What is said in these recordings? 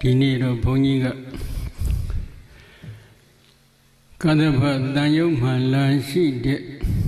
ဒီနေ့တော့ဘုန်းကြီးကကသဗ္ဗတန်ယုတ်မှလာရှိတဲ့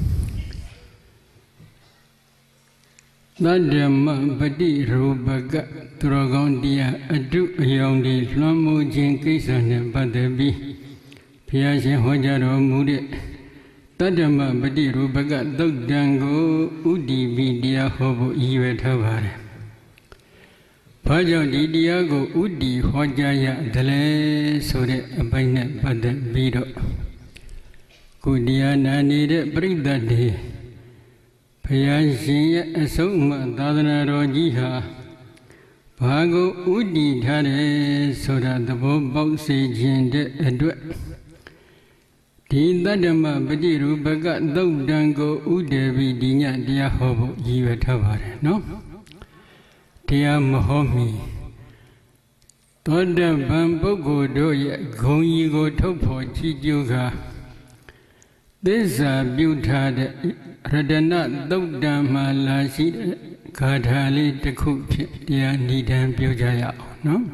သတ္တမပတိရူပကသူတော်ကောင်းတရားအတုအယောင်တွေလွှမ်းမိုးခြင်းကိစ္စနဲ့ပတ်သက်ပြီးဘုရားရှင်ဟောကြားတော်မူတဲ့သတ္တမပတိရူပကသုတ်တံကိုဥတည်ပြီးတရားဟောဖို့ရည်ရွယ်ထားပါတယ်။ဘာကြောင့်ဒီတရားကိုဥတည်ဟောကြားရတယ်လဲဆိုတဲ့အပိုင်းနဲ့ပတ်သက်ပြီးတော့ကိုတရားနာနေတဲ့ပရိသတ်တွေဘုရားရှင်ရဲ့အဆုံးအမသာသနာတော်ကြီးဟာဘာကိုဥတည်ထားတယ်ဆိုတာသဘောပေါက်စေခြင်းတဲ့အတွက်ဒီသတ္တမပတိရူပကသုတ်တံကိုဥတည်ပြီးဒီညတရားဟောဖို့ရည်ရွယ်ထားပါတယ်နော်တရားမဟောမီသောတပန်ပုဂ္ဂိုလ်တို့ရဲ့ဂုဏ်ကြီးကိုထုတ်ဖော်ချီးကျူးကာသစ္စာပြုထားတဲ့ရတနသုတ်တံမှာလာရှိတဲ့ဂါထာလေးတစ်ခုဖြင့်တရားနိဒံပြောကြရအောင်နော်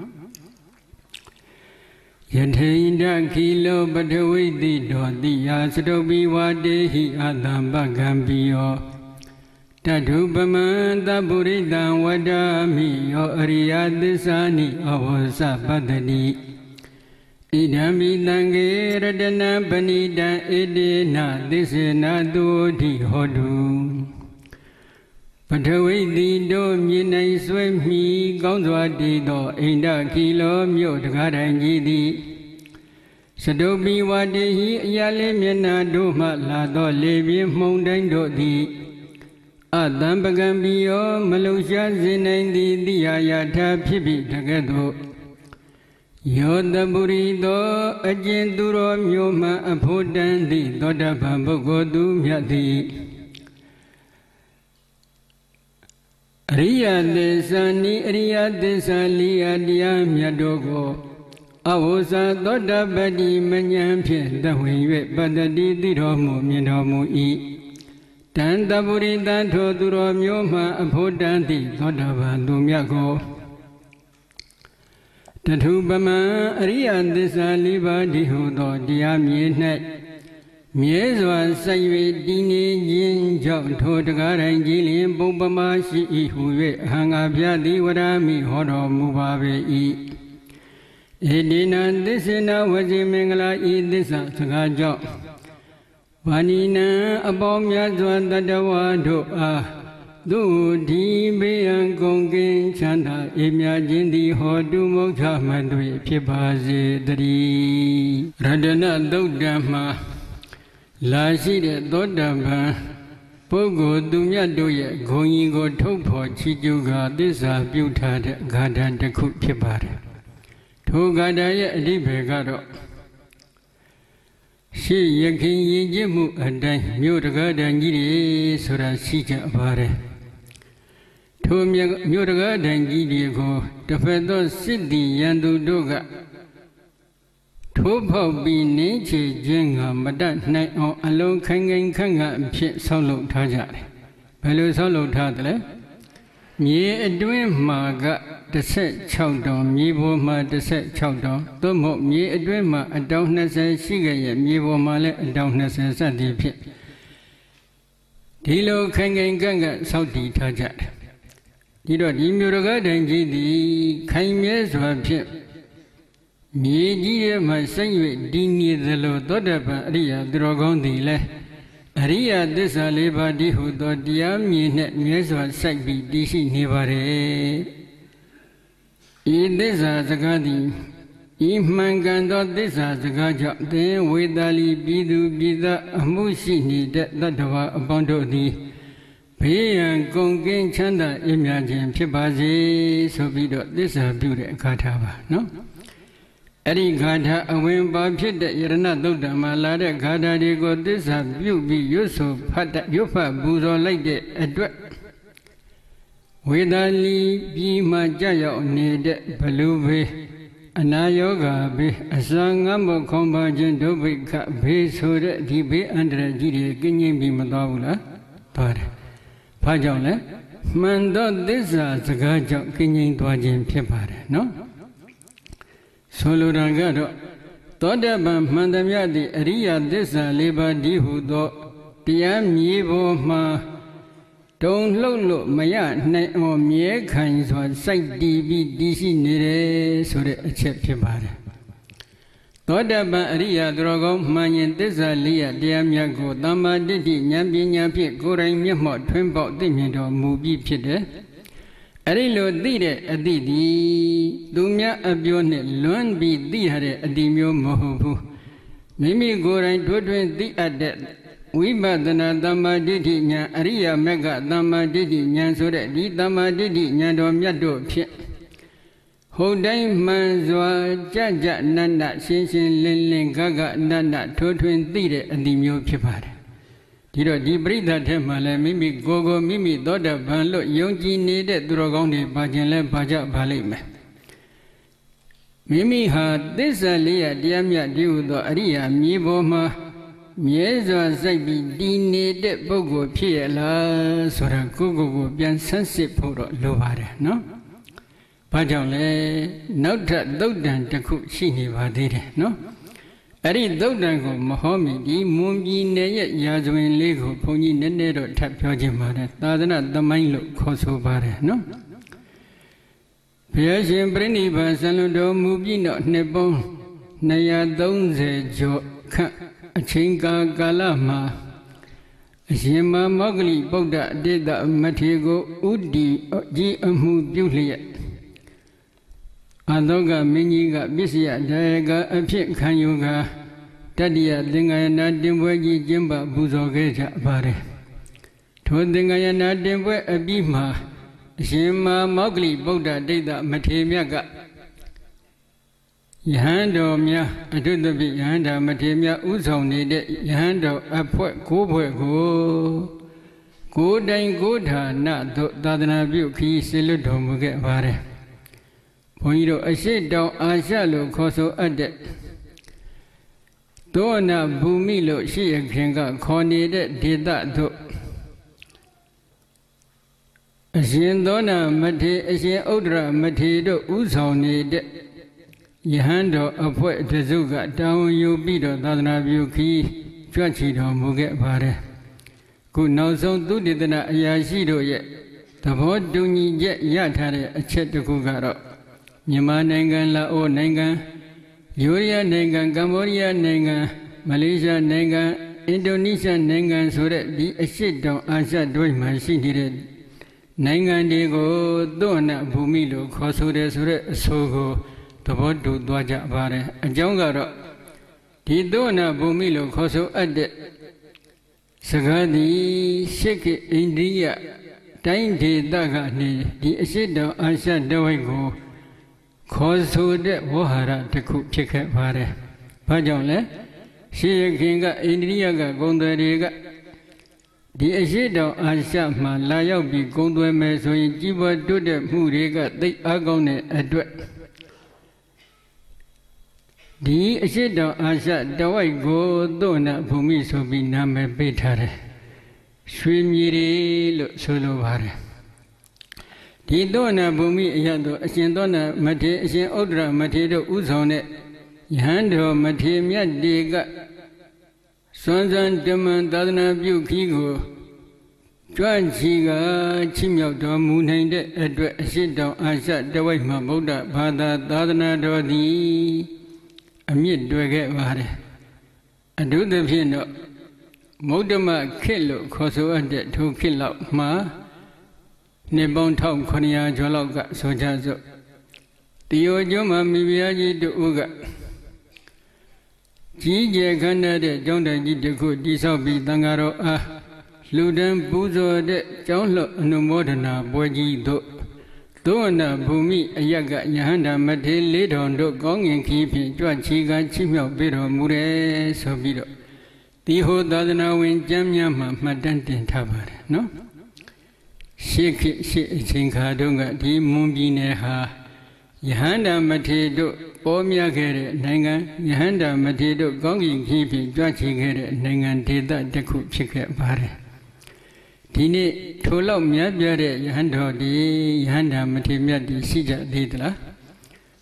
ယထေဣန္ဒခိလောပထဝိတိတောတိယာစတုပိဝါတေဟိအတံပကံပိယောတထုပမံသဗ္ဗုရိတံဝဒာမိယောအရိယသစ္စာနိအဝဇ္ဇပတ္တိဣဒံမိတံခေ ရတနံပဏိတံဣတိနသစ္စေနသုတိဟောတုပထဝီတိတို့မြေနိုင်ဆွဲမိကောင်းစွာတည်သောဣန္ဒခိလောမြို့တကားတိုင်းကြီးသည်စတုပိဝါတေဟိအရာလေးမျက်နှာတို့မှလာသောလေပြင်းမှုန်တိုင်းတို့သည်အတံပကံပိယောမလုံရှားစေနိုင်သည်တိယယာထဖြစ်ပြီးတကဲ့သို့ယောတပုရိသောအကျဉ်သူတော်မျိုးမှအဖို့တန်သည့်သောတပန်ပုဂ္ဂိုလ်သူမြတ်သည်အရိယသစ္စာနိအရိယသစ္စာလေးရာတရားမြတ်တို့ကိုအဝဇ္ဇသောတပတိမဉ္ဇဉ်ဖြင့်သဝင်၍ပတ္တိသိတော်မူမြင်တော်မူ၏တန်တပုရိသထိုသူတော်မျိုးမှအဖို့တန်သည့်သောတပန်သူမြတ်ကိုတထုပမံအရိယသစ္စာလေးပါးဒီဟုသောတရားမြေ၌မြဲစွာစိုက်၍တည်နေခြင်းကြောင့်ထိုတကားတိုင်းကြီးလျင်ပုံပမရှိ၏ဟု၍အဟံငါဖျားသည်ဝရမိဟောတော်မူပါပေ၏ဣတိနံသစ္စေနဝစီမင်္ဂလာဤသစ္စာစကားကြောင့်ဗာဏိနံအပေါင်းများစွာတတဝါတို့အားသူဒီဘေးရန်ကုန်ကင်းချမ်းသာအေးမြခြင်းသည်ဟောတုမုခမသွေဖြစ်ပါစေတည်းရတနသုတ်တံမှာလာရှိတဲ့သောတပန်ပုဂ္ဂိုလ်သူမြတ်တို့ရဲ့ဂုဏ်ကြီးကိုထုတ်ဖော်ချီးကျူးကာသစ္စာပြုထားတဲ့ဂါထာတစ်ခုဖြစ်ပါတယ်ထိုဂါထာရဲ့အဓိပ္ပာယ်ကတော့ရှေးယခင်ယဉ်ကျေးမှုအတိုင်းမြို့တကားတန်ကြီးတွေဆိုတာရှိကြပါတယ်ထိုမြို့တကားတန်ကြီးတွေကိုတစ်ဖက်သောစစ်တီရန်သူတို့ကထိုးဖောက်ပြီးနင်းချေခြင်းကမတတ်နိုင်အောင်အလုံးခိုင်ခိုင်ခန့်ခန့်အဖြစ်ဆောက်လုပ်ထားကြတယ်ဘယ်လိုဆောက်လုပ်ထားသလဲမြေအတွင်းမှာက16တောင်မြေပေါ်မှာ16တောင်သို့မဟုတ်မြေအတွင်းမှာအတောင်20ရှိခဲ့ရဲ့မြေပေါ်မှာလည်းအတောင်20စသည်ဖြင့်ဒီလိုခိုင်ခိုင်ကန့်ကန့်ဆောက်တည်ထားကြတယ်ဒီတော့ဒီမြို့တကားတိုင်းကြီးသည်ခိုင်မြဲစွာဖြင့်မြေကြီးရဲ့မှာစိတ်၍တည်နေသလိုသောတပန်အရိယာသူတော်ကောင်းသည်လည်းအရိယသစ္စာလေးပါးတည်းဟုသောတရားမြင်နှင့်မြဲစွာစိုက်ပြီးတည်ရှိနေပါれဤသစ္စာစကားသည်ဤမှန်ကန်သောသစ္စာစကားကြောင့်သင်ဝေသာလီပြည်သူပြည်သားအမှုရှိနေတဲ့တတ္တဝါအပေါင်းတို့သည်ဘေးရန်ကုန်ကင်းချမ်းသာအေးမြခြင်းဖြစ်ပါစေဆိုပြီးတော့သစ္စာပြုတဲ့အခါထားပါနော်အဲ့ဒီဂါထာအဝင်ပါဖြစ်တဲ့ယရဏသုတ်တံမှာလာတဲ့ဂါထာတွေကိုသစ္စာပြုပြီးရွတ်ဆိုဖတ်ရွတ်ဖတ်ပူဇော်လိုက်တဲ့အတွက်ဝေသာလီပြည်မှာကြာရောက်နေတဲ့ဘလူဘေးအနာယောဂဘေးအစာငတ်မခေါင်းပါခြင်းဒုဗ္ဗိခဘေးဆိုတဲ့ဒီဘေးအန္တရာယ်ကြီးတွေကင်းငြိမ်ပြီးမသွားဘူးလားသွားတယ်။ဘာကြောင့်လဲမှန်သောသစ္စာစကားကြောင့်ကင်းငြိမ်သွားခြင်းဖြစ်ပါတယ်နော်။ Solurangado Todaban Mandamiadi Aria Desa Leba Dihudo Tiam Yeboma Don't Lolo Maya Night or Mie kinds was sight DB DC Nere Sore Chepibare. Todaban Aria Drogo Mayan Desa Lia Diamiago Dama Didi Nyambi Nyapi Gorai Yamo Twimbo Dimido Mubi Pide. Arilo Dide Adidi Dumia Abione Lun be Dihare Adimio Mohobu. Mimi Gorai Dodwin the Adet. We badana Dama Didi Nya Aria Mega Dama Didi Nyan Sore Di Dama Didi Nyandom Yado Pit. Hodai Manzwa Jaja Nana Shin Lin Gaga Nana Totwin Dide Adimio Pipar. Tiro di Brida Temale Mimi Gogo Mimi Doda Banlo Yonji needed Drogoni Bajanle Baja Balime. Mimi had this alia diamia diudo aria miboma Mieza Zabi needed Bogo Piela Sora Gogo Bian Sansiporo Lovare, no? Bajanle Nota Dodan Taku Shini Vadire, no? Ari Dodango Mahomi di Mumbi Naya Yazwin Lego Pony Nenero Tapjimare, Tadana Damailo Koso Bare, no? Piasim Brini Basaludo Mubino Nebo Naya Donze Jo Chinga Galama Shima Mogli Boda Deda Matigo Udi G Amu Julia Adoga Miniga Bisia Daga Apik Kanyuga Tadia Dingayana Dimwaji Jimba Buzogeja Bare Todingayana Dimwe Abima Shima Mogli Boda Deda Matemiaga Yahando Mia Adudabi Yahanda Matemia Uzoni de Yahando Apwe Gobwe Go Dine Goda Not Dadana Buki Siludo Muget Bare Poiro a shade down Ashalo Koso Adet Dona Bumilo she a kanga corned did that do a shin dona mate a shin odra matedo uzoni de Yahando a poet Tezuga down you beat or Dadana Buki Chachido Muget Bare Good now so do did not Yashido yet the boat doing yet Yatare a chet to Kugaro. Nyama Nangan La O Nangan, Yuria Nangan, Cambodia Nangan, Malaysia Nangan, Indonesia Nangan, so that the shit down Asha doing my city. Nangan Digo, Dona Bumilo, Kosure, Sogo, the boat to Dwaja Bare, a Jongaro. The Dona Bumilo, Koso Ade Sagadi, Shake India, Tainti Daga, the shit down Asha Doigo. Cause so that Wahara to cook chicken pare. Pajonle, she a kinga Indiaga Gondariga. The Ashido Ashama Layo be Gondwe Meso in Jiba do the Muriga, they agone at wet. The Ashido Asha, the white go dona Pumi so be number betare. Swim yiri look solo vare. The dona Bumi Yado, Ashendona Mate, Ashen Odra Matedo Uzone, Yando Matemia Dega Sonsan Deman Dadana Bukigo, Juan Chiga, Chimio Munende, Edward Ashito, Asha, the White Maboda, Pada, Dadana Dodi, Amid Dwege Vare. I do the piano. Modama Kilo, Koso and to kill out Ma. Nebon Tom Konya Jologa Sojazo. The Ojoma Miviaji to Uga. Gigi Canada, Jonda Jidiku, Disobi Dangaro Ah, Ludan Buzo de Jonlo no Modena, Boji do. Dona Bumi, Ayaga, Yahanda, Mate, Ledon, do Gong and Kipi, Juan Chiga, Chimio, Bido, Mure, Sobido. The whole Dadana win Jamyama, Madante Tabar, no? Shake Chinkadunga, the Mumbineha, Yahanda Matedo, Omia Gere, Nanga, Yahanda Matedo, Gongi Kipi, Jachi Gere, Nangan did that the cook chicken bare. Tini Tolo Miabere, Yahando, the Yahanda Matimia, the Sija Didla.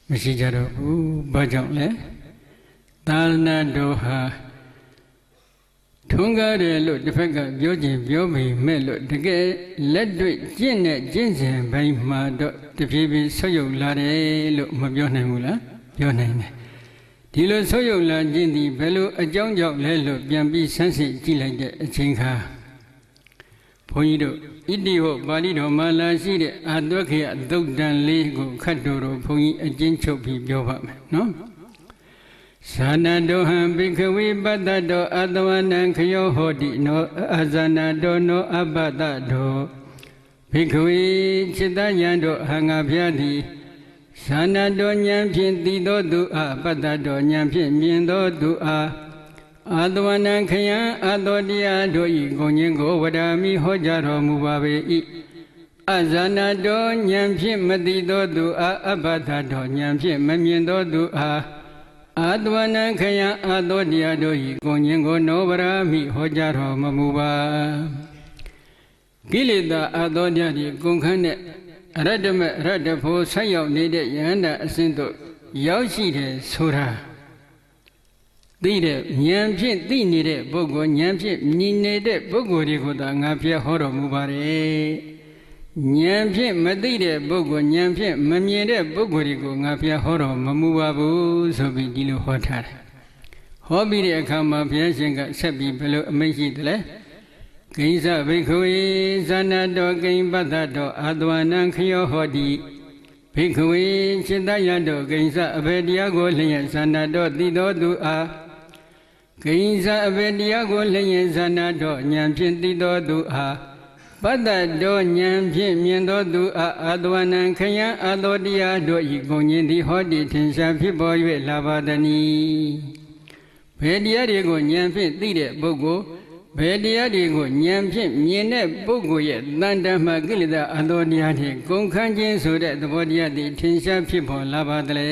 မရှိကြတော့ဘူးဘာကြောင့်လဲသာသနာတော်ဟာထွန်းကားတယ်လို့တစ်ဖက်ကပြောခြင်းပြောပေမဲ့လို့တကယ်လက်တွေ့ကျင့်တဲ့ကျင့်စဉ်ဘိုင်းမှာတော့တဖြည်းဖြည်းဆုတ်ယုတ်လာတယ်လို့မပြောနိုင်ဘူးလားပြောနိုင်တယ်ဒီလိုဆုတ်ယုတ်လာခြင်းဒီဘယ်လိုအကြောင်းကြောင့်လဲလို့ပြန်ပြီးဆန်းစစ်ကြည့်လိုက်တဲ့အချိန်ခါဘုန်းကြီးတို့ဣတိဟောပါဠိတော်မှာလာရှိတဲ့အာသွက်ခေယသုတ်တန်လေးကိုခတ်တော်ဘုန်းကြီးအကျဉ်းချုပ်ပြီးပြောပါမယ်နော်သာနာတောဟံဘိက္ခဝေပတ္တတောအတဝနံခယောဟောတိနောအဇာနာတောနောအပတ္တတောဘိက္ခဝေจิตတယံတို့ဟံငါဖျားသည်သာနာတောဉာဏ်ဖြင့်သိသောသူအပတ္တတောဉာဏ်ဖြင့်မြင်သောသူအားအာတဝနံခယံအတောတရားတို့ဤဂုဏ်ချင်းကိုဝဒာမိဟောကြားတော်မူပါပေ၏အဇာနာတောဉာဏ်ဖြင့်မသိသောသူအားအပတ္တတောဉာဏ်ဖြင့်မမြင်သောသူအားအာတဝနံခယံအတောတရားတို့ဤဂုဏ်ချင်းကိုနောဝဒာမိဟောကြားတော်မမူပါကိလေသာအတောတရားဒီကုန်ခန်းနဲ့အရတ္တမအရတ္တဖို့ဆက်ရောက်နေတဲ့ယဟန္တာအစဉ်တို့ရောက်ရှိတယ်ဆိုတာသိတဲ့ဉာဏ်ဖြင့်သိနေတဲ့ပုဂ္ဂိုလ်ဉာဏ်ဖြင့်မြင်နေတဲ့ပုဂ္ဂိုလ်တွေကိုသာငါဖျက်ဟောတော်မူပါတယ်ဉာဏ်ဖြင့်မသိတဲ့ပုဂ္ဂိုလ်ဉာဏ်ဖြင့်မမြင်တဲ့ပုဂ္ဂိုလ်တွေကိုငါဖျက်ဟောတော်မမူပါဘူးဆိုပြီးဒီလိုဟောထားတယ်ဟောပြီးတဲ့အခါမှာဘုရားရှင်ကဆက်ပြီးဘယ်လိုအမိန့်ရှိသလဲကိစ္စဘိက္ခဝေဇာနာတောကိဉ္ပတ္တတောအာတဝနံခယောဟောတိဘိက္ခဝေจิตတယံတောကိဉ္စအဘေတရားကိုလျက်ဇာနာတောသိသောသူအားကိဉ္စအဘေတရားကိုလျက်ဇာနာတောဉာဏ်ဖြင့်သိသောသူအားပတ္တတောဉာဏ်ဖြင့်မြင်သောသူအားအာတဝနံခယံအာတောတရားတို့ဤဂုဏ်ချင်းသည်ဟောတိထင်ရှားဖြစ်ပေါ်၍လာပါသနည်းဘယ်တရားတွေကိုဉာဏ်ဖြင့်သိတဲ့ပုဂ္ဂိုလ်ဘယ်တရားတွေကိုဉာဏ်ဖြင့်မြင်တဲ့ပုဂ္ဂိုလ်ရဲ့တန်တမ်းမှကိလေသာအသောတရားတွေကုန်ခန်းခြင်းဆိုတဲ့သဘောတရားတွေထင်ရှားဖြစ်ပေါ်လာပါသလဲ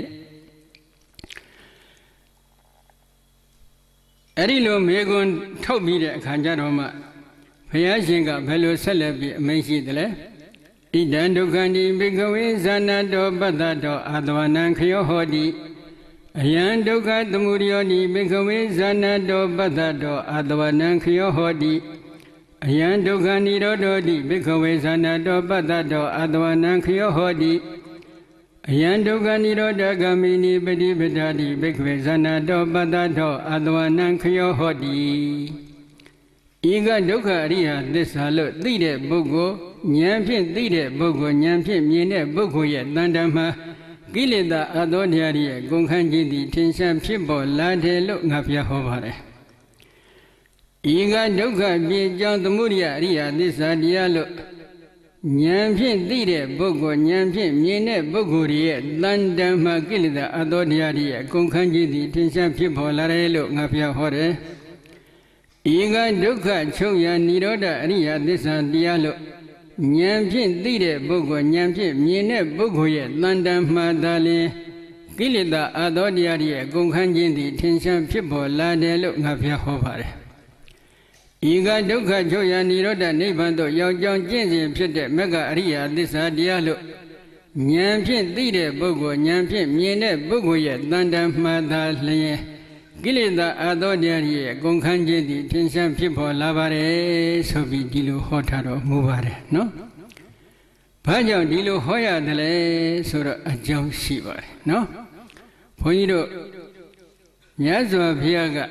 အဲ့ဒီလိုမေကွန်းထုတ်ပြီးတဲ့အခါကျတော့မှဘုရားရှင်ကဘယ်လိုဆက်လက်ပြီးအမိန့်ရှိသလဲဣဒံဒုက္ခန္တိဘိက္ခဝေဇာနာတောပတ္တတောအာတဝနံခယောဟောတိအယံဒုက္ခသမုဒယောတိဘိက္ခဝေဇာနာတောပတ္တတောအာတဝနံခယောဟောတိအယံဒုက္ခនិရောဓောတိဘိက္ခဝေဇာနာတောပတ္တတောအာတဝနံခယောဟောတိအယံဒုက္ခនិရောဓဂမိနိပฏิပဒာတိဘိက္ခဝေဇာနာတောပတ္တတောအာတဝနံခယောဟောတိဤကဒုက္ခအရိယသစ္စာလို့သိတဲ့ပုဂ္ဂိုလ်ဉာဏ်ဖြင့်သိတဲ့ပုဂ္ဂိုလ်ဉာဏ်ဖြင့်မြင်တဲ့ပုဂ္ဂိုလ်ရဲ့တန်တမ်းမှာကိလေသာအသောတရားရဲ့ကုန်ခန်းခြင်းသည်ထင်ရှားဖြစ်ပေါ်လာတယ်လို့ငါပြဟောပါတယ်ဤကဒုက္ခပြေကြောင်းသမုဒယအရိယသစ္စာတရားလို့ဉာဏ်ဖြင့်သိတဲ့ပုဂ္ဂိုလ်ဉာဏ်ဖြင့်မြင်တဲ့ပုဂ္ဂိုလ်ရဲ့တန်တမ်းမှာကိလေသာအသောတရားရဲ့ကုန်ခန်းခြင်းသည်ထင်ရှားဖြစ်ပေါ်လာတယ်လို့ငါပြဟောတယ်ဤကဒုက္ခချုပ်ရនិရောဓအရိယသစ္စာတရားလို့ဉာဏ်ဖြင့်သိတဲ့ပုဂ္ဂိုလ်ဉာဏ်ဖြင့်မြင်တဲ့ပုဂ္ဂိုလ်ရဲ့တန်တမ်းမှသာလျှင်ကိလေသာအသောတရားရဲ့ကုန်ခန်းခြင်းသည်ထင်ရှားဖြစ်ပေါ်လာတယ်လို့ငါပြဟောပါတယ်ဤကဒုက္ခချုပ်ရនិရောဓနိဗ္ဗာန်သို့ရောက်ကြောင်းကျင့်စဉ်ဖြစ်တဲ့မဂ္ဂအရိယသစ္စာတရားလို့ဉာဏ်ဖြင့်သိတဲ့ပုဂ္ဂိုလ်ဉာဏ်ဖြင့်မြင်တဲ့ပုဂ္ဂိုလ်ရဲ့တန်တမ်းမှသာလျှင်ကိလေသာအသောတရားရဲ့ကုန်ခန်းခြင်းသည်ထင်ရှားဖြစ်ပေါ်လာပါတယ်ဆိုပြီးဒီလိုဟောထားတော်မူပါတယ်နော်။ဘာကြောင့်ဒီလိုဟောရတယ်လဲဆိုတော့အကြောင်းရှိပါတယ်နော်။ဘုန်းကြီးတို့မြတ်စွာဘုရားက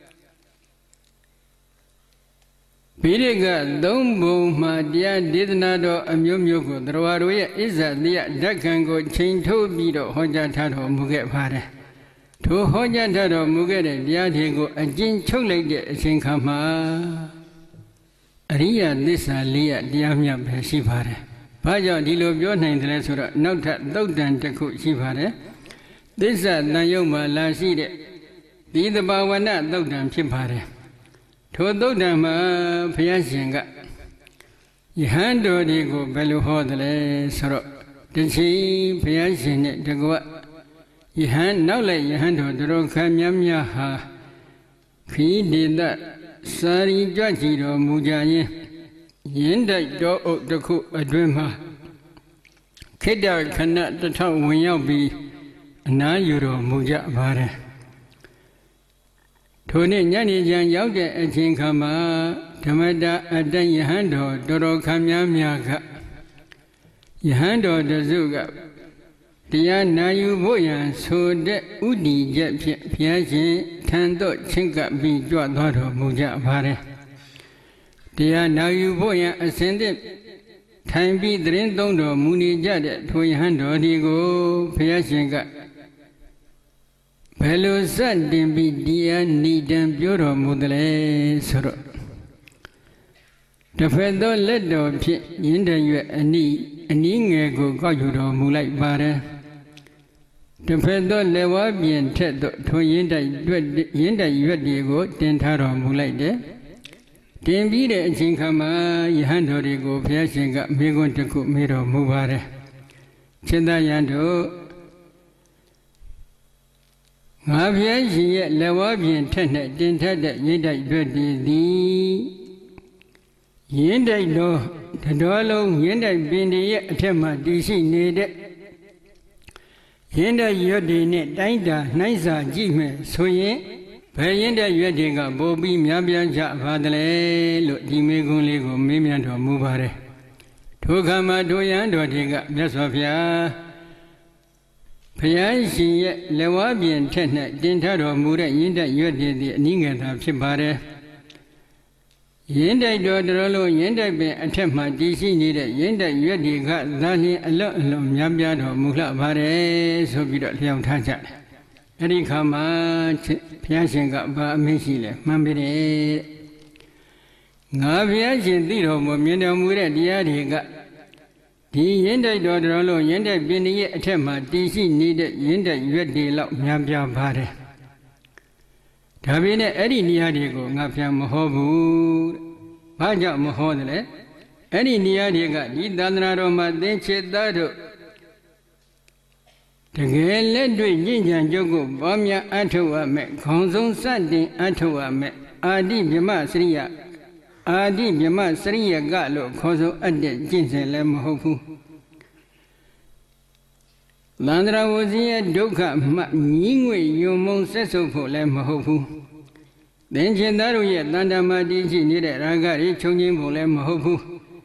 ဗိရိကသုံးပုံမှာတရားဒေသနာတော်အမျိုးမျိုးကိုသရဝါတို့ရဲ့အစ္ဆတရားဓာတ်ခံကိုချိန်ထုတ်ပြီးတော့ဟောကြားထားတော်မူခဲ့ပါတယ်ထိုဟောကြားထားတော်မူခဲ့တဲ့တရားတွေကိုအကျဉ်းချုပ်လိုက်တဲ့အချိန်ခါမှာအရိယသစ္စာ၄ရပ်တရားမြတ်ပဲရှိပါတယ်။ဘာကြောင့်ဒီလိုပြောနိုင်တယ်လဲဆိုတော့နောက်ထပ်သုတ်တန်တစ်ခုရှိပါတယ်။သစ္စာတန်ယုံမှာလာရှိတဲ့ဒီတဘာဝနသုတ်တန်ဖြစ်ပါတယ်။ထိုသုတ်တန်မှာဘုရားရှင်ကယဟန်တော်တွေကိုဘယ်လိုဟောတယ်လဲဆိုတော့တချိန်ဘုရားရှင်နဲ့တကွယဟန်နောက်လိုက်ယဟန်တော်တို့ခံမြတ်မြတ်ဟာခီးဒေသစာရီကြွချီတော်မူကြရင်ယင်းတိုက်တော်အုပ်တစ်ခုအတွင်းမှာခခိတ္တခဏတစ်ထောင်ဝင်ရောက်ပြီးအနားယူတော်မူကြပါတယ်ထိုနေ့ညနေကျန်ရောက်တဲ့အချိန်ခါမှာဓမ္မတာအတယဟန်တော်တော်ခမ်းများကယဟန်တော်တစုကတရားနာယူဖို့ရန်ဆိုတဲ့ဥတီချက်ဖြင့်ဘုရားရှင်ထံသို့ချဉ်ကပ်ပြီးကြွသွားတော်မူကြပါတယ်တရားနာယူဖို့ရန်အစဉ်သင့်ထိုင်ပြီးသရင်သုံးတော်မူနေကြတဲ့ထိုယဟန်တော်ဒီကိုဘုရားရှင်ကဘယ်လိုစတင်ပြီးတရားနိဒံပြောတော်မူသလဲဆိုတော့တစ်ဖက်သောလက်တော်ဖြင့်ရင်းတရွက်အနီးငယ်ကိုကောက်ယူတော်မူလိုက်ပါတယ်တစ်ဖက်သောလက်ဝါးပြင်ထက်သို့ထိုရင်းတိုက်ရွက်တွေကိုတင်ထားတော်မူလိုက်တယ်တင်ပြီးတဲ့အချိန်ခါမှာယဟန်တော်တွေကိုဘုရားရှင်ကမေခွန်းတစ်ခုမေးတော်မူပါတယ်ခြေသားယံတို့ငါဘုရားရှင်ရဲ့လက်ဝါးပြင်ထက်နဲ့တင်ထားတဲ့ရင်းတိုက်ရွက်တွေသည်ရင်းတိုက်တော်တော်လုံးရင်းတိုက်ပင်တွေရဲ့အထက်မှာတည်ရှိနေတဲ့ရင်းတိုက်ရွက်တွေနဲ့တိုင်းတာနှိုင်းစာကြည့်မယ်ဆိုရင်ဘယ်ရင်းတိုက်ရွက်တွေကပိုပြီးများပြားကြပါသလဲလို့ဒီမေခွန်းလေးကိုမေးမြန်းတော်မူပါတယ်ထိုခါမှာထိုယဟန်တော်တွေကမြတ်စွာဘုရားဘုရားရှင်ရဲ့လက်ဝါးပြင်ထက်နဲ့တင်ထားတော်မူတဲ့ရင်းတိုက်ရွက်တွေသည်အနည်းငယ်သာဖြစ်ပါတယ်ရင်းတိုက်တော်တော်လုံးရင်းတိုက်ပင်အထက်မှတည်ရှိနေတဲ့ရင်းတိုက်ရွက်တွေကသာလျှင်အလွန်များပြားတော်မူလှပါတယ်ဆိုပြီးတော့လျှောက်ထားကြတယ်အဲ့ဒီခါမှာဘုရားရှင်ကဘာအမင်းရှိလဲမှန်ပြီတဲ့ငါဘုရားရှင်သိတော်မူမြင်တော်မူတဲ့တရားတွေကဒီရင်းတိုက်တော်တော်လုံးရင်းတိုက်ပင်ရဲ့အထက်မှာတည်ရှိနေတဲ့ရင်းတိုက်ရွက်တွေလောက်များပြားပါတယ်ဒါပေမဲ့အဲ့ဒီနေရာတွေကိုငါပြန်မဟောဘူးဘာကြောင့်မဟောသလဲအဲ့ဒီနေရာတွေကဒီသာသနာတော်မှာသင်္ချေသားတို့တကယ်လက်တွေ့ညဉ့်ဉံကြုတ်ကိုပေါင်းများအထောက်ရမယ်ခေါင်းဆုံးစတင်အထောက်ရမယ်အာတိမြမစရိယကလို့ခေါ်ဆိုအပ်တဲ့ကျင့်စဉ်လည်းမဟုတ်ဘူးသန္တရာဝစီရဲ့ဒုက္ခမှညီးငွေယုံမုံဆက်ဆုပ်ဖို့လည်းမဟုတ်ဘူးသင်္ချေသားတို့ရဲ့တန်တမာတိရှိနေတဲ့ရာဂတွေချုပ်ငြိမ်းဖို့လည်းမဟုတ်ဘူး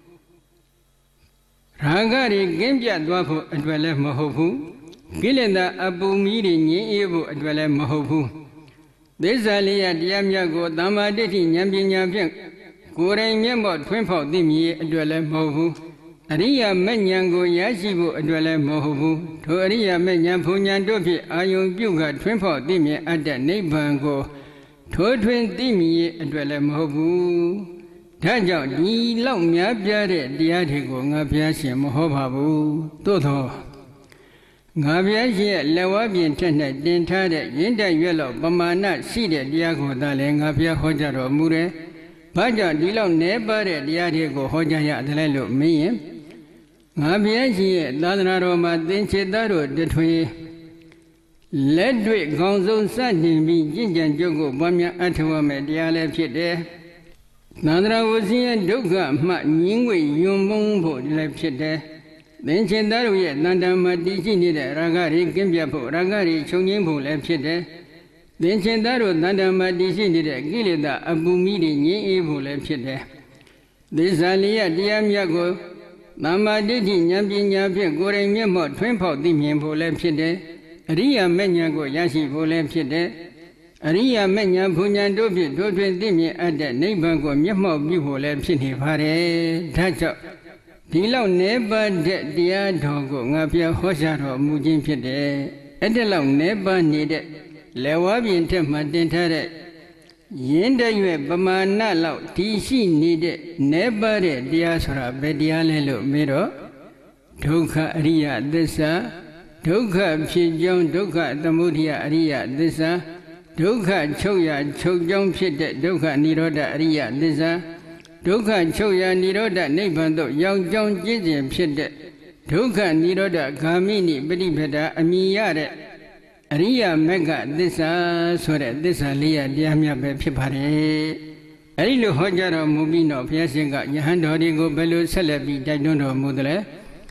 ရာဂတွေကင်းပြတ်သွားဖို့အတွက်လည်းမဟုတ်ဘူးကိလေသာအပူမီးတွေငြိမ်းအေးဖို့အတွက်လည်းမဟုတ်ဘူးသစ္စာလေးရတရားမြတ်ကိုသမ္မာဒိဋ္ဌိဉာဏ်ပညာဖြင့်ကိုယ်တိုင်မျက်မှောက်ထွန်းဖောက်သိမြင်အတွက်လည်းမဟုတ်ဘူးအရိယာမဉ္ဇဉ်ကိုရရှိဖို့အတွက်လည်းမဟုတ်ဘူးထိုအရိယာမဉ္ဇဉ်ဘုံဉာဏ်တို့ဖြင့်အာယုံပြုကထွန်းဖောက်သိမြင်အပ်တဲ့နိဗ္ဗာန်ကိုထိုးထွင်းသိမြင်အတွက်လည်းမဟုတ်ဘူးဒါကြောင့်ဒီလောက်များပြားတဲ့တရားတွေကိုငါဘုရားရှင်မဟောပါဘူးသို့သောငါဘုရားရှင်ရဲ့လက်ဝါးပြင်ထက်၌တင်ထားတဲ့ရင်းတိုက်ရွက်လောက်ပမာဏရှိတဲ့တရားကိုသာလည်းငါဘုရားဟောကြားတော်မူတယ်ဘာကြောင့်ဒီလောက်နည်းပါးတဲ့တရားတွေကိုဟောကြားရတယ်လို့မင်းရင်ငါဘုရားရှင်ရဲ့သာသနာတော်မှာသင်္ချေသားတို့တထွေလက်တွေ့ခေါင်းဆုံးစတင်ပြီးကြင်ကြံကြုတ်ကိုပွားများအထောက်အမဲ့တရားလည်းဖြစ်တယ်သန္တရာဝစီရဲ့ဒုက္ခမှညင်းငွေယွံမုံဖို့လည်းဖြစ်တယ်သင်္ချေသားတို့ရဲ့တန်တမာတည်ရှိနေတဲ့ရာဂတွေကင်းပြတ်ဖို့ရာဂတွေချုပ်ငြိမ်းဖို့လည်းဖြစ်တယ်သင်္ချေသားတို့တန်တမာတည်ရှိနေတဲ့ကိလေသာအပူမီးတွေငြိမ်းအေးဖို့လည်းဖြစ်တယ်သစ္စာလေးရတရားမြတ်ကိုသမ္မာဒိဋ္ဌိဉာဏ်ပညာဖြင့်ကိုယ်တိုင်မျက်မှောက်ထွန်းဖောက်သိမြင်ဖို့လည်းဖြစ်တယ်အရိယာမေညာကိုရရှိဖို့လည်းဖြစ်တယ်အရိယာမေညာဘုံဉာဏ်တို့ဖြင့်ထိုးထွင်းသိမြင်အပ်တဲ့နိဗ္ဗာန်ကိုမျက်မှောက်ပြုဖို့လည်းဖြစ်နေပါတယ်ဒါကြောင့်ဒီလောက်နည်းပါးတဲ့တရားတော်ကိုငါပြဟောကြားတော်မူခြင်းဖြစ်တယ်အဲ့ဒီလောက်နည်းပါးနေတဲ့လက်ဝါးပြင်ထက်မှတင်ထားတဲ့ရင်းတရွယ်ပမာဏလောက်ဒီရှိနေတဲ့နည်းပါးတဲ့တရားဆိုတာဘယ်တရားလဲလို့မေးတော့ဒုက္ခအရိယသစ္စာဒုက္ခဖြစ်ကြောင်းဒုက္ခသမုဒယအရိယသစ္စာဒုက္ခချုပ်ရချုပ်ကြောင်းဖြစ်တဲ့ဒုက္ခនិရောဓအရိယသစ္စာဒုက္ခချုပ်ရនិရောဓနိဗ္ဗာန်သို့ရောက်ကြောင်းကြည်ကျင်ဖြစ်တဲ့ဒုက္ခនិရောဓဂာမိနိပฏิပဒါအမိရတဲ့အရိယာမဂ္ဂသစ္စာဆိုတဲ့သစ္စာလေးရတရားမြတ်ပဲဖြစ်ပါတယ်အဲဒီလိုဟောကြားတော်မူပြီးတော့ဘုရားရှင်ကယဟန်တော်တွေကိုဘယ်လိုဆက်လက်ပြီးတိုက်တွန်းတော်မူသလဲ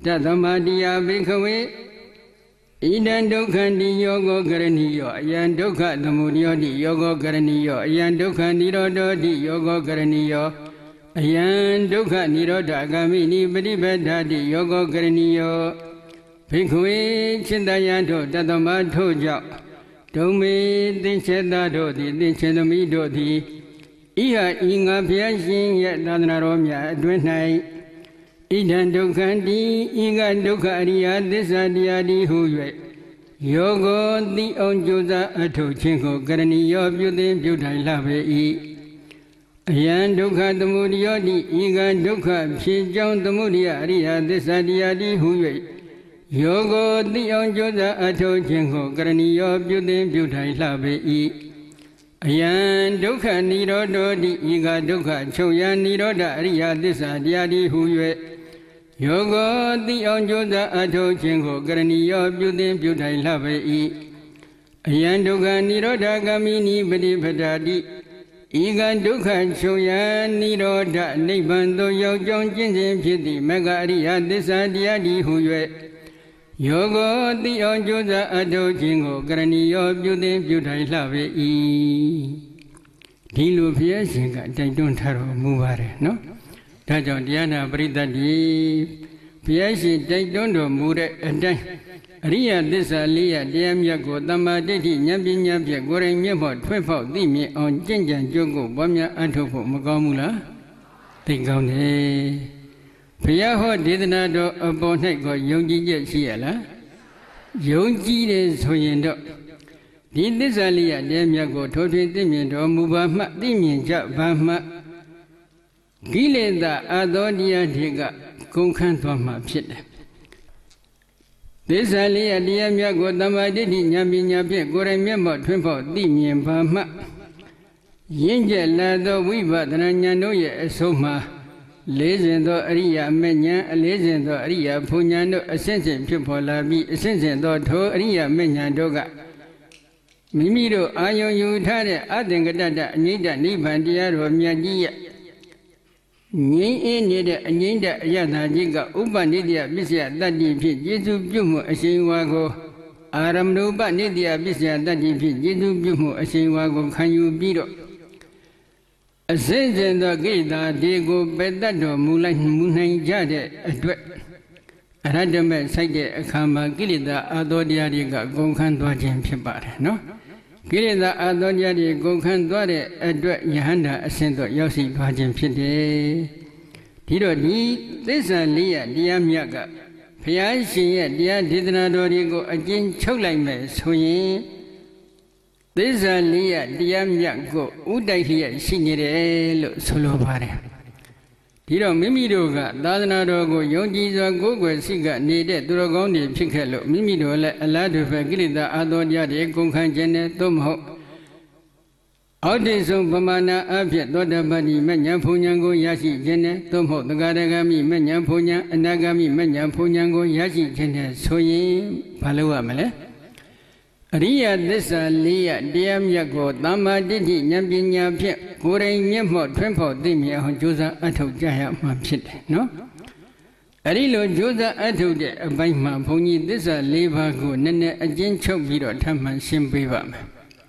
Tatamadiya Bhikkhave Idan Dukkhanti Yoga Karaniyo Ayan Dukkha Tamudiyoti Yoga Karaniyo Ayan Dukkha Nirodhoti Yoga Karaniyo Ayan Dukkha Nirodha Gamini Padipadhati Yoga Karaniyo Bhikkhave Chittayanto Tatamato Jau Dome Dinchedadoti Dinchedamidoti Iha Inga Pyashin Yatadnaromya Advenai Idan Dukkhanti Iga Dukkha Ariya Disadiyadi Huywe Yogo Di Onjoza Ato Chinko Karaniyo Pyutin Pyutai Labe I Ayan Dukkha Tamudiyoti Iga Dukkha Pshijang Tamudiya Ariya Disadiyadi Huywe Yogo Di Onjoza Ato Chinko Karaniyo Pyutin Pyutai Labe I Ayan Dukkha Nirodhoti Iga Dukkha Choya Nirodha Ariya Disadiyadi Huywe Yoga Di Onjoza Ato Chinko Karaniyo Pyutin Pyutai Labe I Ayan Dukkha Nirodha Gamini Padipadhati Iga Dukkha Choya Nirodha Nibbando Yaujong Jinsin Phiti Magga Ariya Disadiyadi Huywe Yoga Di Onjoza Ato Chinko Karaniyo Pyutin Pyutai Labe I Dilu Phiyashinka Daitun Tharo Mubare no Dajon Dhyana Paritati Phiyashin Daitun Do Mure Adai Ariya Dissa Liya Dhyamyako Tammaditi Nyapinya Phya Gorai Myapho Thwet Phok Thi Myin Aung Cင့်JံJွတ်Ko Pwamya Athuk Phok Makaung Mu La Thiat Kaungတယ်Phaya Ho Dedana Do Apaw၌Ko Yong Ji ChetရှိYa La Yong Jiတယ်ဆိုYin Do Di Dissa Liya Dhyamyako Tho Thwet Thi Myin Do Mu BaမှThi Myin Cha BaမှKileta Adodiya Thika Gung Khan Thwa Mà Phitတယ်Dissa Liya Dhyamyako Tammaditi Nyapinya Phit Gorai Myapho Thwet Phok Thi Myin BaမှYin Chet La Do Vipassanaဉာဏ်တို့ရဲ့အဆုံးမှာလေးစဉ်သောအရိယာမေဉာဏ်အလေးစဉ်သောအရိယာဘုံဉာဏ်တို့အစဉ်စဉ်ဖြစ်ပေါ်လာပြီးအစဉ်စဉ်သောထိုအရိယာမေဉာဏ်တို့ကမိမိတို့အာယုံယူထားတဲ့အသင်္ကတတအငြိမ့်တနိဗ္ဗာန်တရားတော်မြတ်ကြီးရဲ့ငြိမ်းအေးနေတဲ့အငြိမ့်တဲ့အယတာကြီးကဥပနိတ္တယပစ္စယတတ္တိဖြင့်ကျေစုပြုမှုအရှိန်ဝါကိုအာရမဏုပနိတ္တယပစ္စယတတ္တိဖြင့်ကျေစုပြုမှုအရှိန်ဝါကိုခံယူပြီးတော့အစဉ်စဉ်သောကိလေသာတွေကိုပယ်တတ်တော်မူနိုင်ကြတဲ့အတွက်အရဟတမေစိုက်တဲ့အခါမှာကိလေသာအာသောတရားတွေကကုန်ခန်းသွားခြင်းဖြစ်ပါတယ်နော်ကိလေသာအာသောတရားတွေကုန်ခန်းသွားတဲ့အတွက်ယဟန္တာအစဉ်တော့ရောက်ရှိသွားခြင်းဖြစ်တယ်ဒီတော့ဒီသစ္စာလေးရတရားမြတ်ကဘုရားရှင်ရဲ့တရားဒေသနာတော်တွေကိုအကျဉ်းချုပ်လိုက်မယ်ဆိုရင်သစ္စာလေးရတရားမြတ်ကိုဥဒိုက်လျက်ရှိနေတယ်လို့ဆိုလိုပါတယ်ဒီတော့မိမိတို့ကသာသနာတော်ကိုယုံကြည်စွာကိုးကွယ်စိတ်ကနေတဲ့သူတော်ကောင်းတွေဖြစ်ခဲ့လို့မိမိတို့လည်းအလားတူပဲကိလေသာအာသောတရားတွေကုန်ခန်းခြင်းနဲ့သို့မဟုတ်အောက်တည်ဆုံးပမာဏအဖြစ်သောတပတ္တိမဉ္ဇဉ်ဘုံဉဏ်ကိုရရှိခြင်းနဲ့သို့မဟုတ်သဂရဂမိမဉ္ဇဉ်ဘုံဉဏ်အနာဂမိမဉ္ဇဉ်ဘုံဉဏ်ကိုရရှိခြင်းနဲ့ဆိုရင်ဘာလုပ်ရမလဲအရိယသစ္စာလေးရတရားမြတ်ကိုသမ္မာဒိဋ္ဌိဉာဏ်ပညာဖြင့်ကိုယ်တိုင်မျက်မှောက်ထွန်းဖော်သိမြင်အောင်ကြိုးစားအထောက်ကြရမှာဖြစ်တယ်နော်အဲ့ဒီလိုကြိုးစားအထောက်တဲ့အပိုင်းမှာဘုန်းကြီးသစ္စာ၄ပါးကိုနည်းနည်းအကျဉ်းချုပ်ပြီးတော့ထပ်မံရှင်းပေးပါမယ်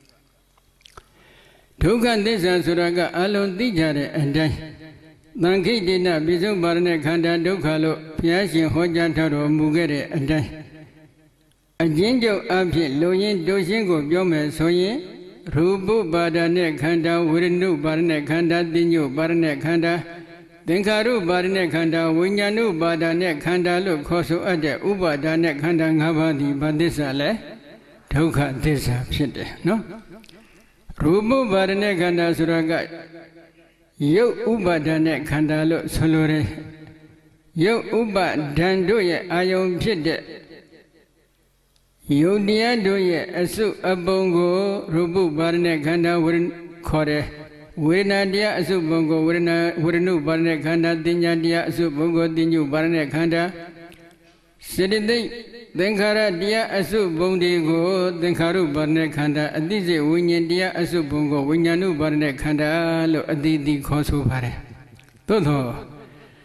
ဒုက္ခသစ္စာဆိုတာကအလုံးသိကြတဲ့အတိုင်းသံခိတေနပိစုပါရณะခန္ဓာဒုက္ခလို့ဘုရားရှင်ဟောကြားထားတော်မူခဲ့တဲ့အတိုင်းအကျဉ်းချုပ်အဖြစ်လူရင်းတို့ရှင်းကိုပြောမယ်ဆိုရင်ရူပပါဒနဲ့ခန္ဓာဝေဒနုပါဒနဲ့ခန္ဓာသိညုပါဒနဲ့ခန္ဓာသင်္ခါရုပါဒနဲ့ခန္ဓာဝိညာဏုပါဒနဲ့ခန္ဓာလို့ခေါ်ဆိုအပ်တဲ့ဥပါဒနဲ့ခန္ဓာ၅ပါးဒီဘာသစ္စာလဲဒုက္ခသစ္စာဖြစ်တယ်နော်ရူပပါဒနဲ့ခန္ဓာဆိုတာကရုပ်ဥပါဒနဲ့ခန္ဓာလို့ဆိုလိုတယ်ရုပ်ဥပါဒံတို့ရဲ့အာယုံဖြစ်တဲ့ယုတ်တရားတို့ရဲ့အစုအပုံကိုရူပပါဒနဲ့ခန္ဓာခေါ်တယ်ဝေဒနာတရားအစုပုံကိုဝေဒနုပါဒနဲ့ခန္ဓာတင်ညာတရားအစုပုံကိုတင်ညုပါဒနဲ့ခန္ဓာစေတသိက်သင်္ခါရတရားအစုပုံတွေကိုသင်္ခါရုပါဒနဲ့ခန္ဓာအတိစိတ်ဝိညာဉ်တရားအစုပုံကိုဝိညာဏုပါဒနဲ့ခန္ဓာလို့အတိအသီးခေါ်ဆိုပါတယ်သို့သော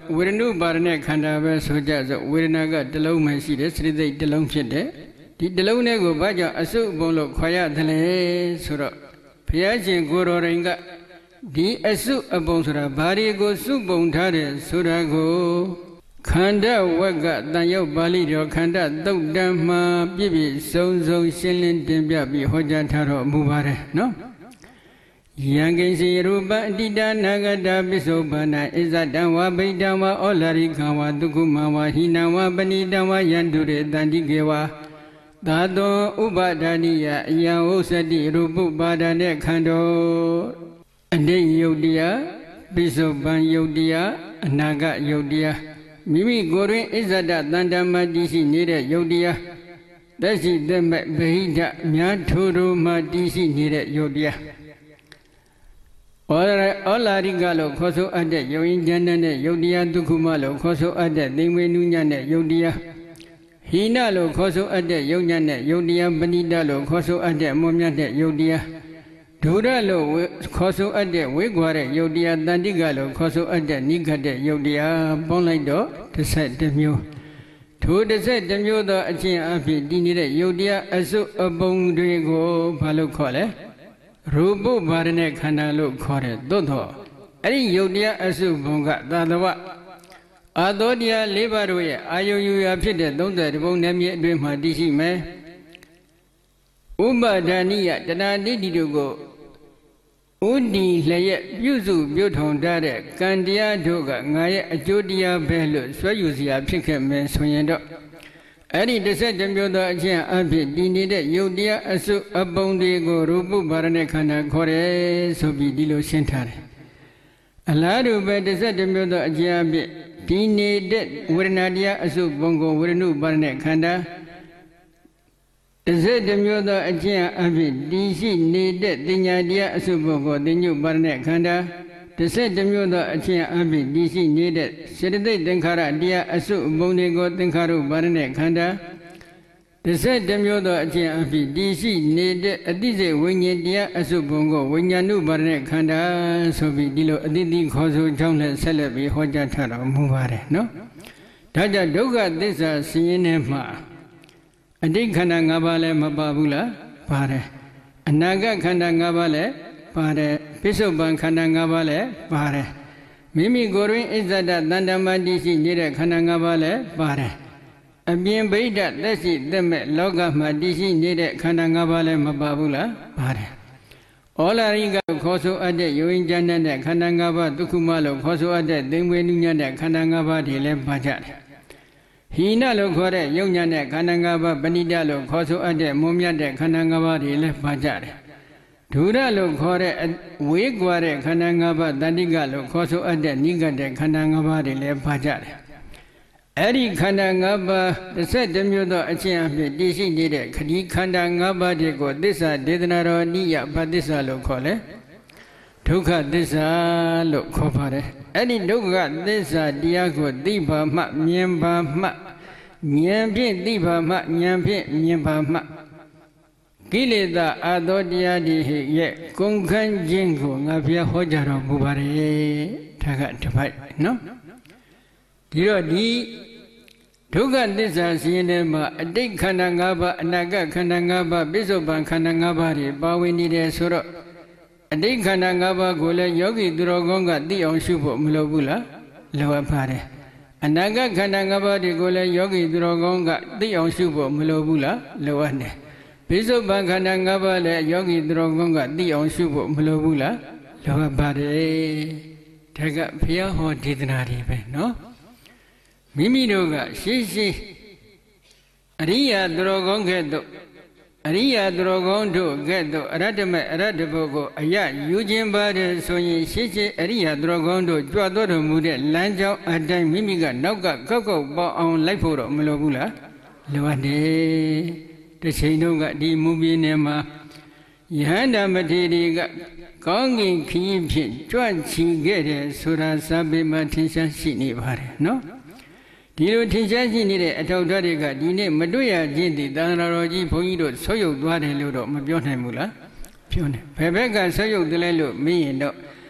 ဝေဒနုပါဒနဲ့ခန္ဓာပဲဆိုကြဆိုဝေဒနာကတစ်လုံးမှရှိတယ်စရိသိက်တစ်လုံးဖြစ်တယ်ဒီတစ်လုံးနဲ့ကိုဘာကြောင့်အစုပုံလို့ခေါ်ရတယ်လဲဆိုတော့ဘုရားရှင်ကိုတော်ရင်ကဒီအစုအပုံဆိုတာဘာတွေကိုစုပုံထားတယ်ဆိုတာကိုခန္ဓာဝက်ကတန်ရုပ်ပါဠိတော်ခန္ဓာသုတ်တံမှာပြည့်ပြည့်စုံစုံရှင်းလင်းတင်ပြပြီးဟောကြားထားတော်မူပါတယ်နော်ယံကိစီရူပအတိတနာဂတပိစုပန္နဣဇတံဝဗိတံဝဩလာရိကံဝဒုက္ခမဝဟိနံဝပဏိတံဝယန္တုရေတန္တိကေဝသာတောဥပါဒာနိယအယံဥစ္စတိရူပပါဒနဲ့ခန္ဓာအတိတ်ယုတ်တရားပိစုပန်ယုတ်တရားအနာဂတ်ယုတ်တရားမိမိကိုယ်တွင်ဣဇဒတန်တမတည်ရှိနေတဲ့ယုတ်တရားသက်ရှိသက်မဲ့ဗဟိတမြတ်ထိုတို့မှတည်ရှိနေတဲ့ယုတ်တရားဩလာရိကလို့ခေါ်ဆိုအပ်တဲ့ယုံရင်ဉာဏ်နဲ့ယုတ်တရားဒုက္ခမလို့ခေါ်ဆိုအပ်တဲ့သိမ့်ဝေနုညံ့တဲ့ယုတ်တရားဟိနလို့ခေါ်ဆိုအပ်တဲ့ယုံညံ့တဲ့ယုတ်တရားပဏိတလို့ခေါ်ဆိုအပ်တဲ့မွန်မြတ်တဲ့ယုတ်တရားဒုရလို့ခေါ်ဆိုအပ်တဲ့ဝိကွာတဲ့ယုတ်တရားတန်တိကလို့ခေါ်ဆိုအပ်တဲ့နိဂတ်တဲ့ယုတ်တရားပေါင်းလိုက်တော့11မျိုးထို11မျိုးသောအချင်းအဖြစ်တည်နေတဲ့ယုတ်တရားအစုအပုံတွေကိုဘာလို့ခေါ်လဲရူပဘာရနဲ့ခန္ဓာလို့ခေါ်တယ်သို့တော့အဲ့ဒီယုတ်တရားအစုဘုံကသာသဝအာသောတရား၄ပါးတို့ရဲ့အာယုံယူရာဖြစ်တဲ့30ပုံနယ်မြေအတွင်းမှာတည်ရှိမယ်ဥပါဒာနိယတဏှာတိတိတို့ကိုဥဒီလျက်ပြုစုပြုထုံထားတဲ့ကံတရားတို့ကငါရဲ့အကျိုးတရားပဲလို့ဆွဲယူစရာဖြစ်ခဲ့မယ်ဆိုရင်တော့အဲ့ဒီ11မျိုးသောအချင်းအဖြစ်တည်နေတဲ့ယုတ်တရားအစုအပုံတွေကိုရူပဘာရနဲ့ခန္ဓာခေါ်တယ်ဆိုပြီးဒီလိုရှင်းထားတယ်အလားတူပဲ11မျိုးသောအချင်းအဖြစ်တည်နေတဲ့ဝေဒနာတရားအစုပုံကိုဝေဒနုဘာရနဲ့ခန္ဓာ11မျိုးသောအချင်းအဖြစ်တည်ရှိနေတဲ့တင်ညာတရားအစုပုံကိုသင်္ညုပါရနဲ့ခန္ဓာ11မျိုးသောအချင်းအဖြစ်တည်ရှိနေတဲ့စေတသိက်သင်္ခါရတရားအစုအပုံတွေကိုသင်္ခါရုပါရနဲ့ခန္ဓာ11မျိုးသောအချင်းအဖြစ်တည်ရှိနေတဲ့အတိစိတ်ဝိညာဉ်တရားအစုပုံကိုဝိညာဏုပါရနဲ့ခန္ဓာဆိုပြီးဒီလိုအတိတိခေါ်ဆိုကြောင်းနဲ့ဆက်လက်ပြီးဟောကြားထားတော်မူပါတယ်နော်ဒါကြောင့်ဒုက္ခသစ္စာဆင်းရဲနေမှာအတိတ်ခန္ဓာ၅ပါးလည်းမပါဘူးလားပါတယ်အနာဂတ်ခန္ဓာ၅ပါးလည်းပါတယ်ပိစုပန်ခန္ဓာ၅ပါးလည်းပါတယ်မိမိကိုယ်တွင်ဣဇဒတန်တမတည်ရှိနေတဲ့ခန္ဓာ၅ပါးလည်းပါတယ်အပြင်ဗိဒ္ဓသက်ရှိသက်မဲ့လောကမှာတည်ရှိနေတဲ့ခန္ဓာ၅ပါးလည်းမပါဘူးလားပါတယ်ဩလာရိကခေါ်ဆိုအပ်တဲ့ယုံဉာဏ်နဲ့ခန္ဓာ၅ပါးဒုက္ခမလို့ခေါ်ဆိုအပ်တဲ့သိမ့်ဝေနုညံ့တဲ့ခန္ဓာ၅ပါးတွေလည်းပါကြတယ်ဟိနလို့ခေါ်တဲ့ယုံညာနဲ့ခန္ဓာ၅ပါးပဏိတလို့ခေါ်ဆိုအပ်တဲ့မွန်မြတ်တဲ့ခန္ဓာ၅ပါးတွေလည်းပါကြတယ်ဒုရလို့ခေါ်တဲ့ဝေးကွာတဲ့ခန္ဓာ၅ပါးတဏှိကလို့ခေါ်ဆိုအပ်တဲ့နိဂတ်တဲ့ခန္ဓာ၅ပါးတွေလည်းပါကြတယ်အဲ့ဒီခန္ဓာ၅ပါး11မျိုးသောအချင်းအဖြစ်တည်ရှိနေတဲ့ခတိခန္ဓာ၅ပါးတွေကိုသစ္စာဒေသနာတော်နိယဘာသစ္စာလို့ခေါ်လဲဒုက္ခသစ္စာလို့ခေါ်ပါတယ်အဲ့ဒီဒုက္ခသစ္စာတရားကိုသိပါမှမြင်ပါမှဉာဏ်ဖြင့်သိပါမှဉာဏ်ဖြင့်မြင်ပါမှကိလေသာအာသောတရားတွေရဲ့ကုန်ခန်းခြင်းကိုငါဘုရားဟောကြားတော်မူပါတယ်ဒါကတစ်ပိုက်နော်ဒီတော့ဒီဒုက္ခသစ္စာစီရင်ထဲမှာအတိတ်ခန္ဓာ၅ပါးအနာဂတ်ခန္ဓာ၅ပါးပိစုပန်ခန္ဓာ၅ပါးတွေပါဝင်နေတယ်ဆိုတော့အတိတ်ခန္ဓာ၅ပါးကိုလည်းယောဂီသူတော်ကောင်းကသိအောင်ရှုဖို့မလိုဘူးလားလိုအပ်ပါတယ်အနာဂတ်ခန္ဓာ၅ပါးတွေကိုလည်းယောဂီသူတော်ကောင်းကသိအောင်ရှုဖို့မလိုဘူးလားလိုအပ်တယ်ပိစုပန်ခန္ဓာ၅ပါးလည်းယောဂီသူတော်ကောင်းကသိအောင်ရှုဖို့မလိုဘူးလားလိုအပ်ပါတယ်ဒါကဘုရားဟောဒေသနာတွေပဲနော်မိမိတို့ကရှေးရှေးအရိယာသူတော်ကောင်းကဲ့သို့အရိယာသူတော်ကောင်းတို့ကဲ့သို့အရတ္တမေအရတ္တဘုကိုအယယူခြင်းပါတယ်ဆိုရင်ရှေးရှေးအရိယာသူတော်ကောင်းတို့ကြွတော်တော်မူတဲ့လမ်းကြောင်းအတိုင်းမိမိကနောက်ကကောက်ကောက်ပေါအောင်လိုက်ဖို့တော့မလိုဘူးလားလိုအပ်တယ်တစ်ချိန်တုန်းကဒီမူပြင်းထဲမှာယဟန္တာမထေရီကကောင်းကင်ခရီးဖြင့်ကြွချီခဲ့တယ်ဆိုတာစာပေမှာထင်ရှားရှိနေပါတယ်နော်ဒီလိုထင်ရှားရှိနေတဲ့အထောက်အထားတွေကဒီနေ့မတွေ့ရခြင်းဒီသာသနာတော်ကြီးဘုန်းကြီးတို့ဆုတ်ယုတ်သွားတယ်လို့တော့မပြောနိုင်ဘူးလားပြောတယ်ဘယ်ဘက်ကဆုတ်ယုတ်တယ်လဲလို့မေးရင်တော့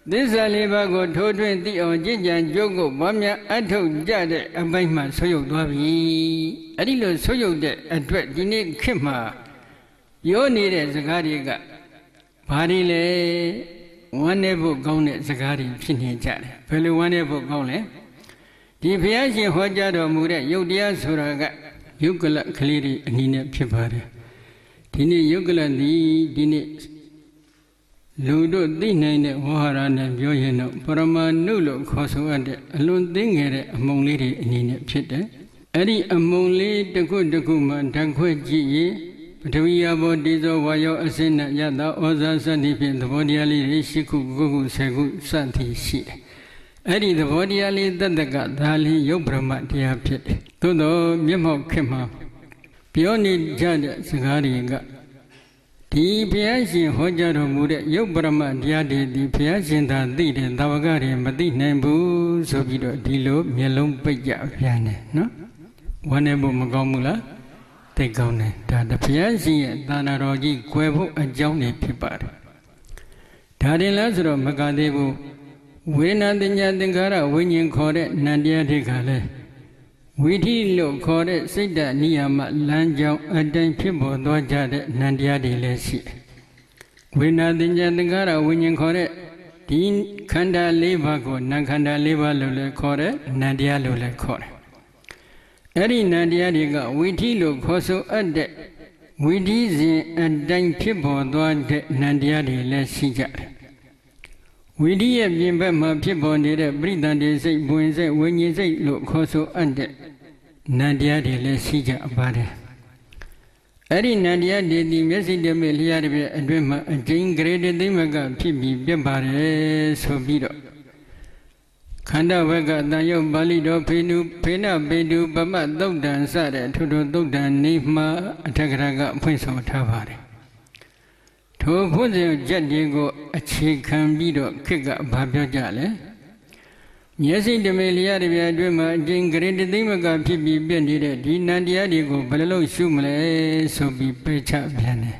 သစ္စာလေးပါးကိုထိုးထွင်းသိအောင်ကြည်ကြံကြိုးကိုဘာများအထုတ်ကြတဲ့အပိုင်းမှဆွရုပ်သွားပြီအဲ့ဒီလိုဆွရုပ်တဲ့အတွက်ဒီနေ့ခေတ်မှာပြောနေတဲ့စကားတွေကဘာတွေလဲဝမ်းနေဖို့ကောင်းတဲ့စကားတွေဖြစ်နေကြတယ်ဘယ်လိုဝမ်းနေဖို့ကောင်းလဲဒီဘုရားရှင်ဟောကြားတော်မူတဲ့ယုတ်တရားဆိုတာကယုတ်ကလကလေးတွေအနည်းနဲ့ဖြစ်ပါတယ်ဒီနေ့ယုတ်ကလသည်ဒီနေ့လူတို့သိနိုင်တဲ့ဝါဟာရနဲ့ပြောရင်တော့ပရမနုလို့ခေါ်ဆိုရတဲ့အလွန်သိငယ်တဲ့အမုံလေးတွေအနည်းနဲ့ဖြစ်တယ်အဲ့ဒီအမုံလေးတစ်ခုတစ်ခုမှဓာတ်ခွဲကြည့်ရင်ပထဝီအဘောတိဇောဝါယောအစင်းနဲ့ယတဩဇာစသည်ဖြင့်သဘောတရားလေးတွေ၈ခု9ခု10ခုစသည်ရှိတယ်အဲ့ဒီသဘောတရားလေးတတကဒါလေးယုတ်ပရမတရားဖြစ်တယ်သို့တော့မျက်မှောက်ခေတ်မှာပြောနေကြတဲ့စကားတွေကဒီဘုရားရှင်ဟောကြားတော်မူတဲ့ယုတ်ပရမတရားတွေဒီဘုရားရှင်သာသိတယ်သာဝကတွေမသိနိုင်ဘူးဆိုပြီးတော့ဒီလိုမျက်လုံးပိတ်ကြပြန်တယ်နော်ဝမ်းနေဖို့မကောင်းဘူးလားသိကောင်းတယ်ဒါဘုရားရှင်ရဲ့သာနာတော်ကြီးကွယ်ဖို့အကြောင်းတွေဖြစ်ပါတယ်ဒါတင်လားဆိုတော့မကသေးဘူးဝေဒနာတင်ညာသင်္ခါရဝိညာဉ်ခေါ်တဲ့နံတရားတွေကလည်းဝိဓိလို့ခေါ်တဲ့စိတ်ဓာတ်နိယာမလမ်းကြောင်းအတိုင်းဖြစ်ပေါ်သွားကြတဲ့နံတရားတွေလည်းရှိတယ်ဝေဒနာတင်ညာသင်္ခါရဝိညာဉ်ခေါ်တဲ့ဒီခန္ဓာ၄ပါးကိုနံခန္ဓာ၄ပါးလို့လည်းခေါ်တဲ့နံတရားလို့လည်းခေါ်တယ်အဲ့ဒီနံတရားတွေကဝိဓိလို့ခေါ်ဆိုအပ်တဲ့ဝိဓိစဉ်အတိုင်းဖြစ်ပေါ်သွားတဲ့နံတရားတွေလည်းရှိကြတယ်ဝိဓိရဲ့ပြင်ဘက်မှာဖြစ်ပေါ်နေတဲ့ပရိသန္တိစိတ်ဝင်စိတ်ဝိညာဉ်စိတ်လို့ခေါ်ဆိုအပ်တဲ့နံတရားတွေလည်းရှိကြပါတယ်အဲ့ဒီနံတရားတွေဒီမျက်စိတမဲ့လျှာတစ်ပြည့်အတွင်းမှာအကျဉ်းဂရေတသိမကဖြစ်ပြီးပြတ်ပါတယ်ဆိုပြီးတော့ခန္ဓာဘက်ကတန်ရုပ်ပါဠိတော်ဖေနပေတုပမသုတ်တံစတဲ့ထိုသုတ်တံနေမှာအထက်ကရာကဖွင့်ဆိုထားပါတယ်ထိုဖွင့်ဆိုချက်တွေကိုအခြေခံပြီးတော့ခေတ်ကဘာပြောကြလဲမျက်စိတမေလျာတပြအတွင်းမှာအကျဉ်းဂရေတသိမကဖြစ်ပြီးပြည့်နေတဲ့ဒီနံတရားတွေကိုဘယ်လိုရှုမလဲဆိုပြီးပယ်ချပြန်တယ်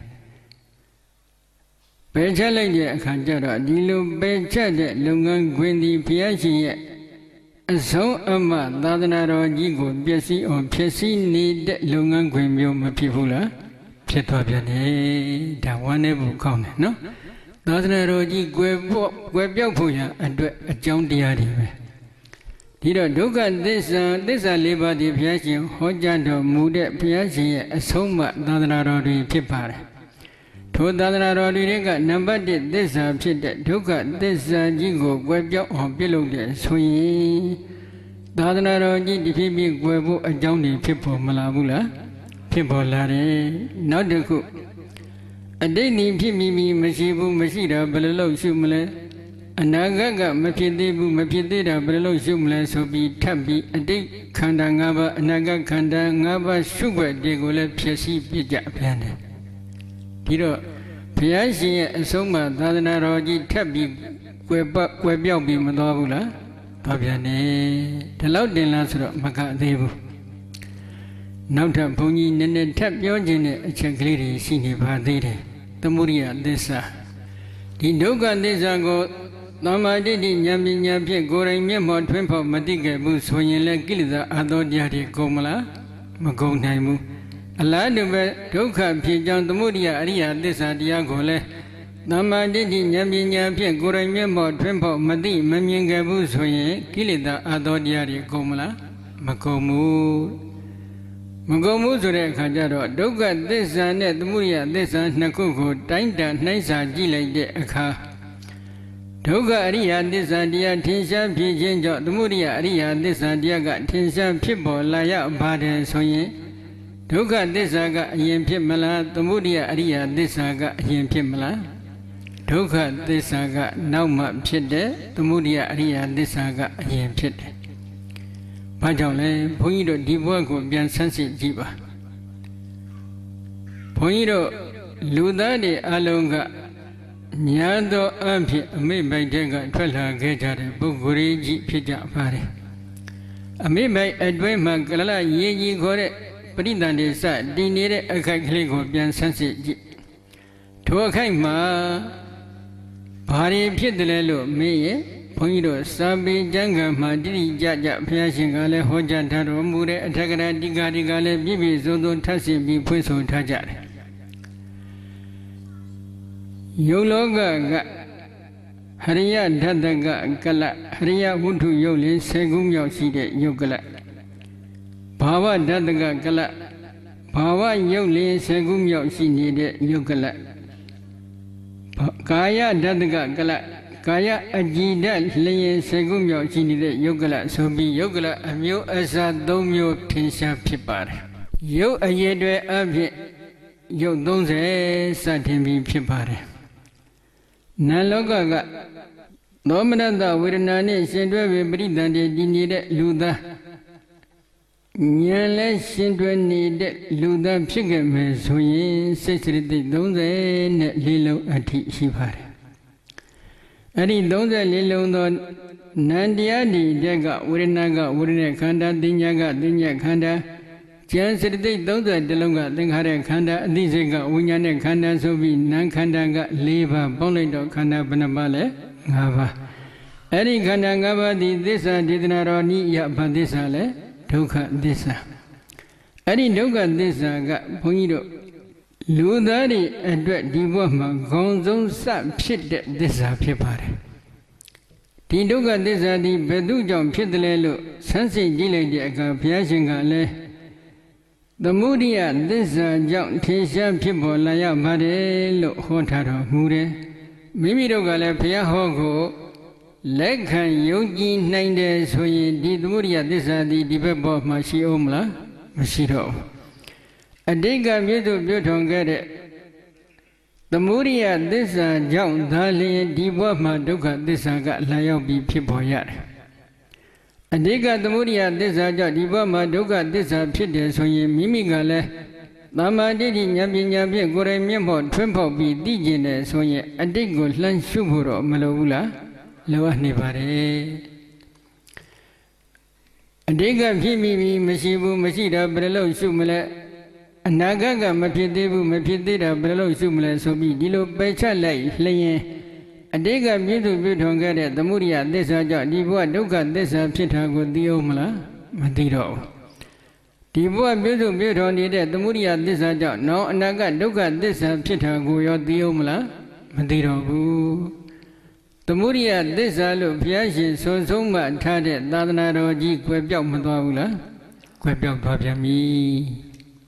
ပယ်ချလိုက်တဲ့အခါကျတော့ဒီလိုပယ်ချတဲ့လုပ်ငန်းခွင်ဒီဘုရားရှင်ရဲ့အဆုံးအမသာသနာတော်ကြီးကိုပျက်စီးအောင်ဖြစ်စီနေတဲ့လုပ်ငန်းခွင်မျိုးမဖြစ်ဘူးလားဖြစ်သွားပြန်တယ်ဒါဝမ်းနေဖို့ကောင်းတယ်နော်သာသနာတော်ကြီးကွယ်ပြောက်ဖို့ရအတွက်အကြောင်းတရားတွေပဲဒီတော့ဒုက္ခသစ္စာ၄ပါးဒီဘုရားရှင်ဟောကြားတော်မူတဲ့ဘုရားရှင်ရဲ့အဆုံးအမသာသနာတော်တွေဖြစ်ပါတယ်ထိုသာသနာတော်တွေကနံပါတ်1သစ္စာဖြစ်တဲ့ဒုက္ခသစ္စာကြီးကိုကွယ်ပြောက်အောင်ပြုလုပ်တဲ့ဆိုရင်သာသနာတော်ကြီးဒီဖြစ်ပြီးကွယ်ဖို့အကြောင်းတွေဖြစ်ပေါ်မလာဘူးလားဖြစ်ပေါ်လာတယ်နောက်တစ်ခုအတိတ်นี่ဖြစ်မိမရှိဘူးမရှိတာဘယ်လိုလုပ်ရှုမလဲအနာဂတ်ကမဖြစ်သေးဘူးမဖြစ်သေးတာဘယ်လိုလုပ်ရှုမလဲဆိုပြီးထပ်ပြီးအတိတ်ခန္ဓာ၅ပါးအနာဂတ်ခန္ဓာ၅ပါးရှုွက်တွေကိုလည်းဖြည့်ဆည်းပြကြပြန်တယ်ဒီတော့ဘုရားရှင်ရဲ့အဆုံးအမသာသနာတော်ကြီးထပ်ပြီးကွယ်ပြောက်ပြီးမသွားဘူးလားသွားပြန်တယ်ဒီလောက်တင်လားဆိုတော့မကသေးဘူးနောက်ထပ်ဘုန်းကြီးနည်းနည်းထပ်ပြောခြင်းတဲ့အချက်ကလေးတွေရှိနေပါသေးတယ်သမုဒိယသစ္စာဒီဒုက္ခသစ္စာကိုသမ္မာဒိဋ္ဌိဉာဏ်ပညာဖြင့်ကိုယ်တိုင်မျက်မှောက်ထွန်းဖော်မသိခဲ့ဘူးဆိုရင်လည်းကိလေသာအသောတရားတွေကုန်မလားမကုန်နိုင်ဘူးအလားတူပဲဒုက္ခဖြစ်ကြောင်းသမုဒိယအရိယသစ္စာတရားကိုလည်းသမ္မာဒိဋ္ဌိဉာဏ်ပညာဖြင့်ကိုယ်တိုင်မျက်မှောက်ထွန်းဖော်မသိမမြင်ခဲ့ဘူးဆိုရင်ကိလေသာအသောတရားတွေကုန်မလားမကုန်ဘူးမကုန်ဘူးဆိုတဲ့အခါကျတော့ဒုက္ခသစ္စာနဲ့သမုဒိယသစ္စာနှစ်ခုကိုတိုင်းတာနှိုင်းစာကြည့်လိုက်တဲ့အခါဒုက္ခအရိယသစ္စာတရားထင်ရှားဖြစ်ခြင်းကြောင့်သမုဒိယအရိယသစ္စာတရားကထင်ရှားဖြစ်ပေါ်လာရပါတယ်ဆိုရင်ဒုက္ခသစ္စာကအရင်ဖြစ်မလားသမုဒိယအရိယသစ္စာကအရင်ဖြစ်မလားဒုက္ခသစ္စာကနောက်မှဖြစ်တဲ့သမုဒိယအရိယသစ္စာကအရင်ဖြစ်တယ်ဘာကြောင့်လဲဘုန်းကြီးတို့ဒီဘဝကိုပြန်ဆန်းစစ်ကြည့်ပါဘုန်းကြီးတို့လူသားတွေအလုံးကညာသောအဖြစ်အမိမိုက်တဲ့ကထွက်လာခဲ့ကြတဲ့ပုဂ္ဂိုလ်ကြီးဖြစ်ကြပါတယ်အမိမိုက်အတွင်းမှာကလလရေကြီးခေါ်တဲ့ပရိသန္တိစတည်နေတဲ့အခိုက်ကလေးကိုပြန်ဆန်းစစ်ကြည့်ထိုအခိုက်မှာ Bari Piedelo May, Poido, Sabi, Janga, Madiri, Jaja, Piashingale, Hoja, Taro, Mure, Atagara, Digadigale, Bibi, Zodo, Tassi, Bi, Puso, Tajar. Yologa, Haria, Dadaga, Gala, Haria, Wutu Yoli, Segum Yoshide, Yogala. Bava Dadaga, Gala, Bava Yoli, Segum Yoshide, Yogala. Kaya Dadaga, Gala. Kaya Ajida Lay Segum Yoshide, Yogala, Sobi Yogala, Amu Asa Domio Tinsha Pipar. Yo Ayedwe Abi Yo Donze Satimbi Pipare. Naloga Dominanda Viranani Sindwe Brida de Dinide Luda Nyale Sindwe needed Luda Pigame Suyin Sesri Donze Lilo Ati Shipare. Adi Donza Lilo Nandia di Jaga Urinaga Urine Kanda Dinyaga Dinya Kanda Jansri Donza Delonga Dinghare Kanda Diziga Unyane Kanda Sobi Nankandaga Leva Bolido Kanda Banabale Gava Adi Kanda Gava di Disa Didnaroni Yapadisale Doka Disa Adi Doka Disa Ga Punido Ludari Edward Divama Gonzo Sap Pit Disa Pipare. Tidoga Disa di Bedujam Pitlelo, Sansi Gilejaga Piashingale. The Mudia Disa Jam Tisha Pipo Laya Madelo Hotaro Mure. Mimidogale Piahogo Lekan Yogi 9 days so ye did Muria Disa di Dibepo Mashi Omla Mashiro. A digger mutu buton get it. The Muria this young Dali Diwama Duka this got Layobi people yet. A digger the Muria this Diwama Duka this pit so ye Mimigale. Lama did in Yabi Gore Mimbo Trimpo be digine so ye a diggo Lan Shuburo Malula Loa Nibare. A digger Pimi Mashibu Mashida Brelo Shumale. Nagaga Mapidebu Mapidida Brelo Sumla Sobi Dilo Becha Lay Laye Adega Mutu Butongare the Muria Desa Diva Duka Desa Pitago Diomala Madiro Diva Mutu Buton did the Muria Desa no Naga Duka Desa Pitago Diomala Madiro The Muria Desa Lupiashi so Soma Tade Dadanaro G Quebjak Madula Quebjak Papiami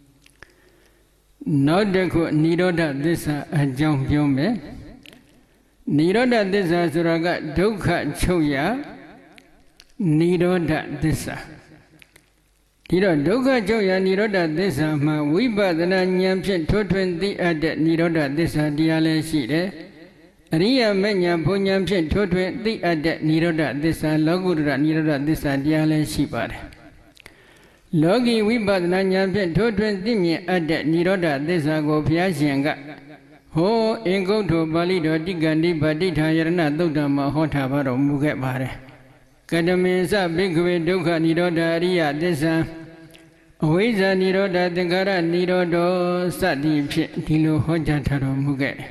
Not the Niroda Disa a jump yome Niroda Disa Suraga Duka Choya Niroda Disa Tiro Duka Choya Niroda Disa Ma Wiba the Nyamshin 220 at Niroda Disa Diale Shide Ria Menya Punyamshin 220 at Niroda Disa Logura Niroda Disa Diale Shipar Logi Wibad Nanyam to 20 at Niroda Desago Piashanga. Ho, in go to Balido Digandi Badita Yarna Dodama Hotabaro Mugebare. Kadamesa Bigwe Duka Niroda Ria Desa. Oiza Niroda Degara Nirodo Sadi Tilo Hojataro Muge.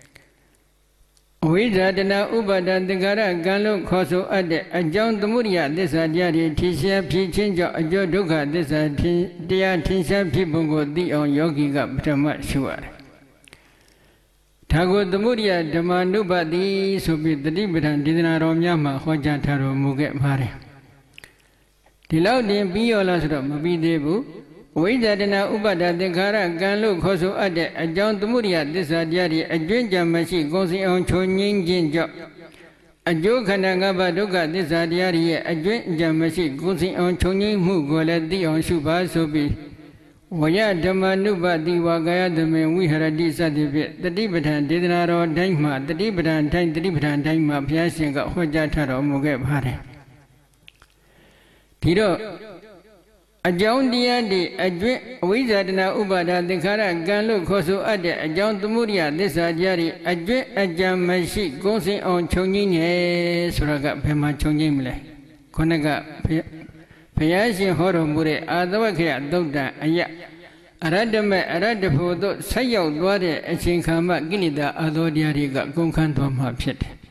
Oiza Dena Ubada Degara Galo Koso Ade, a John the Muria, this a Jari, Tisha Pichinja, a Joduka, this a Dia Tisha people go the on Yogi Gap Tamashuar. Tago the Muria, the Manuba, the Subi, the Dibitan, Dinarom Yama, Hojataro Muget Mare. The loud name Biolas Mabi Debu, Oiza Dena Ubada Degara Galo Koso Ade, a John the Muria, this a Jari, a Jinja Mashi goes on Chonin Jinja. A Jokanagaba Duga, this a Diari, a Jinja Mashi goes on Chonin Mugola, the on Shuba Sobi. Waya Damanuba, the Wagaya, the man we had a disadvantage. The Dibitan did not Daima, the Dibitan time, the Dibitan time, Piasinga, Hojataro Muget Hare. Tiro. A John Diadi, a wizard na Ubada, the Kara Galo Koso Ade, a John Tumuria, this a Jari, a Jamashi, goes on Chonin, Suraga Pema Chonimle, Konaga Payashi Horomure, Adawaka, Dogda, Aya, Aradame, Aradapo, Sayo, Dwade, a Chinkama, Ginida, Adodiariga, Gonkanto Mapit.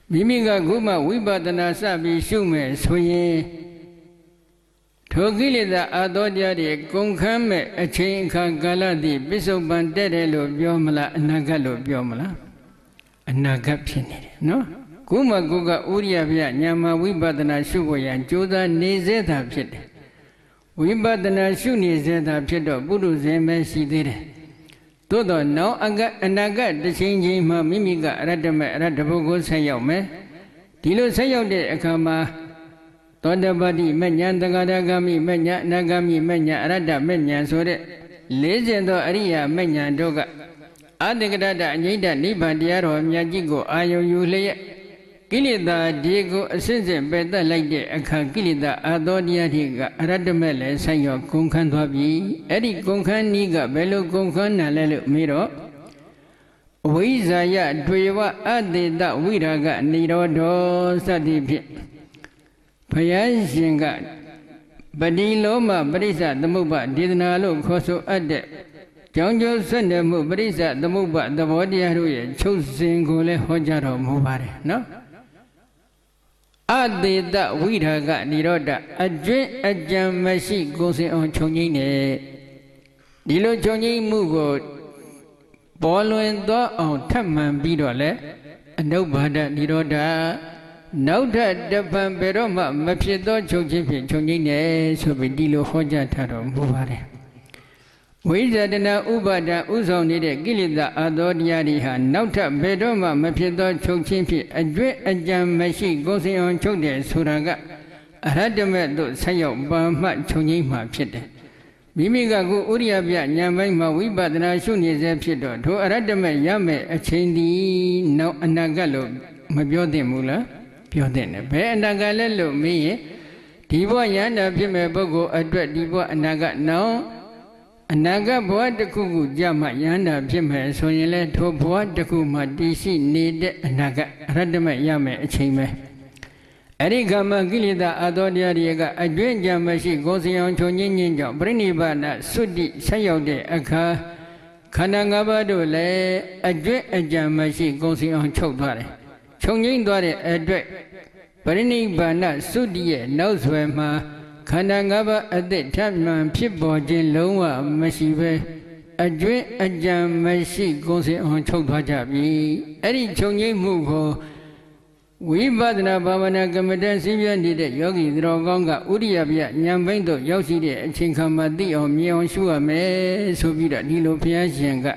မိမိကခုမှဝိပဿနာစပြီးရှုမယ်ဆိုရင်ထိုကိလေသာအာသောတရားတွေကုန်ခန်းမဲ့အချိန်အခါကာလတိပစ္စုပန်တဲ့တယ်လို့ပြောမလားအနာဂတ်လို့ပြောမလားအနာဂတ်ဖြစ်နေတယ်နော်ခုမှကိုကဥရိယဗျညာမဝိပဿနာရှုဖို့ရန်ကြိုးစားနေစေတာဖြစ်တယ်ဝိပဿနာရှုနေစေတာဖြစ်တော့ပုရုဇဉ်ပဲရှိသေးတယ်သို့တော့နောက်အနာဂတ်တစ်ချိန်ချင်းမှမိမိကအရတ္တမဲ့အရတ္တဘုကိုဆက်ရောက်မယ်ဒီလိုဆက်ရောက်တဲ့အခါမှာသောတပတိမဉ္ဇဉ်သဂရဂမိမဉ္ဇဉ်အနာဂမိမဉ္ဇဉ်အရတ္တမဉ္ဇဉ်ဆိုတဲ့40သောအရိယာမဉ္ဇဉ်တို့ကအတ္တကတ္တအငြိမ့်တနိဗ္ဗာန်တရားတော်မြတ်ကြီးကိုအာယုံယူလျက်ကိလေသာဒီကိုအစစ်စစ်ပယ်တတ်လိုက်တဲ့အခါကိလေသာအာသောတရားတွေကအရတ္တမဲ့လည်းဆက်ရောက်ကုန်ခန်းသွားပြီအဲ့ဒီကုန်ခန်းနည်းကဘယ်လိုကုန်ခန်းနာလဲလို့မေးတော့အဝိဇ္ဇာယတွေဝအတေတဝိရာဂနိရောဓောစသည်ဖြင့်ဘုရားရှင်ကပတိလောမပရိစ္ဆသမုပ္ပါဒေသနာလို့ခေါ်ဆိုအပ်တဲ့ကြောင်းကျိုးဆက်နမှုပရိစ္ဆသမုပ္ပါသဘောတရားတို့ရဲ့ချုပ်စဉ်ကိုလည်းဟောကြားတော်မူပါတယ်နော်အတေတဝိရာဂနိရောဓအကျွင့်အကြံမရှိကိုယ်စင်အောင်ခြုံငိမ့်နေဒီလိုခြုံငိမ့်မှုကိုပေါ်လွင်သောအောင်ထပ်မှန်ပြီးတော့လေအနုဘာဒနိရောဓနောက်ထပ်တပံဘယ်တော့မှမဖြစ်သောချုပ်ခြင်းဖြင့်ခြုံငိမ့်နေဆိုပြီးဒီလိုဟောကြားထားတော်မူပါတယ်ဝိဇ္ဇတနာဥပါဒဥဆောင်နေတဲ့ကိလေသာအာသောတရားတွေဟာနောက်ထပ်ဘယ်တော့မှမဖြစ်သောချုပ်ခြင်းဖြင့်အကျွင့်အကြံမရှိကိုယ်စင်အောင်ချုပ်တယ်ဆိုတာကအရဟတမေသို့ဆက်ရောက်ပါမှချုပ်ငိမ့်မှဖြစ်တယ်မိမိကကိုဥရိယပြဉာဏ်ပိုင်းမှာဝိပဿနာရှုနေစေဖြစ်တော့ထိုအရဟတမေရမယ်အချိန်ဒီနောက်အနာဂတ်လို့မပြောသင့်ဘူးလားပြောသင့်တယ်ဘယ်အနာဂတ်လဲလို့မေးရင်ဒီဘဝယန္တာဖြစ်မဲ့ပုဂ္ဂိုလ်အတွက်ဒီဘဝအနာဂတ်နောက်အနာဂတ်ဘဝတစ်ခုခုကြမှယန္တာဖြစ်မယ်ဆိုရင်လည်းထိုဘဝတစ်ခုမှတည်ရှိနေတဲ့အနာဂတ်အရဟတမေရမယ်အချိန်ပဲအဲ့ဒီကမ္မကိလေသာအာသောတရားတွေကအကျွင့်ကြံမရှိကိုယ်စင်အောင်ခြုံငင်းခြင်းကြောင့်ပြိဋိဘာနာသုတိဆက်ရောက်တဲ့အခါခန္ဓာ၅ပါးတို့လည်းအကျွင့်အကြံမရှိကိုယ်စင်အောင်ချုပ်သွားတယ်ခြုံငင်းသွားတဲ့အတွက်ပြိဋိဘာနာသုတိရဲ့နောက်ဆွယ်မှာခန္ဓာ၅ပါးအသက်ထမှန်ဖြစ်ပေါ်ခြင်းလုံးဝမရှိပဲအကျွင့်အကြံမရှိကိုယ်စင်အောင်ချုပ်သွားကြပြီအဲ့ဒီခြုံငင်းမှုကိုဝိပဿနာဘာဝနာကမ္မဋ္ဌာန်းစည်းပြနေတဲ့ယောဂီသူတော်ကောင်းကဥရိယပြဉာဏ်ပိုင်းသို့ရောက်ရှိတဲ့အချိန်ခါမှာသိအောင်မြင်အောင်ရှုရမယ်ဆိုပြီးတော့ဒီလိုဘုရားရှင်က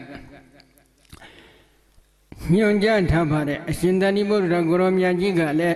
ညွှန်ကြားထားပါတဲ့အရှင်သာရိပုတ္တရာကိုရောမြတ်ကြီးကလည်း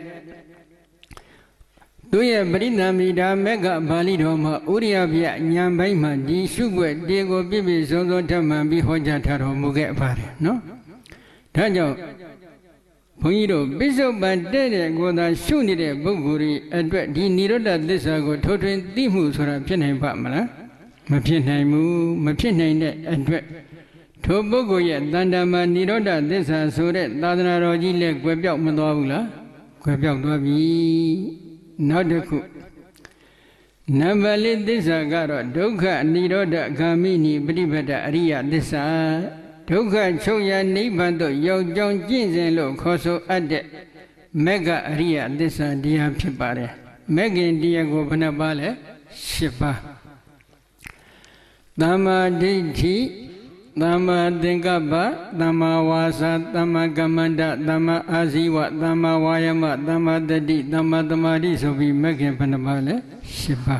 သူရဲ့ပရိသမီဓာမက်ကပါဠိတော်မှာဥရိယပြဉာဏ်ပိုင်းမှာဒီရှုွက်တေကိုပြည့်ပြည့်စုံစုံထမှန်ပြီးဟောကြားထားတော်မူခဲ့ပါတယ်နော်ဒါကြောင့်ဘုန်းကြီးတို့ပိဿုပန်တဲ့ကိုယ်သာရှုနေတဲ့ပုဂ္ဂိုလ်တွေအတွက်ဒီနိရောဓသစ္စာကိုထိုးထွင်းသိမှုဆိုတာဖြစ်နိုင်ပါမလားမဖြစ်နိုင်ဘူးမဖြစ်နိုင်တဲ့အတွက်ထိုပုဂ္ဂိုလ်ရဲ့တဏ္ဍာမှာနိရောဓသစ္စာဆိုတဲ့သာသနာတော်ကြီးလည်းကွယ်ပြောက်မသွားဘူးလားကွယ်ပြောက်သွားပြီနောက်တစ်ခုနံပါတ်၄သစ္စာကတော့ဒုက္ခနိရောဓဂာမိနိပฏิပဒအရိယသစ္စာဒုက္ခချုပ်ရာနိဗ္ဗာန်သို့ရောက်ကြောင်းကျင့်စဉ်လို့ခေါ်ဆိုအပ်တဲ့မဂ္ဂအရိယသစ္စာတရားဖြစ်ပါတယ်မဂ္ဂင်တရားကိုဘယ်နှပါလဲ၈ပါးသမ္မာဒိဋ္ဌိသမ္မာသင်္ကပ္ပသမ္မာဝါစာသမ္မာကမ္မန္တသမ္မာအာဇီဝသမ္မာဝါယမသမ္မာတတိသမ္မာသမာဓိဆိုပြီးမဂ္ဂင်ဘယ်နှပါလဲ၈ပါး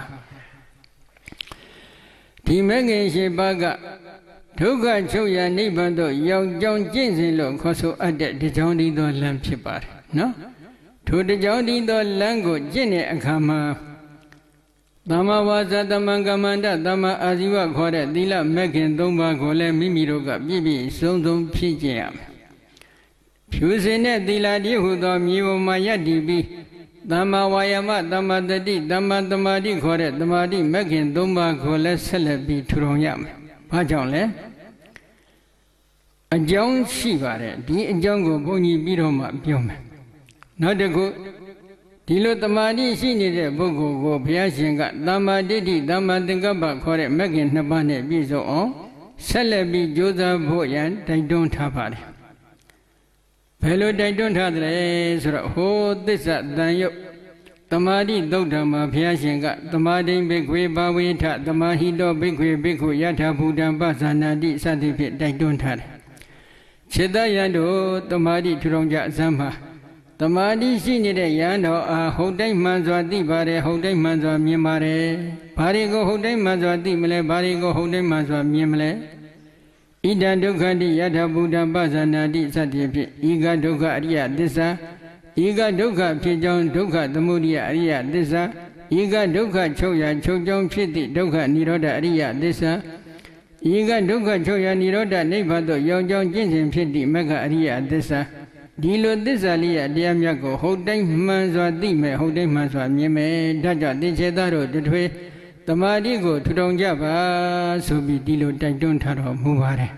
ဒီမဂ္ဂင်၈ပါးကဒုက္ခချုပ်ရာနိဗ္ဗာန်သို့ရောက်ကြောင်းကျင့်စဉ်လို့ခေါ်ဆိုအပ်တဲ့တကြောင်းတည်းသောလမ်းဖြစ်ပါတယ်နော်ထိုတကြောင်းတည်းသောလမ်းကိုကျင့်တဲ့အခါမှာသမ္မာဝါစာသမ္မာကမ္မန္တသမ္မာအာဇီဝခေါ်တဲ့သီလမဂ္ဂင်၃ပါးကိုလည်းမိမိတို့ကပြည့်ပြည့်စုံစုံဖြည့်ကျင့်ရမယ်ဖြူစင်တဲ့သီလတည်းဟုသောမြေပေါ်မှာယက်တည်ပြီးသမ္မာဝါယမသမ္မာတတိသမ္မာသမာဓိခေါ်တဲ့သမာဓိမဂ္ဂင်၃ပါးကိုလည်းဆက်လက်ပြီးထူထောင်ရမယ်ဘာကြောင့်လဲအကြောင်းရှိပါတယ်ဒီအကြောင်းကိုဘုန်းကြီးပြီးတော့မှပြောမယ်နောက်တစ်ခုဒီလိုတမာတိရှိနေတဲ့ပုဂ္ဂိုလ်ကိုဘုရားရှင်ကသမ္မာဒိဋ္ဌိသမ္မာသင်္ကပ္ပခေါ်တဲ့မဂ္ဂင်2ပါးနဲ့ပြည့်စုံအောင်ဆက်လက်ပြီးကြိုးစားဖို့ရန်တိုက်တွန်းထားပါတယ်ဘ Hello, Dayton Hadre, Ho, this than you. Tamadi Dodama Piashinga, Tamadin Bigwe Bawita, Tamahido Bigwe Biku Yata Buddha Basanadi Satifi Dayton Had. Chedayando, Tamadi Turonja Zamba. Tamadi Sinide Yando, a Hodai Manzwa Dibare, Hodai Manzwa Mimare, Parigo Hodai Manzwa Dimele, Parigo Hodai Manzwa Mimele. Ida Dukadi Yata Buddha Basanadi Satifi, Iga Duka Aria Disa. Iga Duka Pijon Duka the Mudia Aria Disa, Iga Duka Choya Chojong Chiti Duka Niroda Aria Disa, Iga Duka Choya Niroda Nebado Yojong Jinsin Piti Mega Aria Disa, Dilo Disalia Diamiago, Hodai Manzwa Dime, Hodai Manzwa Mime, Daja Dichedaro, the Twe, the Madigo, Tudong Java, Subi Dilo Dajun Taro, Mubare.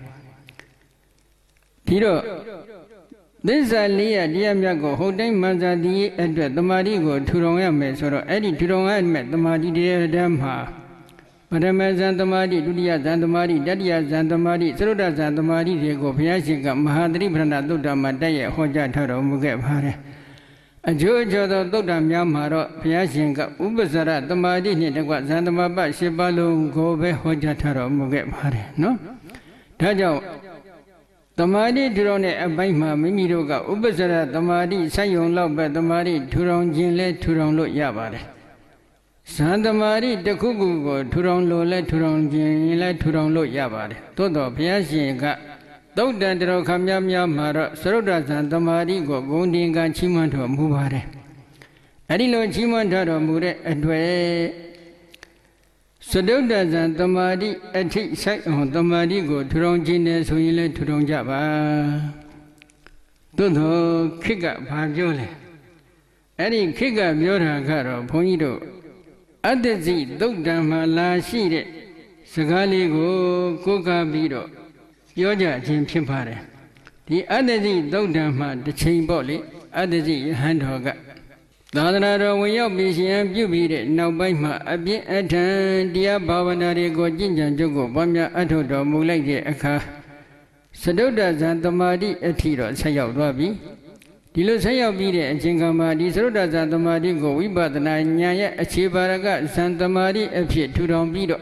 Tiro. This Alia Diamiago, Hodai Manza di Edward, the Marigo, Turonga Mesoro, Eddie Turonga met the Madi de Damha. Madame Zantamadi, Dudia Zantamadi, Dadia Zantamadi, Sruda Zantamadi, Diego Piasica, Mahadri Branda Duda Madaya, Hoja Taro Muge Pare. A Jojo Duda Yamaro, Piasica, Ubazara, the Madi, Nidagua Zantamaba, Shibalu, Gobe, Hoja Taro Muge Pare, no? Tajo. Tamadi Turone Abaima Mimiroga, Ubazara, Tamadi, Sayon Lobe, Tamadi, Turon Jinle, Turon Lo Yabare. Santamari, the Kugu, Turon Lole, Turon Jinle, Turon Lo Yabare. Todo Piasiga, Dodandro Kamyamya Mara, Saroda Santamari, Gondinga Chimanto Mubare. Adilo Chimantaro Mure, Adwe. Sadoda Zantamadi, a tick site on Tamadi go to Ronjine, so you let to Ronjaba. Dodo, kick up Pajole. Any kick up Yora Garo, Ponido. At the Z, Dogdama La Shide, Sagali go, Coca Bido, Yoja Jim Chimpare. The other Z, Dogdama, the chain body, other Z, Handhoga. Dadara way up is you beat it now by my a bit at dear Bavanari go Jinjan Jogo, Bamia Atodo, Mulagi Aka Sadoda Zantamadi, a tiro, Sayo Rabi. Dilo Sayo beat it and Jingama, Disoda Zantamadi go, we bought the Naya, a Chibaraga, Santamadi, a pit to Don Bido.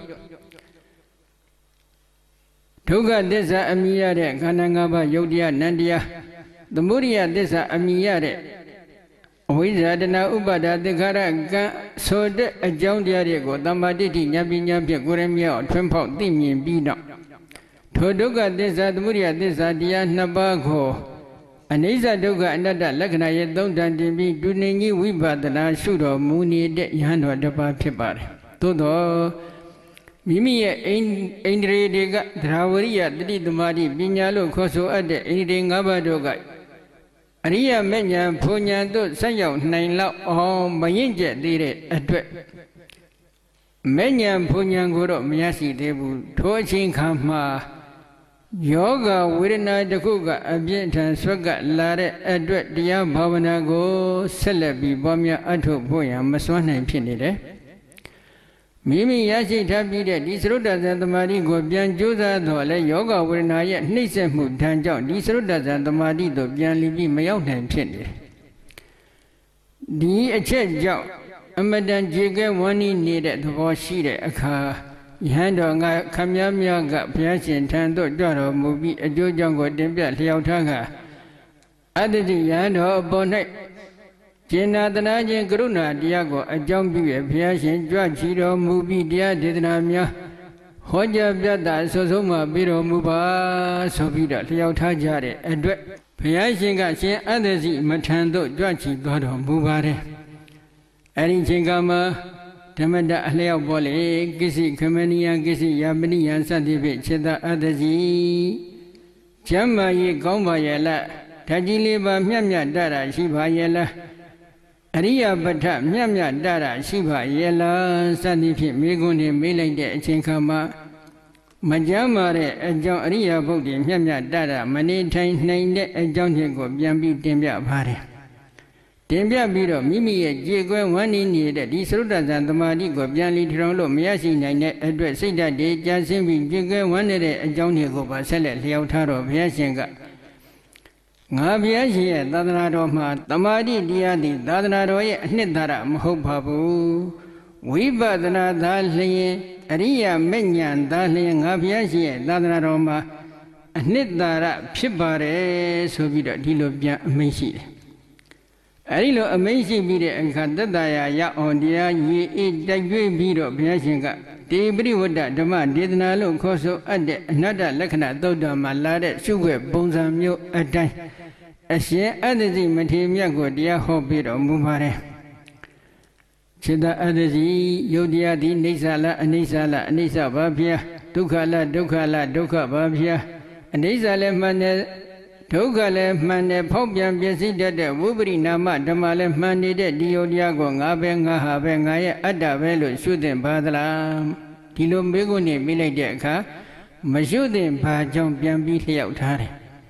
Toga Desa Amiare, Kanangaba, Yodia, Nandia, the Muria Desa Amiare. Wizardana Ubada the Garaga so de a John Diago, Damadi, Yabinya, Guremia, Trempo, Dimi, Bino. Todoga Desaduria, Desadia, Nabago, and Isadoga, another Lagana, don't dimi, Dunini, Wiba, the last shooter, Mooney, de Yano, the Pipar. Todo Mimi, Indre, Dravaria, the Dumadi, Binyalo, Coso, Ade, anything Abadoga. Aria Menya Punya do Sayo Naila or Mayinja did it at Menya Punya Guru Miasi Debu, Torching Kama Yoga, Wirina the Kuga, Abientan Swaga, Lare, Edward, Dia Bavanago, Celebi, Bomia, Ato Boya, Maswana and Pinide. Mimi Yashi Tabi, these rodas and the Marigo, Bian Josa, Dole, Yoga, Wirina, Nisa Mutanjo, these rodas and the Marido, Bian Libi, Mayon and Pinide. The Achet Jow, Amadan Jigger, one in needed to wash a car. Yando Kamyamya, Piasin, Tando, Doro, Movie, a Jojango, Dembia, Liautaga. Added the Yando, Bonnet. Jena the Najan Gruna, Diago, a jumpy, a Piasin, Drachiro, movie, Dia, Dinamia, Hoja Biada, Sosoma, Biro, Muba, Sopida, Liautajare, and Piasin got seen others, Matando, Drachi, Godo, Mubare. Adding Chingama. Tamada Leo Bole, Gisi, Kamania, Gisi, Yabini, and Sandivi, Cheda Adazi Jamba ye Gomba Yella, Tajiliba, Miamia Dara, Shiba Yella, Aria Bata, Miamia Dara, Shiba Yella, Sandifi, Meguni, Milade, Chinkama, Majamare, a John Aria Bodi, Miamia Dara, Mani Tain, named a John Higo, Yambi, Dembia Pare. Dembia Biro, Mimi, Jigo, one in needed, these rodas and the Madigo, Bianli Trolo, Miasi, and address that day, Jasim, Jigo, one day, a John Higo, Basel, Leotaro, Piasinga. ngā bia siya tādana roma tamadi diyadi tādana roye anitara mahubhabu Vibhadana dāliye ariya meññan dāliye ngā bia siya tādana roma anitara phibhare sobira dilo bia amaishi Arilo amaishi bire ankadadaya ya ondiya ye dagwe biro bia singa Tibri wada dhamma dedana lo khoso adde anada lakhana dauda malade shuwe bongsamyo adai Ashe adasi mati miyako diya ho biro mubare Chida adasi yodiyadi nisala anisala anisa babhya Dukhala dukhala dukha babhya Anisale mane Dukhala mane phobyan pyasidade Vubri nama dhammale mane de diyodiyako ngabe ngahabe ngaye addabe lo shudin badala Dilo mbegone milai de akha Mashudin bhajong pyambi liyaw thare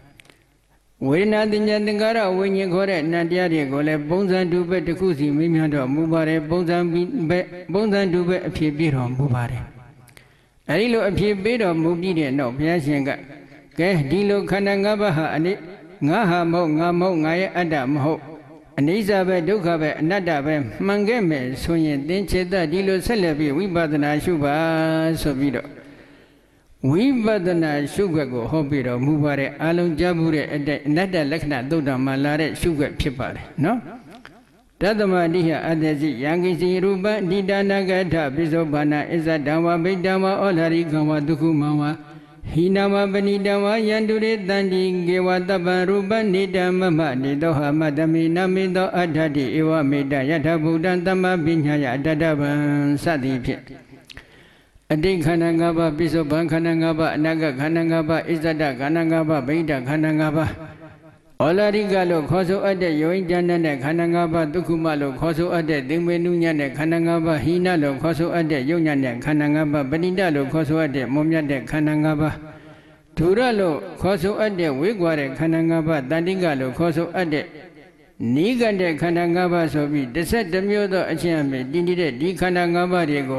Vedana Dinya Thangara Vinyan Khore Nandiyari ko le Bongsan Dube takku si mimyan do mu pare Bongsan Dube aphe pi do mu pare Ari lo aphe pi do mu pi de naw Bhuyan Shin ka Ke di lo khanda ngā pa ha ngā ha mho ngā mho ngā ye atta mho Anisa be dukkha be anatta be man ke me so yin thin cheta di lo set let pi Vipassana shu pa so pi do Vipassana shukwa ko ho pi do mu pare along ja phu de anatta lakhana thutta ma la de shukwa phit pare no Tathama diha adasi yankisi rupa didana gatha pisobhana isa dhamma bidhamma olhari kama dukhu mawa Hinama panidama yandure tandi gewa tapa rupa nidhamma nidhoha madami namido adhati ewa meda yatha buddhan tamma pinyaya adhatavan sati phit Adik khana ngapa pisobhan khana ngapa anaga khana ngapa isada khana ngapa bhida khana ngapa Olarika lo khoso adde yoin jana ne khana ngapa dukkuma lo khoso adde dingme nunya ne khana ngapa hina lo khoso adde yonya ne khana ngapa panida lo khoso adde momya ne khana ngapa Dhura lo khoso adde wegwa de khana ngapa tandika lo khoso adde niga de khana ngapa so pi 12 မျိုးသောအချင်းအမေတင်းတဲ့ဒီခန္ဓာ၅ပါးတွေကို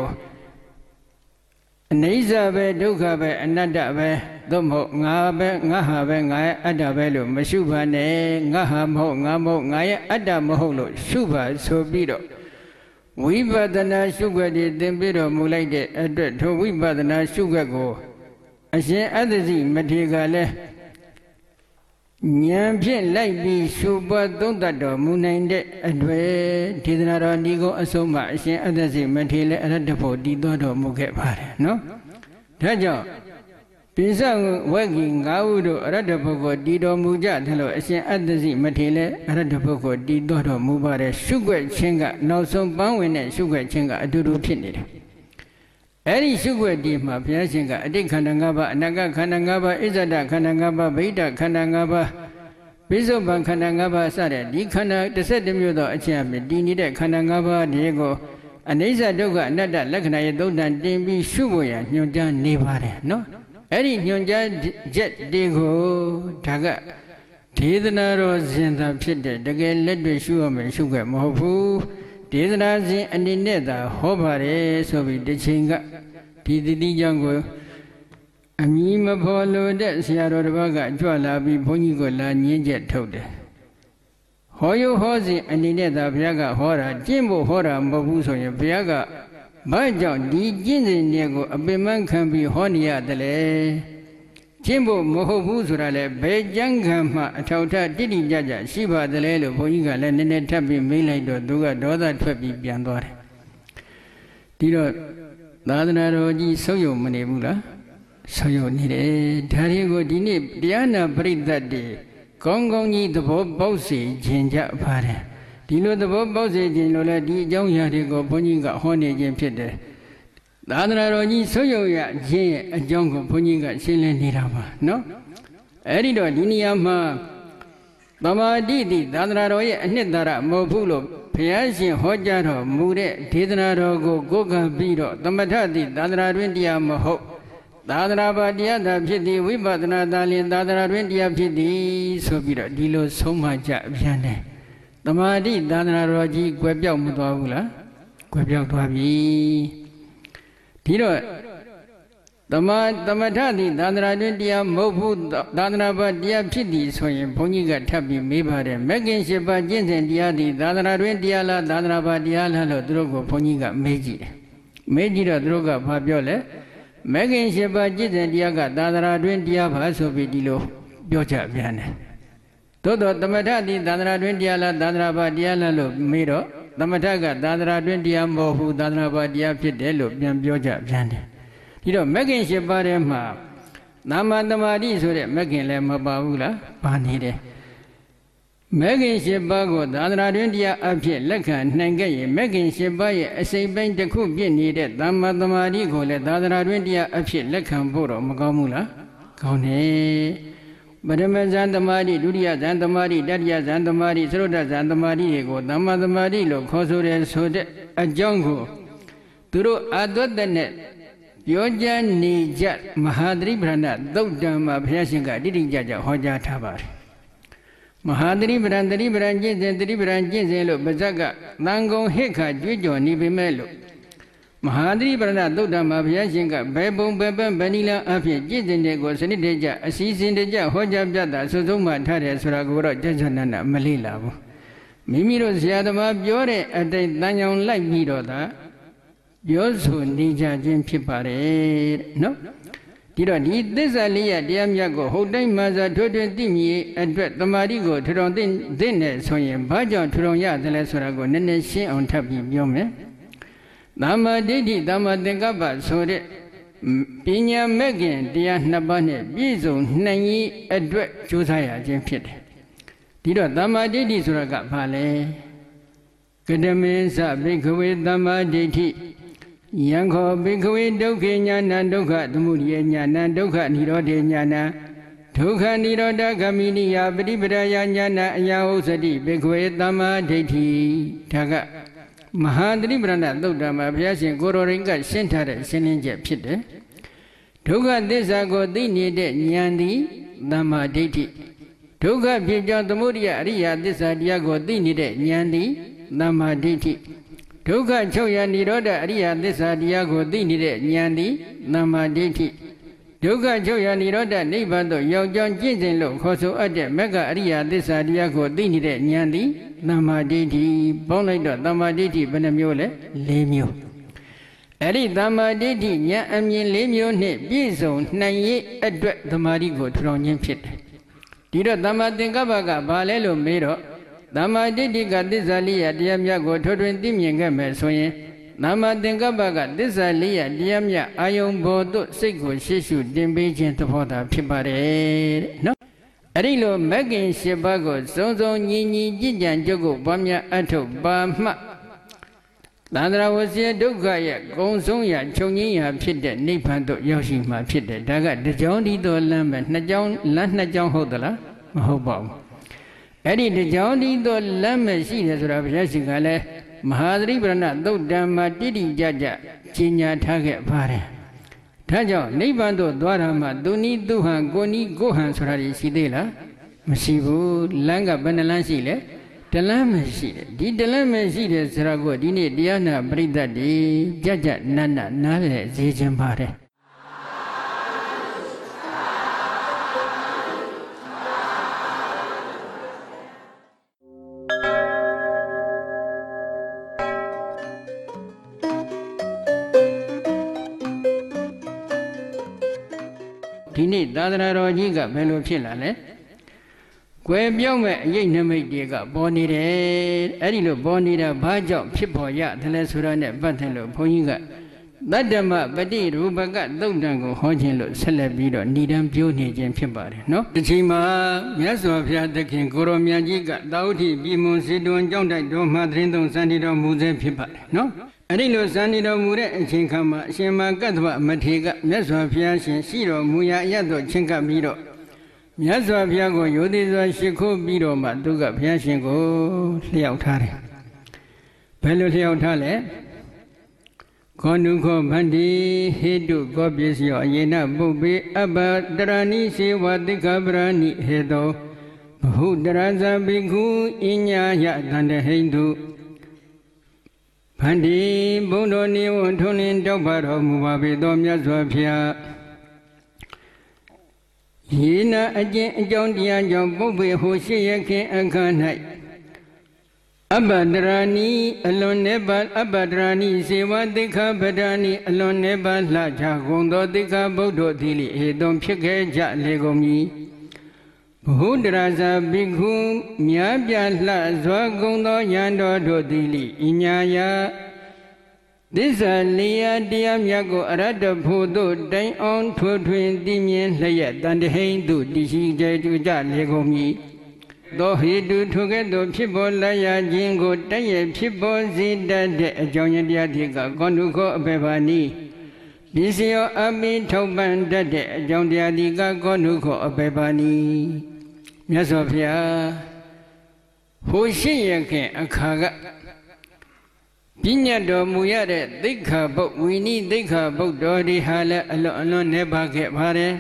Anisa be dukkha be anatta beသို့မဟုတ်ငါပဲငါဟာပဲငါရဲ့အတ္တပဲလို့မရှုပါနဲ့ငါဟာမဟုတ်ငါမဟုတ်ငါရဲ့အတ္တမဟုတ်လို့ရှုပါဆိုပြီးတော့ဝိပဿနာရှုွက်တွေသင်ပြီးတော့မူလိုက်တဲ့အတွက်ထိုဝိပဿနာရှုွက်ကိုအရှင်အတ္တစီမထေရကလည်းဉာဏ်ဖြင့်လိုက်ပြီးရှုပွားသုံးသပ်တော်မူနိုင်တဲ့အတွေ့ဒေသနာတော်ဤကိုအဆုံးမှာအရှင်အတ္တစီမထေရလည်းအရတ္တဖို့တည်တော်မူခဲ့ပါတယ်နော်ဒါကြောင့်ပိစဝဂ္ဂီ၅ဥတို့အရတ္တဖို့ကိုတည်တော်မူကြတယ်လို့အရှင်အတ္တစီမထေရလည်းအရတ္တဖို့ကိုတည်တော်မူပါတယ်ရှုွက်ခြင်းကနောက်ဆုံးပန်းဝင်တဲ့ရှုွက်ခြင်းကအတူတူဖြစ်နေတယ်အဲ့ဒီရှုွက်ဒီမှာဘုရားရှင်ကအတိတ်ခန္ဓာ၅ပါးအနာဂတ်ခန္ဓာ၅ပါးဣဇဒခန္ဓာ၅ပါးဗိဓခန္ဓာ၅ပါးပိစုပန်ခန္ဓာ၅ပါးစတဲ့ဒီခန္ဓာ12မျိုးသောအချင်းအမြင်တည်နေတဲ့ခန္ဓာ၅ပါးတွေကိုအနိစ္စဒုက္ခအနတ္တလက္ခဏာရဲ့သုံးတန်တင်ပြီးရှုဖို့ရညွှန်ကြားနေပါတယ်နော်အဲ့ဒီညွှန်ကြားချက်တွေကိုဒါကဒေသနာတော်စဉ်သာဖြစ်တဲ့တကယ်လက်တွေ့ရှုရမယ်ရှုခဲ့မဟုတ်ဘူးဒေသနာစဉ်အနေနဲ့သာဟောပါတယ်ဆိုပြီးတစ်ချိန်ကဒီတိကြောင့်ကိုအမည်မဖော်လို့တဲ့ဆရာတော်တစ်ပါးကကြွလာပြီးဘုန်းကြီးကိုလာညင်းချက်ထုတ်တယ်ဟောယဟောစဉ်အနေနဲ့သာဘုရားကဟောတာကျင့်ဖို့ဟောတာမဟုတ်ဘူးဆိုရင်ဘုရားကဘာကြောင့်ဒီကျင့်စဉ်တွေကိုအပင်ပန်းခံပြီးဟောနေရတယ်လေကျင့်ဖို့မဟုတ်ဘူးဆိုတာလေဘယ်ကျမ်းဂန်မှအထောက်ထားတိတိကျကျရှိပါတယ်လေလို့ဘုန်းကြီးကလည်းနည်းနည်းထပ်ပြီးမေးလိုက်တော့သူကဒေါသထွက်ပြီးပြန်သွားတယ်ဒီတော့သာသနာတော်ကြီးဆုံးယုံမနေဘူးလားဆုံးယုံနေတယ်ဒါတွေကိုဒီနေ့တရားနာပရိသတ်တွေကောင်းကောင်းကြီးသဘောပေါက်စေခြင်းကြပါတယ်ဒီလိုသဘောပေါက်စေခြင်းလို့လည်းဒီအကြောင်းအရာတွေကိုဘုန်းကြီးကဟောနေခြင်းဖြစ်တယ်သာသနာတော်ကြီးဆုံးယုံရခြင်းရဲ့အကြောင်းကိုဘုန်းကြီးကရှင်းလင်းနေတာပါနော်အဲ့ဒီတော့ဒီနေရာမှာသမာဓိတိသာသနာတော်ရဲ့အနှစ်သာရမဟုတ်ဘူးလို့ဘုရားရှင်ဟောကြားတော်မူတဲ့ဒေသနာတော်ကိုကိုးကားပြီးတော့သမထတိသာသနာတွင်တရားမဟုတ်သာသနာပါတရားသာဖြစ်သည်ဝိပဿနာသာလင်သာသနာတွင်တရားဖြစ်သည်ဆိုပြီးတော့ဒီလိုဆုံးမကြပြန်တယ်သမာဓိသာသနာတော်ကြီးကွယ်ပြောက်မသွားဘူးလားကွယ်ပြောက်သွားပြီဒီတော့ Tamatati Dandra India Mobu Dandraba Dia Piti Soy Poniga Tabi Mibare Megan Shepa Jensen Diadi Dandra Diala Dandraba Diala Drogo Poniga Meji Mejira Droga Fabiole Megan Shepa Jensen Diaga Dandra Dia Paso Vidilo Biocha Viane Todo Tamatati Dandra Diala Dandraba Diala Miro Tamataga Dandra Dia Mobu Dandraba Dia Pitelo Biocha Viane You know, Megan Sheparema Namadamadi so that Megan Lemabula, Panide Megan Shebago, the other India Abject, Lekan, Nangay, Megan Shebay, a say bank the cook be needed, Namadamadi go let the other India Abject, Lekan Boro, Magamula, Kone Madame Zandamadi, Dudia Zandamadi, Dadia Zandamadi, Soda Zandamadi, go, Namadamadi, look, Koso, so that a jungle. Turu Adot the net. Yoja Nijat Mahadri Branda, Dodama Prasinga, didn't judge a Hoja Tabar. Mahadri Brandari Branches and the branches, Elo Bazaga, Nango Heka, Jujo, Nibimelo. Mahadri Branda, Dodama Prasinga, Babon, Babam, Vanilla, Afi, Jizenego, Sanitaja, a season the Ja, Hoja Jada, Suzuma, Taria, Suragura, Jajanana, Malila. Mimiro Siadama, Biore, at the Danyon like Miroda. Yosu Nija Jim Pipare, no? Did I need this Alia, Diamiago, Hodai Maza, Todu Dimi, and Dret the Marigo, Turon Dinner, Soya, Baja, Turonya, the Lesurago, Nene, she on Tabi Yome. Dama Didi, Dama Degaba, so that Pina Megan, Dia Nabane, Bizo, Nangi, and Dret Josiah Jim Pit. Did I Dama Didi Suraga Pale? Kadamesa, big away Dama Didi. Yanko Bigway Dokenya Nandoka, the Mudiana, Nandoka, Nirode Yana, Toka Niroda Gaminia, Bedibaya Yana, Yao Sadi, Bigway Dama Deti, Taga Mahadri Branda, Dodama, Piasin, Gororinga, Center, Seninja Pite. Toka Desago, they needed Nyandi, Dama Deti. Toka Pija, the Mudia, Ria, this Adiago, they needed Nyandi, Dama Deti. Toka Choya Niroda Ria this Adiago Dinide Nyandi Nama Diti. Toka Choya Niroda Nibando Yojan Jinlo Koso Ade Mega Ria this Adiago Dinide Nyandi Nama Diti Bonaido Nama Diti Benamule Lemio. Eri Dama Diti Nya Amin Lemio Ne Bizo Naye Adwet the Marigo Tronyan Pit. Dida Dama Dingabaga Balelo Mero Dama Didi got this Alia Diamia go to 20 Yanga Soye. Nama Dingabaga, this Alia Diamia, Ayon Bodo, Sego, Shishu, Dimbe, Gentapota, Pipare. No? Arilo, Megan Shebago, Sozo, Yini, Jijan, Jogo, Bamia, Ato, Bama. Landra was here, Dogaya, Gonsoya, Chonia, Pit, Nipando, Yoshima, Pit, Daga, the Johnny do Lambert, Najon, Lanajon Hodala, Mahobom. Eddie the Johnny do Lambert, she has Rabjasingale, Mahadri Brana, Dodama, Didi Jaja, Chinya Target Pare. Tajo, Nibando, Dwarama, Duni, Duhan, Goni, Gohan, Sorari, Sidela, Masibu, Langa, Banalasile, the Lamashide, did the Lamashide, Sarago, Dini, Diana, Brida, di Jaja, Nana, Nale, Zijampare. Dini, Dadra Rojiga, Bello Pilale. Quebiome, Yanamiga, Bonnie, Edilo Bonita, Bajo, Pipoya, the Lesurane, Batelo, Poinga. Dadama, Badi, Rubaga, Dondango, Hojilo, Celebido, Nidam, Puni, and Pibari. No? The Chima, Yasofia, the King, Goromiagiga, Dauti, Bimun, Sidu, and Jonda, Domadrindo, Sandido, Muze, Pibari. No? Adilo Sandido Mure and Chinkama, Shema Gadwa, Matiga, Yasofia, Shiro, Muya Yado, Chinka Bido. Yasofia go, Yodiza, Shiko, Bido, Maduga, Piashingo, Liautare. Pello Liautale. Konuko Bandi, Hedu, Gobisio, Yena, Bubi, Abba, Darani, Siwa, the Gabrani, Hedo, Hudaraza, Bigu, Inya, Yatanda, Hindu. Pandi, Bono, New, Antonin, Dobaro, Mubabi, Domya, Zofia. Yena again a John Diajon Bobe Hoshiakin Akanai Abadrani alone never Abadrani Sewa Deka Badani alone never La Jagondo Deka Bodo Dili Edom Pike Ja Legomi Hudraza Bigum Miabia La Zwagondo Yando Dodili Inyaya This a Lia Diam Yago Arada Podo Dine on to twin Dimian Layet than the Hindu Dishi Jaja Legomi. Though he do together people Laya Jingo Daye people Zida de Jonia Diatica Gonuko Bebani. Bisio Abi Toban Dade Jonia Diga Gonuko Bebani. Yasofia Hoshiake Akaga. Pinyado Muyade, Dika, but we need Dika, but Dodi Hala alone never get pare.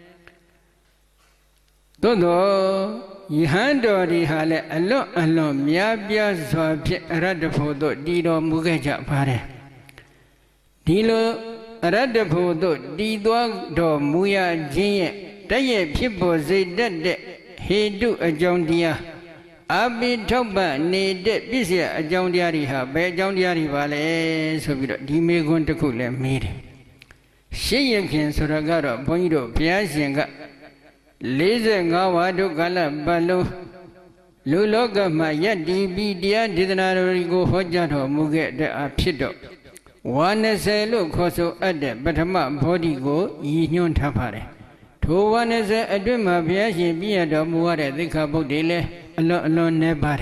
Todo, Yhandori Hala alone, Miabia Swap Radafodo, Dido Mugaja pare. Dilo Radafodo, Dido Muya Jie, Daye people say that he do a John Dia. Abi Toba needed busy a John Diariha, Bay John Diari Valley, so we don't make one to cool and meet. She can Suragaro, Boido, Piazinga, Laser Gawado Gala Balo, Luloga Maya DB Dia didn't go Hojato Muget de Apido. One say look also at the Batama body go, Union Tapare. Two one is a dream of Piazzi Biado Muare, the Cabo Dele. Alone never.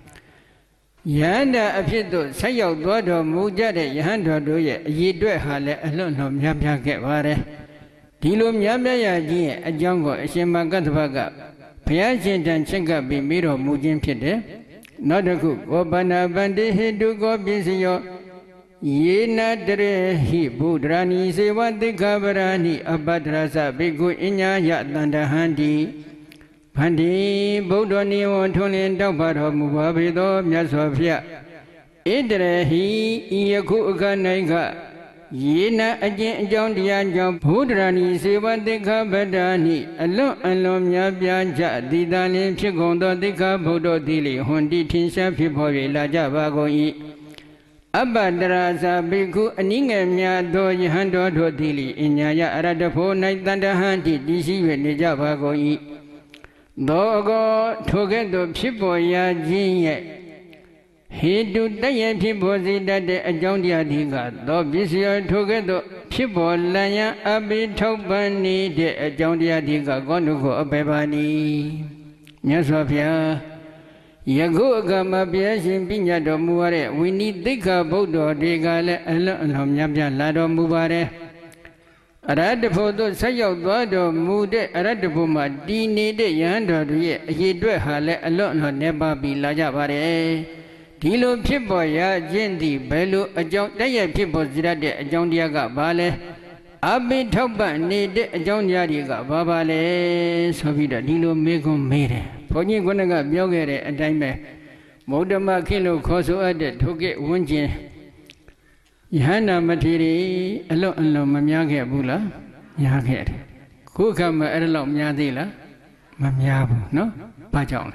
Yanda Apido, Sayo Dodo, Mujade, Yando do ye, ye do hale, alone of Yabia get vare. Dilum Yabia, a jungle, a Shemagatvaga, Piazin and Chenga be miro Mujin Pide. Not a cook, Obana Bandi, he do go busy. Ye not dre he Budrani, say what the Gabarani, Abadrasa, Bigu Inya Yatlanda Handi. Handi, Bodoni, Antonian Dabaro, Mubabido, Yasofia. Idre he, Iakuka Nega. Yena again John Dianjo, Pudrani, Siva de Cabadani, alone Yabianja, Didani, Chigondo, de Cabodo Dili, Hondi Tinsha Pipori, La Javagoi. Abadraza Biku, Aningamia, do Yahando Dili, in Yaya Aradapo, Night Thunder Hanti, DC, Javagoi. Dogo together people ya jin he do the people that the John Diadiga, though busy together people laya abi tobani de John Diadiga gone to go up Bebani. Yasofia Yago Gama Biasin Pinyado Muare, we need Dika Bodo Digale alone Yabia Lado Mubare. Aradapo Sayo Dodo Mude Aradapuma Dini de Yando ye do hale alone never be Lajabare. Tilo Pipoya Jendi Belu a John Day people Zirade a John Diaga Bale. Abi Toba need a John Yadiga Babale Sovida Dilo Mego Mere. Pony Gunaga Biogere and Dime Modama Kilo Koso added to get one gin. Yana Matiri, alone Mamyaga Bula, Yaget. Kukam Erlom Yadila, Mamyabu, no? Pajon.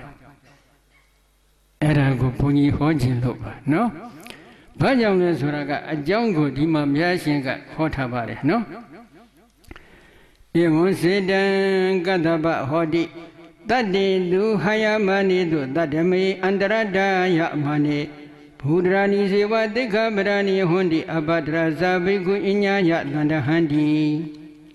Erago Pony Hojin Loba, no? Pajon is Raga, a jungle Dimam Yasinga, Hotabare, no? You won't say then Gadaba Hodi. That they do hire money, do that they may underada ya money. Pudrani Sewa de Cabrani Hondi Abadraza Bigu Inya Yatlanda Handi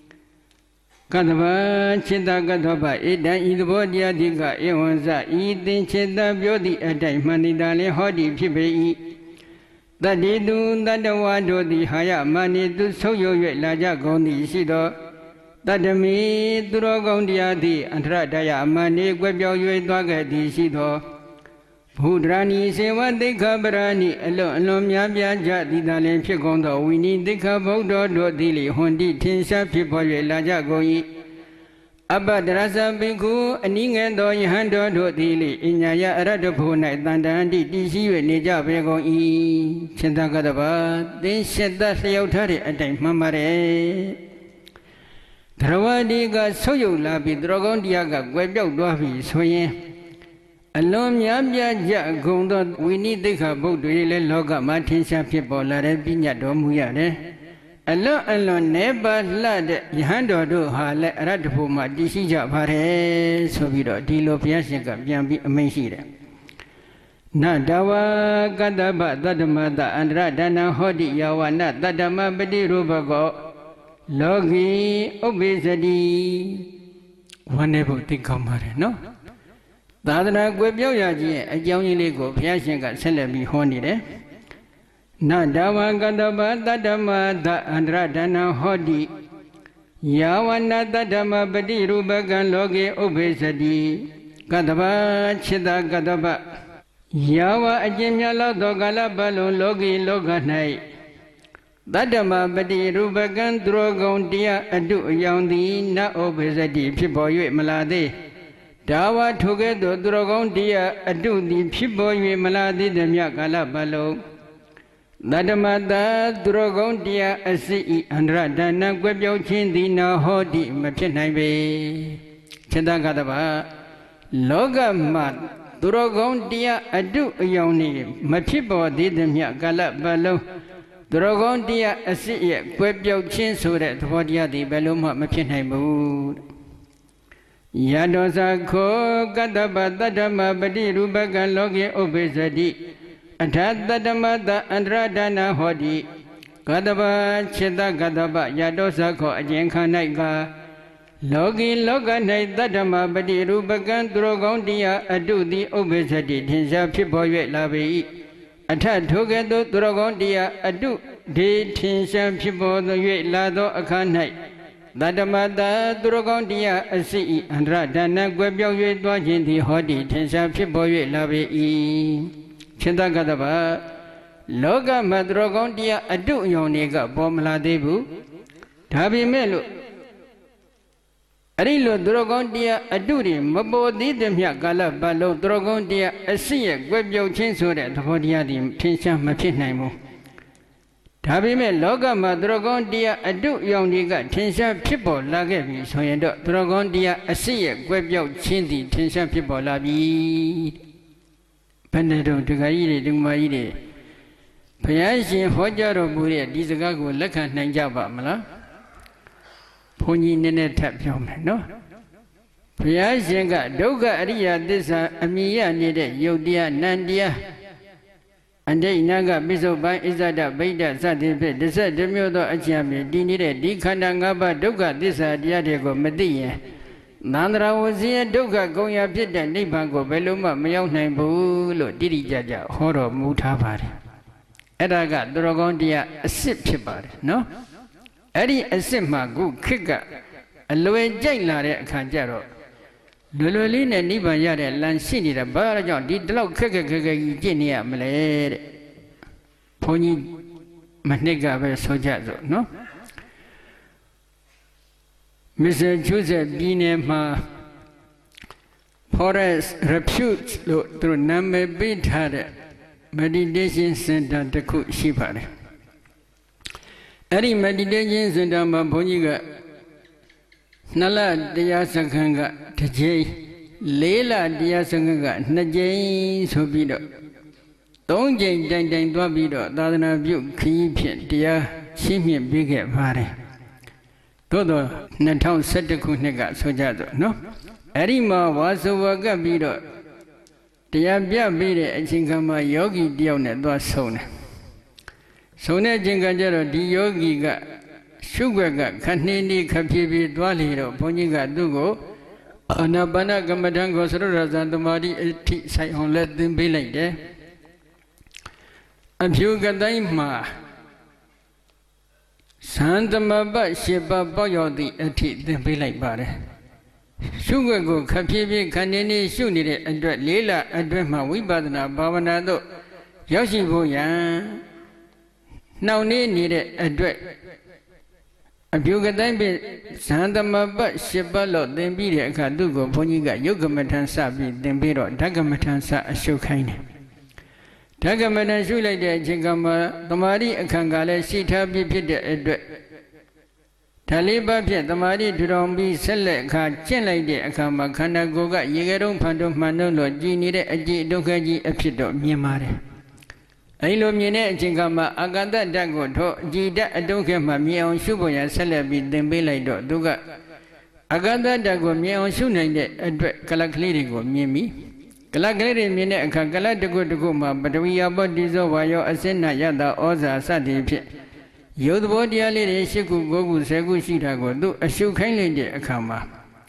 Kadava Chita Gadaba Eda Idbodia Diga Ewanza Edin Cheta Beauty a Daimani Dale Hodi Pibe that they do that the Wado the higher money to so you Laja Gondi Sido that the me Drogondia di Antradaya Mani Webio Dwaga di Sido Pudrani Sewa de Cabrani, alone Yabia Didale Picondo, we need the Cabodo Dili, Hondi Tinsha people Laja Goi Abadrasa Biku, Aningando Yahando Dili, in Yaya Radapuna, Dandandi, DC, Nija Bego E. Chentagadaba, they said that they out at Mamare. Dravadiga Soyola Bidragondiaga, Webel Dwavi, Soyen. Alone Yabia Jagonda, we need the Cabo, Loga, Martinsha people, Larebinia Domuyare. Alone never lad, Yahando do Hale, Radpuma, Disija Pare, Sovido, Dilo Piasica, Yambi, Amazida. Nadawa, Gadaba, Dadamada, and Radana Hodi, Yawana, Dadama, Bedi Rubago, Logi, obesity. One never think of Mare, no? Dadana Guebioyaji, a young illegal Piasica, Celebi Honide. Nadawa Gadaba Dadama da Andradana Hodi Yawana Dadama Badi Rubagan Logi Obesadi Gadaba Chida Gadaba Yawa Ajimyala Dogala Balu Logi Loganai Dadama Badi Rubagan Drogon Dia Adu Yandi Na Obesadi Piboy Malade Dawa Together Drogon Dia Adu the Piboy Maladi the Myakala Balo Dadamada Drogondia Asi Andradana Gwebio Chindina Hodi Machinaibe Chedagadaba Loga Mat Drogondia Adu Yoni Machibo Didamia Gala Balo Drogondia Asi Gwebio Chin Suret Hodia di Beluma Machinaibu Yadosa Ko Gadaba Dadama Badi Rubagan Logi Obesadi Dadamada Andradana Hodi Gadaba Cheda Gadaba Yadosako Ajenka Naiga Logi Loganai Dadama Badi Rubagan Drogondia Adu the Obesity Tinsa Piboy Labi Atta Togedo Drogondia Adu de Tinsa Pibo the Lado Akanai Dadamada Drogondia Asi Andradana Gwebio Dwajin the Hodi Tinsa Piboy Labi Chedagadaba Loga Madrogondia Adu Yoniga Bomla Debu Tabi Melu Arilo Drogondia Aduri Mabo Didemia Gala Balo Drogondia Asia Gwebio Chinsure the Hodiadim Tinsha Machinaimu Tabi Me Loga Madrogondia Adu Yoniga Tinsha People Lagevi Soyendo Drogondia Asia Gwebio Chindi Tinsha People Labi Penado to Gaide Dumaide Payashi Hojaro Buria, Dizagago, Laka Nanjaba Mala Pony Nene Tap no Payashinga, Doga Aria, this Amia Nede, Yodia, Nandia, and they Naga Biso by Izada, Beda, Sadi, the said Demiodo Achami, Dinide, Dikanangaba, Doga, this Diadego, Media. Nandra was here, Doga going up to the Nipango, Beluma, Mayonnaise, Bulo, Didi Jaja, Horo, Mutavari. Edaga, Drogondia, a sip chibar, no? Eddie, a simma, good kicker, a low jailare canjaro. Lululin and Nibaya, Lancini, the Barajon, did low kicker, Genia, Malay. Pony Manega, Sojazo, no? Mr. Joseph Binema Forest reputes through number bit had meditation center the cook shipper. Any meditation center Maponiga Nala Diasakanga Tajay Lela Diasakanga Najay Sobido Don't Jane Dang Dwabido Dadana View Keep Dia Shimmy Big Party. Todo Natown said the Kunega Sojado, no? Arima was over Gabido. The Abia Bide and Chingama Yogi Dionet was sown. Sona Jingajaro di Yogi got Sugar got Kanini Kapibi Dwalido, Poniga Dugo, Anabana Gamadango Soras and the Madi Sai on let them be like there. And you got Daima. Santa Maba Sheba Boyodi Ati the Billy Bade. Sugar go Kapibi Kanini Sunide and Lila and Drema Wibadana Bavanado Yoshi Boya. Now needed a dread. A Bugadambi Santa Maba Sheba Lot then be a Kadugo Poniga Yogamatan Sabi then Biro Dagamatan Sa Shokine. Dagamatan Shula de Jingama, the Mari Kangale Sita be Pit Taliba Piet, the Mari Drombi, Select, Chenlade, Akama, Kanagoga, Yegarum, Pando, Manolo, Gini, Aji, Dokaji, Epido, Mimare. Ailo Mine, Jingama, Aganda Dago, Gida, Adokama, Mion Shuboya, Celebi, Dembele, Duga. Aganda Dago, Mion Shunay, Kalakligo, Mimi. Kalakleri Mine, Kagala de Goma, but we are about Dizo, Wayo, Asena Yada, Oza, Sadi Piet. Yododia lady Shiku Gogu Segu Shitago, do a shoe kindly Akama.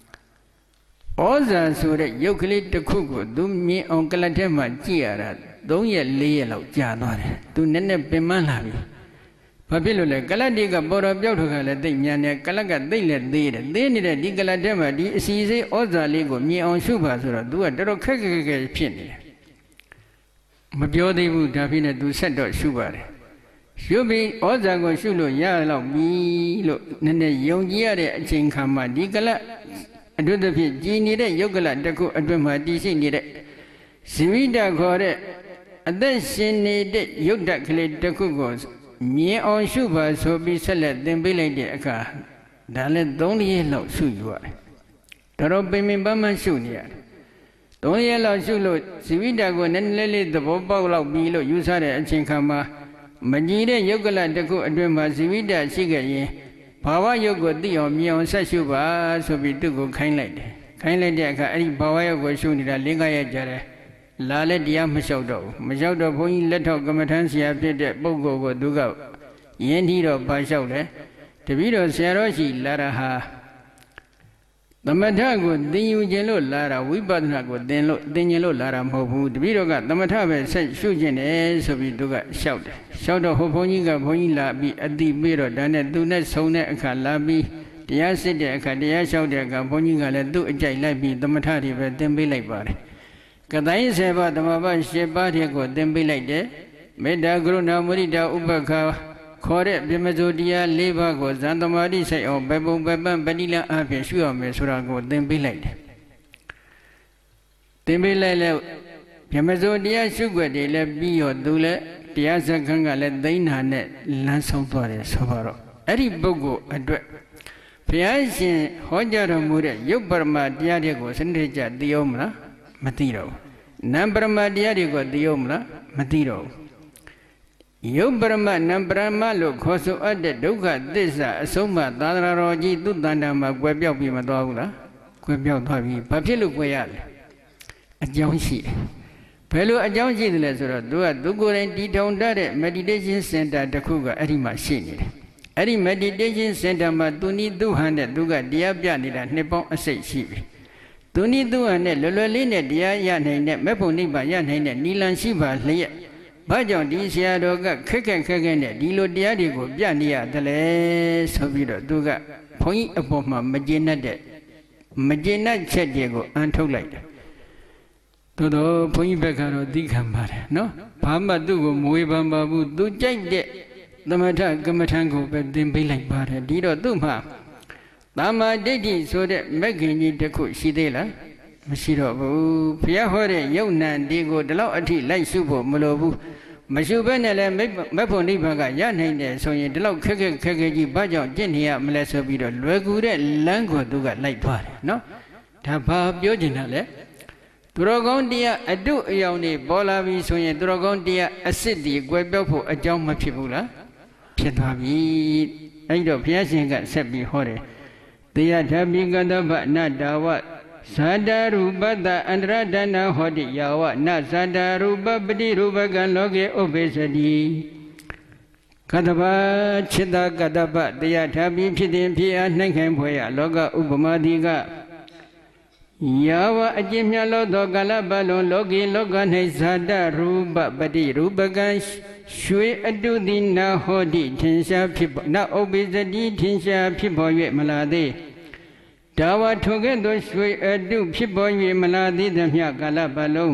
Oza so that Yokli the Kuku, do me on Kalatema, Giara, don't yet lay out Janore, do Nene Pemalavi. Papilo, Galadiga, Bora Biotoka, the Yana, Kalaga, they let they needed Digaladema, the Caesar, Oza Lego, me on Shubasura, do a little cake pin. Mabio de would have been a do set or Shubar. Shubi, Ozago Shulu, Yalo, me, look, Nene, Yongia, Chinkama, Digala, and do the Gini, Yogala, Daku, Adwema, DC needed. Sivida Gore, and then she needed Yogdakle, Dakugos, me on Shuba, so be select, then be like the car. Dalet don't yellow, shoe you are. Torobim Bama Shunia. Don't yellow, Shulu, Sivida go, and lily the Bobo below, you saw it, Chinkama. Majida Yogala Daku Adwema Zivida Sigaye, Pawa Yogo Dio, Mion Sashuba, so be to go kindly. Kindly Daka, any Pawa Yogo Shunida, Ligaya Jare, Lale Dia Mashodo, Mashodo, Point Leto Gamatansia, Bogo, Duga, Yentido Bashode, Tavido Seroshi, Laraha. The Matago, then you yellow Lara, we badnago, then yellow Lara Mobu, the Vidoga, the Matabe said, Shujan, so we do shout. Shout of Hoponiga, Poinla be at the Biro, Dana, do not so net Kalabi, the acid, the Kadia shout, the Poniga, do a jailabi, the Matari, but then be like body. Kadai Seba, the Maba Shebatiago, then be like that. Meda Gruna Murida Ubaka. Corre Bimazodia, Levago, Zandomadi say, oh, Babu Baban, Badilla, Ape, Sure, Mesurago, then be late. Then be late. Bimazodia, Sugar, de la Bio Dule, Piazza Ganga, let Dana net, Lanson Forest, Sobaro. Eri Bogo, a dread. Piazzi, Hojaro Mure, Yobarma, Diadigo, Sendeja, Diomla, Matiro. Nambrama Diadigo, Diomla, Matiro. Yobarma, Nambrama, look, Hoso Ade, Duga, Disa, Soma, Dararoji, Dudana, Guabio Bimadola, Guabio Tavi, Papilu Guayal, a Jonshi. Pelu a Jonshi, the Lazaro, Dua, Dugo and Didon Dade, Meditation Center, the Kuga, Eri Machine. Eri Meditation Center, Maduni, Duhanda, Duga, Diabianida, Nepon, a say sheep. Duni Duane, Lololina, Dia Yan, Meponiba Yan, Nilan Shiba, Lea. Bajon Disia Doga, Kakan, Dilo Diadigo, Biania, the Le Sovido, Duga, point upon my Magina de Magina Chediego, Antolite. Todo point Becaro Dicambar, no? Pamba Dugo, Muibamba, do Jake de the Mata Gamatango, but then be like Bada, Dido Duma. Dama Dedi, so that Magini de Cushidela. Mashiro, Piahore, Yonan, Digo, the law ati, like Subo, Molobu, Mashubanella, Maponibaga, Yan, so you the law Kakaji, Bajo, Genia, Melesobido, Regure, Lango, Duga, like part, no? Tapa, Biojinale. Drogondia, a do yoni, Bolavi, so you Drogondia, a city, Guebepo, a Jama Pibula, Chetavi, Aido Piasinga, Sebi Hore. They are having a but not what. Sadarubada and Radana Hodi Yawa, not Sadaruba, Badi Rubagan Loge obesity. Kadaba, Chida Gadaba, they are Tabi Pidin Pia, Nankampoya, Loga Ubamadiga Yawa, Ajimia Lodo Galabalo, Logi Logan, Sadaruba, Badi Rubagan, Shui Adudina Hodi, Tinsha people, not obesity, Tinsha people, yet Malade. Dawa together, Shui Adu, people, ye Maladi, the Yagalabalo.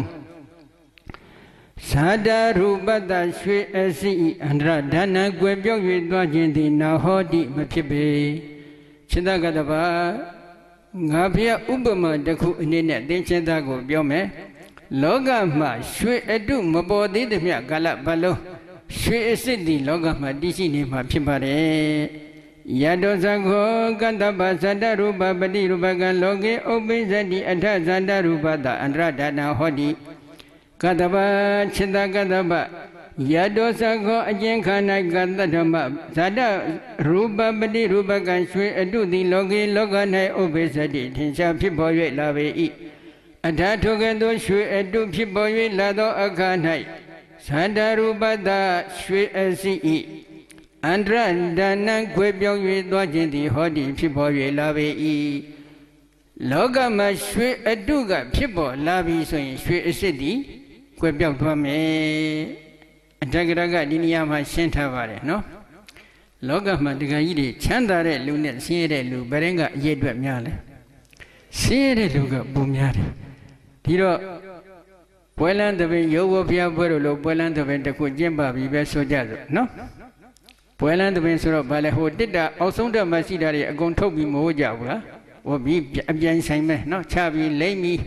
Sada Rubada, Shui Asi, and Radana, Guebio, with Dwajindi, Nahodi, Mapibe, Chidagadaba, Gabia Ubama, the Kunina, Denchadago, Biome, Logama, Shui Adu, Mabodi, the Yagalabalo, Shui Asi, Logama, Disi, Mapibare. Yadosako Katapa Sada Rupa Pati Rupaka Loke Obisati Atha Sada Rupata Andradana Hodi Katapa Chita Katapa Yadosako Ajinkana Katama Sada Rupa Pati Rupaka Shwe Adudi Loke Lokane Obisati Tinsha Pipoye Lave Atha Tokendo Shwe Adu Pipoye Lado Akanai Sada Rupata Shwe Asi Andra Dana Quebio Dwajindi Hodi Pipo Lave Logama Shwe Aduga Pipo Lavi so in Shwe City Quebio Dwame Dagaraga Diniama Shentavare, no? Logama Digaidi Chandare Lunet Sire Lu Berenga Yedwa Miale Sire Luga Bumiare Tiro Puelan the Yovia Buero, Puelan the Ventacu Jemba Vive Sojazo, no? Puelan the Vensor Baleho did that also the Masidari a gon tobi moja or be Abian Sime, no Chavi, Lamy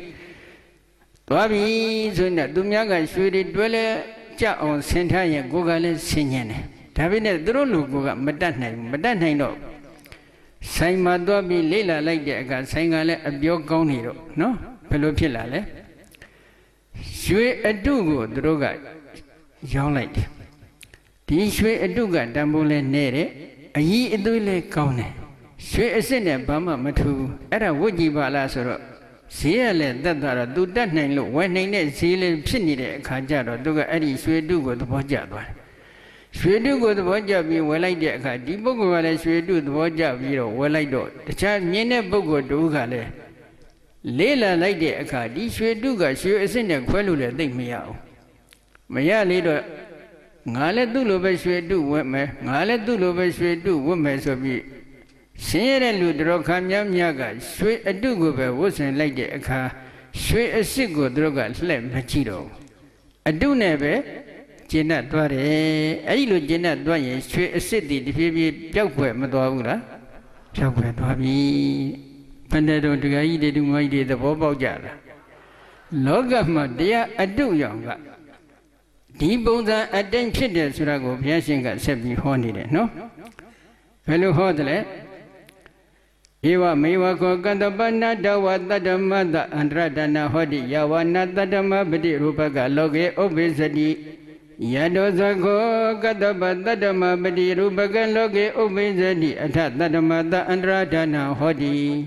Babi Zuna Dumyaga Shuri Dwelle Ja on Sentaya Gogale Sinyan. Tabine Drolu Goga Madanai no Saima Dobi Lila like the Aga Sangale Abio Goniro, no Pelopilale Shue Adugo Droga Young Light. Shwe Aduga Dambule Nere, a ye Adule Kaune. Shwe Asene Bama Matu, Era Woji Balasoro. Siele Dadara do that name look when they seal Pinide Kajaro, Duga Adi Shwe Dugo the Bojaba. Shwe Dugo the Bojabi, well I did a Dibogo, I shwe do the Bojabi, well I do. The child Nene Bogo Dugale. Lela like the Akadi, Shwe Duga, Shwe Asene Quelula, think me out. Maya later. Ngale Dulobe Shwe do women, Ngale Dulobe Shwe do women so be. Sierra Ludro Kamyam Yaga, Shwe a Dugobe wasn't like the Aka, Shwe a Sigo Droga, Slem Machiro. A do never, Jenna Dware, Ailu Jenna Dway, Shwe a city, the baby Jokwe Madora, Jokwe Dwabi, Pandado to Gaide do my day the Bobo Jara. Logama, dear, a do younger. Dibonda attention to Surago Piasinga said be haunted, no? Fellow Hodle Eva Mewako Gandabana Dawa Dadamada and Radana Hodi Yawana Dadama Bedi Rupaga Loge Obesadi Yadozago Gadaba Dadama Bedi Rupaga Loge Obesadi Atat Dadamada and Radana Hodi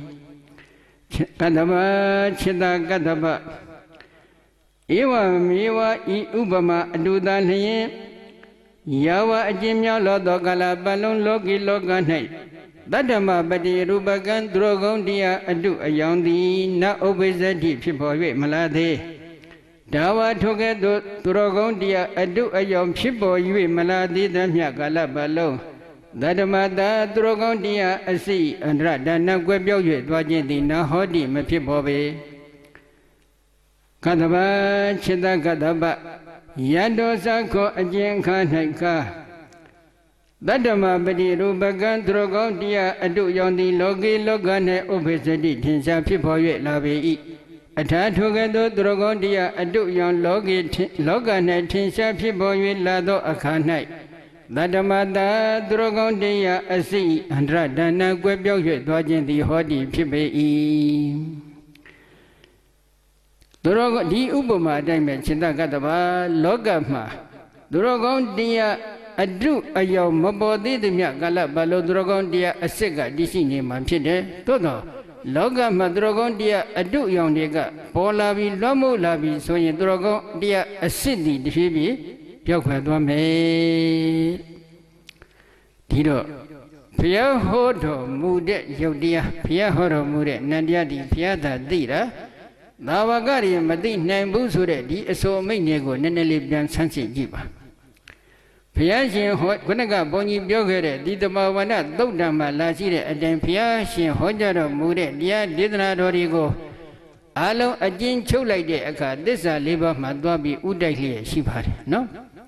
Gadaba Chida Gadaba Ewa Mewa I Ubama Dudan Yawa Jimya Lodogala Balon Logi Loganai Dadama Badi Rubagan Drogon Dia Adu Ayandi Na Obesadi Pipoye Malade Dawa Togedo Drogon Dia Adu Ayam Pipoye Maladi Damya Gala Balon Dadamada Drogon Dia Asi and Radana Gwebyo Dwajindi Na Hodi Mapipobe Kadaba Chida Kadaba Yadosa Ko Ajenka Naika Dadama Badi Rubagan Drogon Dia Adu Yondi Logi Logane Obesadi Tinsa Pipoye Lave Atatogedo Drogon Dia Adu Yon Logi Logane Tinsa Pipoye Lado Akanai Dadamada Drogon Dia Asi Andra Dana Gwebyo Dwajindi Hodi Pipe Dorogo di Ubama Diamond Chindagataba Logama Drogon Dia Adu Ayo Mabodi the Miagala Balo Drogon Dia Asega Dishini Mampide Todo Logama Drogon Dia Adu Yondiga Polavi Lomo Lavi Soy Drogon Dia Asidi Dibi Yokadwame Tiro Pia Hodo Mude Yodia Pia Hodo Mude Nadia di Piata Dira Navagari Madi Nambusure di so Minego Nenelibian Sansi Jiba. Piashin Honaga Boni Biogere, Didamawana, Dodama Lazire, and then Piashin Hojaro Mude, Dia Didna Dorigo. Alo Ajin Chola de Aka, this a labor Madwabi Udai Shibari, no?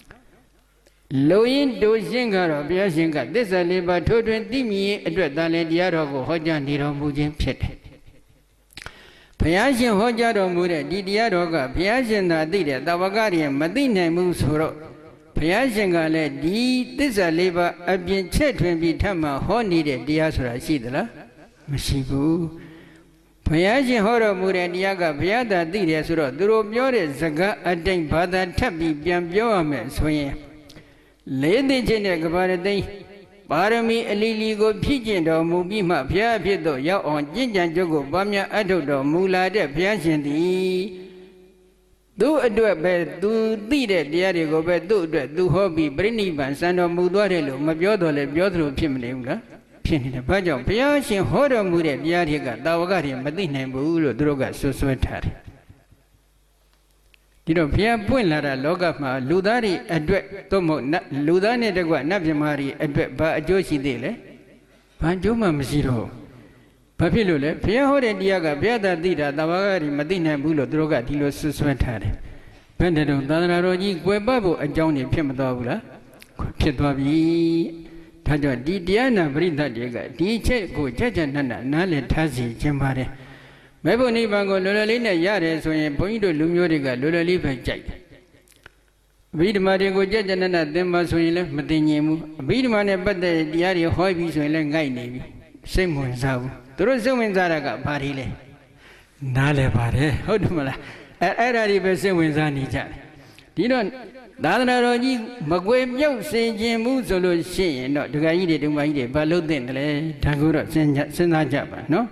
Loin do Zingaro, Piasinga, this a labor 220 me, Dale Diarogo, Hojan Niro Mujin Pit. Piashin Hojaro Mude, Didiaroga, Piashin Nadida, Davagari, Madina Musuro. ဘုရားရှင်ကလည်းဒီသစ္စာလေးပါးအပြင်ချက်ထွင်ပြီးထပ်မှဟောနေတဲ့တရားဆိုတာရှိသလားမရှိဘူးဘုရားရှင်ဟောတော်မူတဲ့တရားကဘုရားသာသိတယ်ဆိုတော့သူတို့ပြောတဲ့စကားအတိုင်းဘာသာထပ်ပြီးပြန်ပြောရမယ်ဆိုရင်လေးသိချင်းတဲ့ကဘာရသိပါရမီအလီလီကိုဖြည့်ကျင့်တော်မူပြီးမှဘုရားဖြစ်သောရောက်အောင်ကျင့်ကြံကြုတ်ကိုပွားများအထုတ်တော်မူလာတဲ့ဘုရားရှင်သည်သူအတွက်ပဲသူသိတဲ့တရားတွေကိုပဲသူ့အတွက်သူဟောပြီးပြိဋိဘံစံတော်မူသွားတယ်လို့မပြောတော့လေပြောသလိုဖြစ်မနေဘူးလားဖြစ်နေတယ်ဘာကြောင့်ဘုရားရှင်ဟောတော်မူတဲ့တရားတွေကတာဝကတွေမသိနိုင်ဘူးလို့သူတို့ကဆွဲထားတယ်ဒီတော့ဘုရားပွင့်လာတာလောကမှာလူသားတွေအတွက်သို့မဟုတ်လူသားနဲ့တကွနတ်မြမာတွေအတွက်ဘာအကျိုးရှိသေးလဲဘာအကျိုးမှမရှိတော့ဘာဖြစ်လို့လဲဘုရားဟောတဲ့တရားကဘုရားသာသိတာတာဝကတွေမသိနိုင်ဘူးလို့သူတို့ကဒီလိုဆွဲထားတယ်ဘယ်တဲ့တော့သာသနာတော်ကြီးကွယ်ပတ်ဖို့အကြောင်းတွေဖြစ်မသွားဘူးလားဖြစ်သွားပြီဒါကြောင့်ဒီတရားနာပရိသတ်တွေကဒီချက်ကိုကြကြနတ်နားလည်ထားစီခြင်းပါတယ်မေဖို့နိဗ္ဗာန်ကိုလွယ်လွယ်လေးနဲ့ရတယ်ဆိုရင်ဘုန်းကြီးတို့လူမျိုးတွေကလွယ်လွယ်လေးပဲကြိုက်တယ်အဘိဓမ္မာတွေကိုကြကြနတ်သင်ပါဆိုရင်လည်းမသိငြင်ဘူးအဘိဓမ္မာနဲ့ပတ်သက်တရားတွေဟောပြီးဆိုရင်လည်းငိုက်နေပြီစိတ်မဝင်စားဘူးသူတို့စိတ်ဝင်စားတာကဘာတွေလဲနားလဲပါတယ်ဟုတ်တယ်မလားအဲ့ဒါတွေပဲစိတ်ဝင်စားနေကြတယ်ဒီတော့သာသနာတော်ကြီးမကွေမြုပ်စေခြင်းမှုဆိုလို့ရှိရင်တော့ဒကာကြီးတွေဒုမကြီးတွေဘာလို့သိတယ်လဲဒါကိုတော့စဉ်းစားကြပါနော်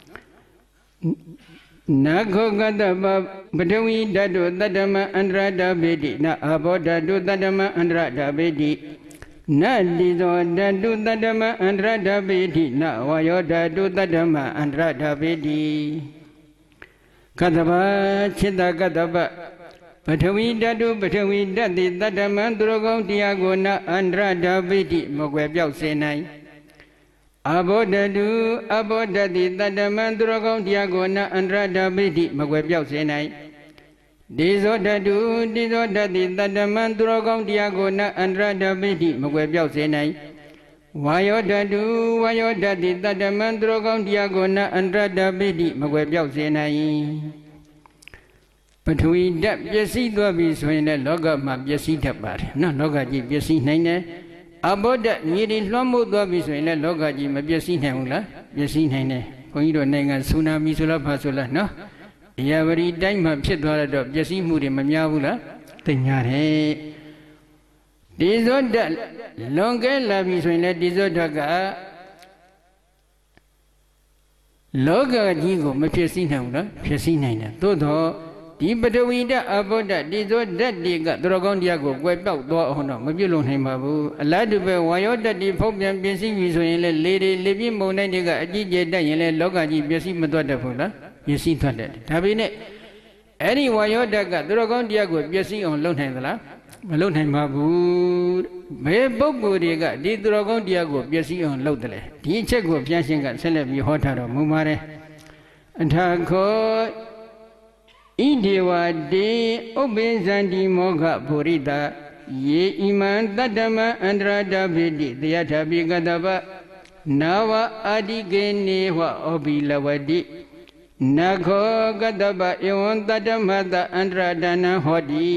နာခောကတ္တပပထဝီဓာတုတတ္တမအန္တရဓာပေတိနအဘောဓာတုတတ္တမအန္တရဓာပေတိနတိသောဓာတုတတ္တမအန္တရဓာပေတိနဝါယောဓာတုတတ္တမအန္တရဓာပေတိကတ္တပจิตကတ္တပပထဝီဓာတုပထဝီဓာတိတတ္တမသူတော်ကောင်းတရားကိုနအန္တရဓာပေတိမကွယ်ပြောက်စေနိုင်အဘောဓတုအဘောဓတိတတ္တမံသူတော်ကောင်းတရားကိုနအန္တရဓာပိတိမကွယ်ပြောက်စေနိုင်ဒေဇောဓတုဒေဇောဓတိတတ္တမံသူတော်ကောင်းတရားကိုနအန္တရဓာပိတိမကွယ်ပြောက်စေနိုင်ဝါယောဓတုဝါယောဓတိတတ္တမံသူတော်ကောင်းတရားကိုနအန္တရဓာပိတိမကွယ်ပြောက်စေနိုင်ပထဝီဓာတ်ပျက်စီးသွားပြီဆိုရင်လည်းလောကမှာပျက်စီးတတ်ပါတယ်နော်လောကကြီးပျက်စီးနိုင်တယ်အဘောဓမြေတွေလွှမ်းမိုးသွားပြီဆိုရင်လည်းလောကကြီးမပျက်စီးနိုင်ဘူးလားပျက်စီးနိုင်တယ်ဘုန်းကြီးတို့နိုင်ငံဆူနာမီဆိုလားဖာဆိုလားနော်အရာဝတီတိုင်းမှာဖြစ်သွားတော့ပျက်စီးမှုတွေမများဘူးလားသိများတယ်ဒီဇောဓာတ်လွန်ကဲလာပြီဆိုရင်လည်းဒီဇောဓာတ်ကလောကကြီးကိုမဖြစ်စည်းနိုင်ဘူးလားဖြစ်စည်းနိုင်တယ်သို့တော့ဒီပထဝီဓာတ်အဘောဓာတ်ဒီဇောဓာတ်တွေကသူတော်ကောင်းတရားကိုကွယ်ပြောက်သွားအောင်တော့မပြုလုပ်နိုင်ပါဘူးအလားတူပဲဝါယောဓာတ်တွေဖုံးပြန်ပြင်စီပြီဆိုရင်လည်းလေပြင်းမုန်တိုင်းတွေကအကြီးကျယ်တက်ရင်လည်းလောကကြီးပျက်စီးမသွားတတ်ဘူးလားပျက်စီးသွားတတ်တယ်ဒါပေမဲ့အဲ့ဒီဝါယောဓာတ်ကသူတော်ကောင်းတရားကိုပျက်စီးအောင်လုပ်နိုင်သလားမလုပ်နိုင်ပါဘူးဘယ်ပုဂ္ဂိုလ်တွေကဒီသူတော်ကောင်းတရားကိုပျက်စီးအောင်လုပ်တယ်လေဒီအချက်ကိုဘုရားရှင်ကဆက်လက်ပြီးဟောထားတော်မူပါတယ်အထာခောဣဒေဝတေဥပ္ပိဇန္တိမောဃပုရိတာယေဣမံတတ္တမံအန္တရဓာပိတိတယထာပိကတ္တပနာဝအာတိကေနေဝဩဘိလဝတိနခောကတ္တပဧဝံတတ္တမတအန္တရဒါနံဟောတိ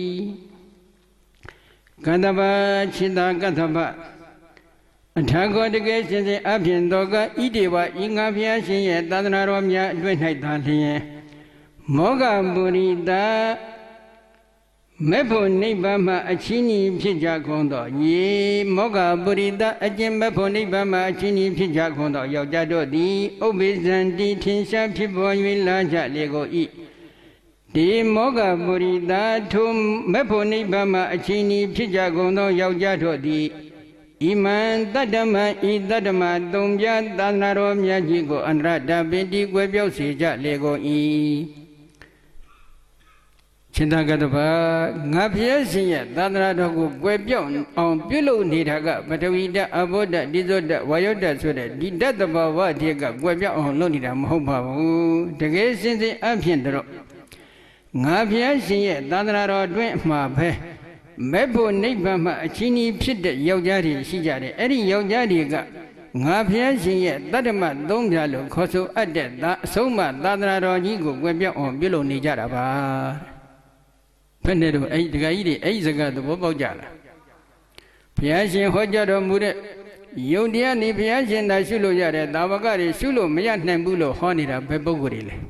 ကတ္တပจิตကတ္တပအထာဂောတကယ်ရှင်စဉ်အပြင်တော်ကဣဒေဝဤငါဘုရားရှင်ရဲ့သာသနာတော်များအတွင်း၌သာလျင်မောဂပုရိတာမေဖို့နိဗ္ဗာန်မှာအချင်းကြီးဖြစ်ကြကုန်သောယေမောဂပုရိတာအကျင့်မေဖို့နိဗ္ဗာန်မှာအချင်းကြီးဖြစ်ကြကုန်သောယောက်ျားတို့သည်ဥပ္ပိဇန္တိထင်ရှားဖြစ်ပေါ်၍လာကြလေကိုဤဒီမောဂပုရိတာထိုမေဖို့နိဗ္ဗာန်မှာအချင်းကြီးဖြစ်ကြကုန်သောယောက်ျားတို့သည်ဣမံတတ္တမံဤတတ္တမသုံးပြသာသနာတော်မြတ်ကြီးကိုအန္တရဓာပိတိကွယ်ပြောက်စေကြလေကိုဤจิตကတ္တပငါဘုရားရှင်ရဲ့သာသနာတော်ကိုကွယ်ပြောက်အောင်ပြုလုပ်နေတာကပထဝီဓာတ်အဘောဓာတ်ဒီဇောဓာတ်ဝါယောဓာတ်ဆိုတဲ့ဒီဓာတ်တဘာဝတွေကကွယ်ပြောက်အောင်လုပ်နေတာမဟုတ်ပါဘူးတကယ်စင်စစ်အဖြစ်တော့ငါဘုရားရှင်ရဲ့သာသနာတော်အတွင်းမှာပဲမေဖို့နိဗ္ဗာန်မှာအချင်းကြီးဖြစ်တဲ့ယောက်ျားတွေရှိကြတယ်အဲ့ဒီယောက်ျားတွေကငါဘုရားရှင်ရဲ့တတ္တမသုံးပြလို့ခေါ်ဆိုအပ်တဲ့အဆုံးမသာသနာတော်ကြီးကိုကွယ်ပြောက်အောင်ပြုလုပ်နေကြတာပါဘယ်နဲ့တော့အဲ့ဒီဒကာကြီးတွေအဲ့ဒီစကားသဘောပေါက်ကြလားရားရှင်ဟောကြားတော်မူတဲ့ယုံတရားနေဘုရားရှင်သာရှုလို့ရတဲ့တာဝကတွေရှုလို့မရနိုင်ဘူးလို့ဟောနေတာဘယ်ပုဂ္ဂိုလ်တွေလဲဟမ်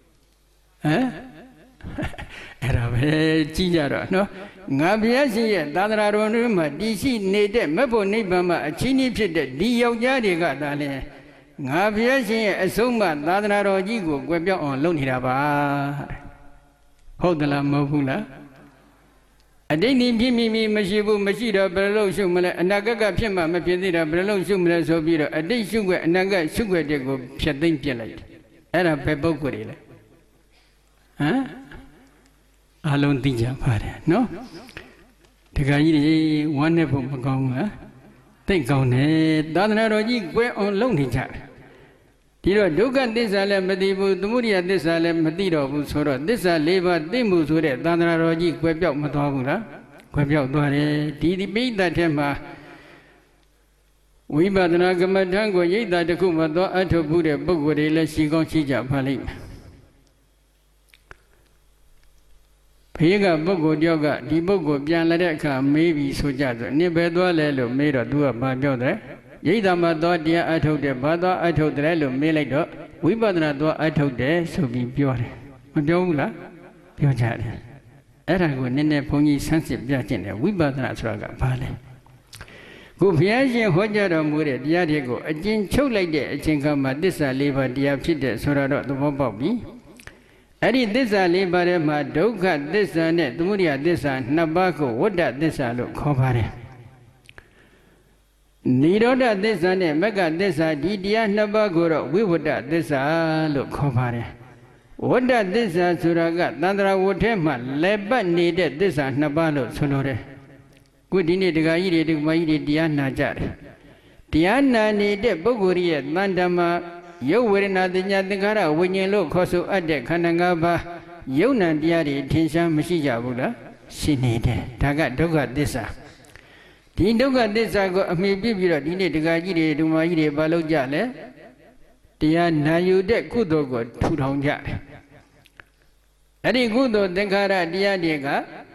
အဲ့ဒါပဲကြည့်ကြတော့နော်ငါဘုရားရှင်ရဲ့သာသနာတော်တွေမှာတည်ရှိနေတဲ့မဖို့နိဗ္ဗာန်မှာအချင်းကြီးဖြစ်တဲ့ဒီယောက်ျားတွေကသာလဲငါဘုရားရှင်ရဲ့အဆုံးအမသာသနာတော်ကြီးကိုကွယ်ပြောင်းအောင်လုပ်နေတာပါဟုတ်သလားမဟုတ်ဘူးလားအတိတ်ဒီဖြစ်မိမရှိဘူးမရှိတော့ဘယ်လိုရှုမလဲအနာဂတ်ကဖြစ်မှမဖြစ်သေးတာဘယ်လိုရှုမလဲဆိုပြီးတော့အတိတ်ရှုွက်အနာဂတ်ရှုွက်တွေကိုဖြတ်သိမ့်ပြစ်လိုက်တယ်အဲ့ဒါဘယ်ပုဂ္ဂိုလ်တွေလဲဟမ်အလုံးသိကြပါတယ်နော်တခါကြီးတွေဝမ်းနဲ့ဖို့မကောင်းဘူးလားသိကောင်းတယ်သာသနာတော်ကြီးကွယ်အောင်လုပ်နေကြတယ်ဒီတော့ဒုက္ခသစ္စာလည်းမသိဘူးသမုဒိယသစ္စာလည်းမသိတော့ဘူးဆိုတော့သစ္စာ၄ပါးသိမှုဆိုတဲ့သာသနာတော်ကြီးကွယ်ပြောက်မသွားဘူးလားကွယ်ပြောက်သွားတယ်ဒီပိဋကတ်ထဲမှာဝိပဿနာကမ္မဋ္ဌာန်းကိုရိပ်သာတစ်ခုမှသွားအထုတ်မှုတဲ့ပုဂ္ဂိုလ်တွေလည်းရှိကောင်းရှိကြပါလိမ့်မယ်ဖေးကပုဂ္ဂိုလ်တယောက်ကဒီပုဂ္ဂိုလ်ပြန်လာတဲ့အခါမေးပြီးဆိုကြဆိုနစ်ပဲသွားလဲလို့မေးတော့သူကဘာပြောတယ်ရိပ်သာမှာသွားတရားအထုတ်တယ်ဘာသွားအထုတ်တယ်လို့မေးလိုက်တော့ဝိပဿနာသွားအထုတ်တယ်ဆိုပြီးပြောတယ်မပြောဘူးလားပြောကြတယ်အဲ့ဒါကိုနည်းနည်းဘုန်းကြီးဆန်းစစ်ပြခြင်းတယ်ဝိပဿနာဆိုတာကဘာလဲခုဘုရားရှင်ဟောကြားတော်မူတဲ့တရားတွေကိုအကျဉ်းချုပ်လိုက်တဲ့အချိန်ခါမှာသစ္စာ၄ပါးတရားဖြစ်တဲ့ဆိုတော့သဘောပေါက်ပြီအဲ့ဒီသစ္စာ၄ပါးထဲမှာဒုက္ခသစ္စာနဲ့သမုဒယသစ္စာနှစ်ပါးကိုဝဋ္ဌသစ္စာလို့ခေါ်ပါတယ်နိရောဓသစ္စာနဲ့မဂ္ဂသစ္စာဒီတရားနှစ်ပါးကိုတော့ဝိဝတ္တသစ္စာလို့ခေါ်ပါတယ်ဝဋ္ဌသစ္စာဆိုတာကသန္တရာဝတ်ထဲမှာလဲပတ်နေတဲ့သစ္စာနှစ်ပါးလို့ဆိုလိုတယ်ခုဒီနေ့ဒကာကြီးတွေဒကာမကြီးတွေတရားနာကြတယ်တရားနာနေတဲ့ပုဂ္ဂိုလ်ရဲ့တန်တမှာရုပ်ဝေဒနာသညာသင်္ခါရဝိညာဉ်လို့ခေါ်ဆိုအပ်တဲ့ခန္ဓာ၅ပါးယုံ nant တရားတွေထင်ရှားမရှိကြဘူးလားရှိနေတယ်ဒါကဒုက္ခသစ္စာဒီဒုက္ခသစ္စာကိုအမိပြပြီးတော့ဒီနေ့ဒကာကြီးတွေဒုမကြီးတွေဘာလုပ်ကြလဲတရားနာယူတဲ့ကုသိုလ်ကိုထူထောင်ကြတယ်အဲ့ဒီကုသိုလ်သင်္ခါရတရားတွေက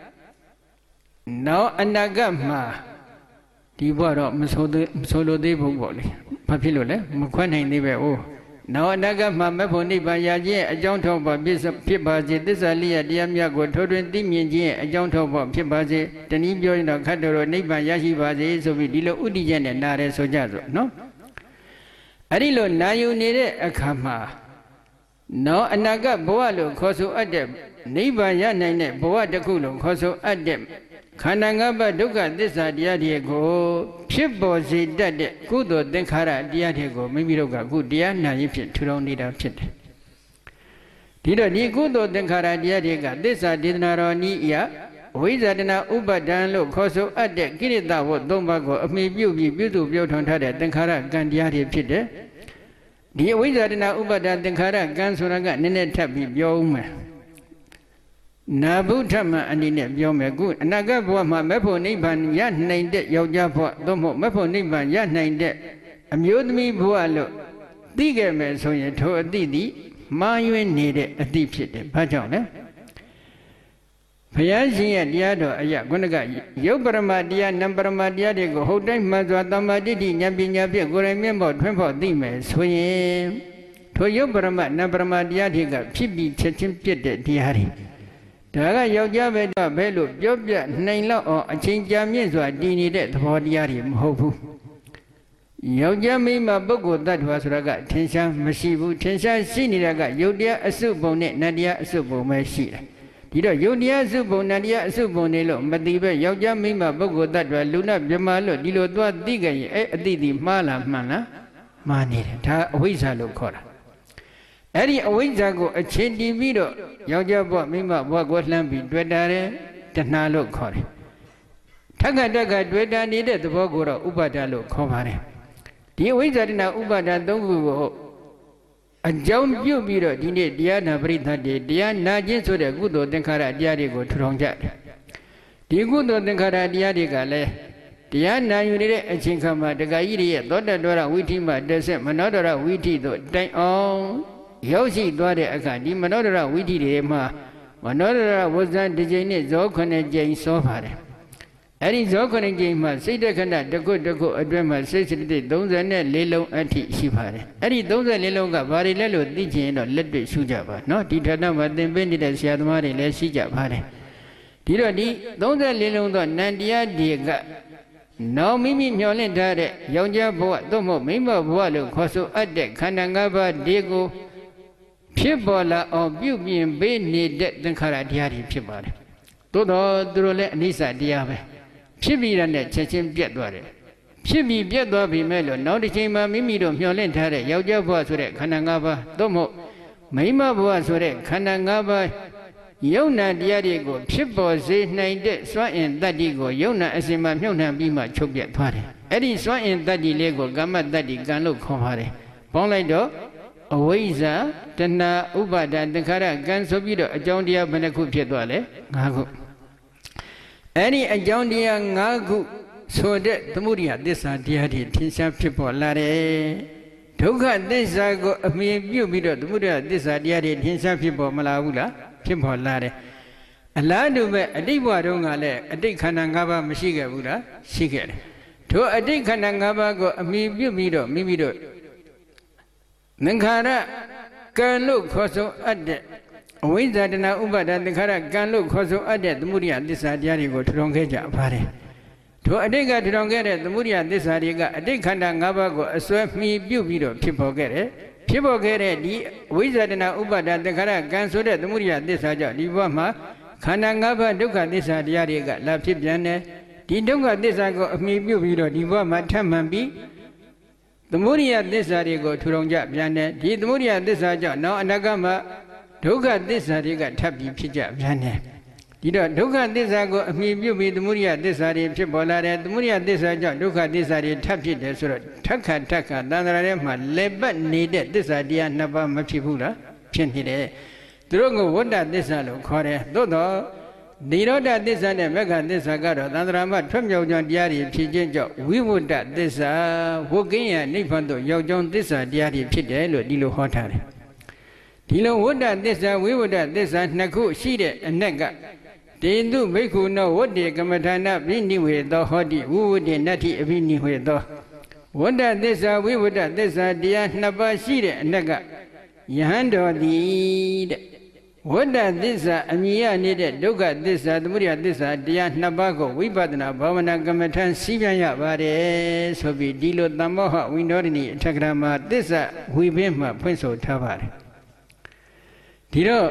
နောက်အနာဂတ်မှာဒီဘဝတော့မဆိုလိုသေးဘူးပေါ့လေဘာဖြစ်လို့လဲမခွဲနိုင်သေးပဲအိုးနောက်အနာဂတ်မှာမဖို့နိဗ္ဗာန်ရခြင်းအကြောင်းထောက်ပါဖြစ်ပါစေသစ္စာလေးရတရားမြတ်ကိုထိုးထွင်းသိမြင်ခြင်းအကြောင်းထောက်ပါဖြစ်ပါစေတနည်းပြောရင်တော့ခတ်တော်နိဗ္ဗာန်ရရှိပါစေဆိုပြီးဒီလိုဥတည်ချက်နဲ့နားရဲဆိုကြဆိုနော်အဲ့ဒီလိုနာယူနေတဲ့အခါမှာနောက်အနာဂတ်ဘဝလို့ခေါ်ဆိုအပ်တဲ့နိဗ္ဗာန်ရနိုင်တဲ့ဘဝတစ်ခုလို့ခေါ်ဆိုအပ်တဲ့ခန္ဓာ၅ပါးဒုက္ခသစ္စာတရားတွေကိုဖြစ်ပေါ်စေတတ်တဲ့ကုသိုလ်သင်္ခါရတရားတွေကိုမိမိတို့ကအခုတရားနာရင်ဖြစ်ထူထောင်နေတာဖြစ်တယ်ဒီတော့ဒီကုသိုလ်သင်္ခါရတရားတွေကသစ္စာဒေသနာတော်နည်းအရဝိဇ္ဇာတနာဥပါဒံလို့ခေါ်ဆိုအပ်တဲ့ကိရိတဝတ်၃ပါးကိုအမိပြုပြီးပြုစုပြောထောင်ထားတဲ့သင်္ခါရကံတရားတွေဖြစ်တယ်ဒီအဝိဇ္ဇာတနာဥပါဒံသင်္ခါရကံဆိုတာကနည်းနည်းထပ်ပြီးပြောဦးမယ်နာဘုထမအနေနဲ့ပြောမယ်ခုအနာဂတ်ဘဝမှာမဖို့နိဗ္ဗာန်ရနိုင်တဲ့ယောက်ျားဘဝသို့မဟုတ်မဖို့နိဗ္ဗာန်ရနိုင်တဲ့အမျိုးသမီးဘဝလို့သိခဲ့မယ်ဆိုရင်ထိုအတိသည်မှားယွင်းနေတဲ့အတိဖြစ်တယ်ဘာကြောင့်လဲဘုရားရှင်ရဲ့တရားတော်အရာခုနကယုတ်ပရမတရားနံပရမတရားတွေကိုဟုတ်တိုင်းမှန်စွာသမ္မာတိဋ္ဌိဉာဏ်ပညာဖြင့်ကိုယ်တိုင်မျက်မှောက်ထွန်းဖော်သိမယ်ဆိုရင်ထိုယုတ်ပရမနံပရမတရားတွေကဖြစ်ပြီးချက်ချင်းပြည့်တဲ့တရားတွေဒါကယောက်ျားပဲတော့ဘဲလို့ပြောပြနိုင်လောက်အောင်အချိန်ကြာမြင့်စွာတည်နေတဲ့သဘောတရားတွေမဟုတ်ဘူးယောက်ျားမိန်းမပုဂ္ဂိုလ်တ attva ဆိုတာကထင်ရှားမရှိဘူးထင်ရှားရှိနေတာကယုတ်တရားအစုပုံနဲ့နတ်တရားအစုပုံပဲရှိတယ်ဒီတော့ယုတ်တရားအစုပုံနတ်တရားအစုပုံနေလို့မသိပဲယောက်ျားမိန်းမပုဂ္ဂိုလ်တ attva လူနာမြမလို့ဒီလိုသွားသိကြရင်အတိတ်မှားလားမှန်လားမှားနေတယ်ဒါအဝိဇ္ဇာလို့ခေါ်တာအဲ့ဒီအဝိဇ္ဇာကိုအခြေတည်ပြီးတော့ယောက်ျားဘဝမိန်းမဘဝကိုလှမ်းပြီးတွေ့တာတယ်တဏှာလို့ခေါ်တယ်ထက်ကတက်ကတွေ့တာနေတဲ့သဘောကိုတော့ဥပါဒလို့ခေါ်ပါတယ်ဒီအဝိဇ္ဇာတဏှာဥပါဒသုံးခုကိုအကြောင်းပြုပြီးတော့ဒီနေ့တရားနာပရိသတ်တွေတရားနာခြင်းဆိုတဲ့ကုသိုလ်သင်္ခါရတရားတွေကိုထူထောင်ကြတယ်ဒီကုသိုလ်သင်္ခါရတရားတွေကလည်းတရားနာယူနေတဲ့အချိန်ခါမှာတက္ကကြီးတွေရဲ့သောတ္တရဝိထိမှတက်ဆက်မနောတရဝိထိတို့တိုင်အောင်ရောက်ရှိသွားတဲ့အခါဒီမနောဒရဝိဓိတွေမှာမနောဒရဝဇ္ဇံတစ်ကြိမ်နဲ့ဇော9ကြိမ်စောပါတယ်အဲ့ဒီဇော9ကြိမ်မှာစိတ်တခဏတစ်ခုတစ်ခုအတွင်းမှာစိတ်စတိ34လုံးအထိရှိပါတယ်အဲ့ဒီ34လုံးကဘာတွေလဲလို့သိချင်ရင်တော့လက်တွေ့ရှုကြပါနော်ဒီဌာနမှာသင်ပေးနေတဲ့ဆရာသမားတွေလည်းရှိကြပါတယ်ဒီတော့ဒီ34လုံးသောနန္တရားတွေကနောင်မိမိမျှော်လင့်ထားတဲ့ယောက်ျားဘဝသို့မဟုတ်မိန်းမဘဝလို့ခေါ်ဆိုအပ်တဲ့ခန္ဓာ၅ပါးဒီကိုဖြစ်ပေါ်လာအောင်ပြုပြင်ပေးနေတဲ့သင်္ခါရတရားတွေဖြစ်ပါတယ်သို့တော့သူတို့လည်းအနိစ္စတရားပဲဖြစ်ပြီးတဲ့နဲ့ချက်ချင်းပြတ်သွားတယ်ဖြစ်ပြီးပြတ်သွားပြီမဲ့လို့နောက်တစ်ချိန်မှာမိမိတို့မျှော်လင့်ထားတဲ့ယောက်ျားဘဝဆိုတဲ့ခန္ဓာ၅ပါးသို့မဟုတ်မိန်းမဘဝဆိုတဲ့ခန္ဓာ၅ပါးယုံနာတရားတွေကိုဖြစ်ပေါ်စေနိုင်တဲ့စွမ်းအင်တတ္တိကိုယုံနာအစဉ်မှာမြုပ်နှံပြီးမှချုပ်ပြတ်သွားတယ်အဲ့ဒီစွမ်းအင်တတ္တိလေးကိုကမ္မတတ္တိကံလို့ခေါ်ပါတယ်ပေါင်းလိုက်တော့အဝိဇ္ဇာတဏှာဥပါဒသင်္ခါရကံဆိုပြီးတော့အကြောင်းတရားဘယ်နှခုဖြစ်သွားလဲ၅ခုအဲ့ဒီအကြောင်းတရား၅ခုဆိုတဲ့သမုဒိယသစ္စာတရားတွေထင်ရှားဖြစ်ပေါ်လာတယ်ဒုက္ခသစ္စာကိုအမြင်ပြုပြီးတော့သမုဒိယသစ္စာတရားတွေထင်ရှားဖြစ်ပေါ်မလာဘူးလားဖြစ်ပေါ်လာတယ်အလားတူပဲအတိတ်ဘဝတုန်းကလည်းအတိတ်ခန္ဓာ၅ပါးမရှိခဲ့ဘူးလားရှိခဲ့တယ်ထိုအတိတ်ခန္ဓာ၅ပါးကိုအမြင်ပြုပြီးတော့မိမိတို့သင်္ခါရကံလို့ခေါ်ဆိုအပ်တဲ့အဝိဇ္ဇာတဏှာဥပါဒသင်္ခါရကံလို့ခေါ်ဆိုအပ်တဲ့သမုဒိယသစ္စာတရားတွေကိုထူထောင်ခဲ့ကြပါတယ်ထိုအတိတ်ကထူထောင်ခဲ့တဲ့သမုဒိယသစ္စာတွေကအတိတ်ခန္ဓာ၅ပါးကိုအစွဲမှီပြုပြီးတော့ဖြစ်ပေါ်ခဲ့တယ်ဖြစ်ပေါ်ခဲ့တဲ့ဒီအဝိဇ္ဇာတဏှာဥပါဒသင်္ခါရကံဆိုတဲ့သမုဒိယသစ္စာကြောင့်ဒီဘဝမှာခန္ဓာ၅ပါးဒုက္ခသစ္စာတရားတွေကလာဖြစ်ပြန်တယ်ဒီဒုက္ခသစ္စာကိုအမှီပြုပြီးတော့ဒီဘဝမှာထပ်မှန်ပြီးသမုဒိယသစ္စာတွေကိုထူထောင်ကြပြန်တယ်ဒီသမုဒိယသစ္စာကြောင့်နောက်အနာဂတ်မှာဒုက္ခသစ္စာတွေကထပ်ပြီးဖြစ်ကြပြန်တယ်ဒီတော့ဒုက္ခသစ္စာကိုအမှီပြုပြီးသမုဒိယသစ္စာတွေဖြစ်ပေါ်လာတယ်သမုဒိယသစ္စာကြောင့်ဒုက္ခသစ္စာတွေထပ်ဖြစ်တယ်ဆိုတော့ထက်ခါတန်ត្រာထဲမှာလက်ပတ်နေတဲ့သစ္စာတရားနှစ်ပါးမဖြစ်ဘူးလားဖြစ်နေတယ်သူတို့ကဝတ္တသစ္စာလို့ခေါ်တယ်သို့တော့နိရောဓသစ္စာနဲ့မဂ္ဂသစ္စာကတော့သန္တရာမထွက်မြောက်ကြောင်းတရားတွေဖြစ်ခြင်းကြောင့်ဝိဝတ္တသစ္စာဝုကင်းရနိဗ္ဗာန်သို့ရောက်ကြောင်းသစ္စာတရားတွေဖြစ်တယ်လို့ဒီလိုဟောထားတယ်ဒီလိုဝတ္တသစ္စာဝိဝတ္တသစ္စာနှစ်ခုရှိတဲ့အနက်ကတေတုဘိက္ခုနောဝတ္တေကမ္မထာနပိနိဝေသောဟောတိဝုဝတ္တေနတ္ထိအပိနိဝေသောဝတ္တသစ္စာဝိဝတ္တသစ္စာတရားနှစ်ပါးရှိတဲ့အနက်ကယဟန်တော်သည်တဲ့ဝတ္တသစ္စာအမြင်ရနေတဲ့ဒုက္ခသစ္စာသမုဒယသစ္စာတရားနှစ်ပါးကိုဝိပဿနာဘာဝနာကမ္မထံစီးပြန်ရပါတယ်ဆိုပြီးဒီလိုသမ္မောဟဝိနည်းနိအထက်ကရာမှာသစ္စာဝိပင်းမှာဖွင့်ဆိုထားပါတယ်ဒီတော့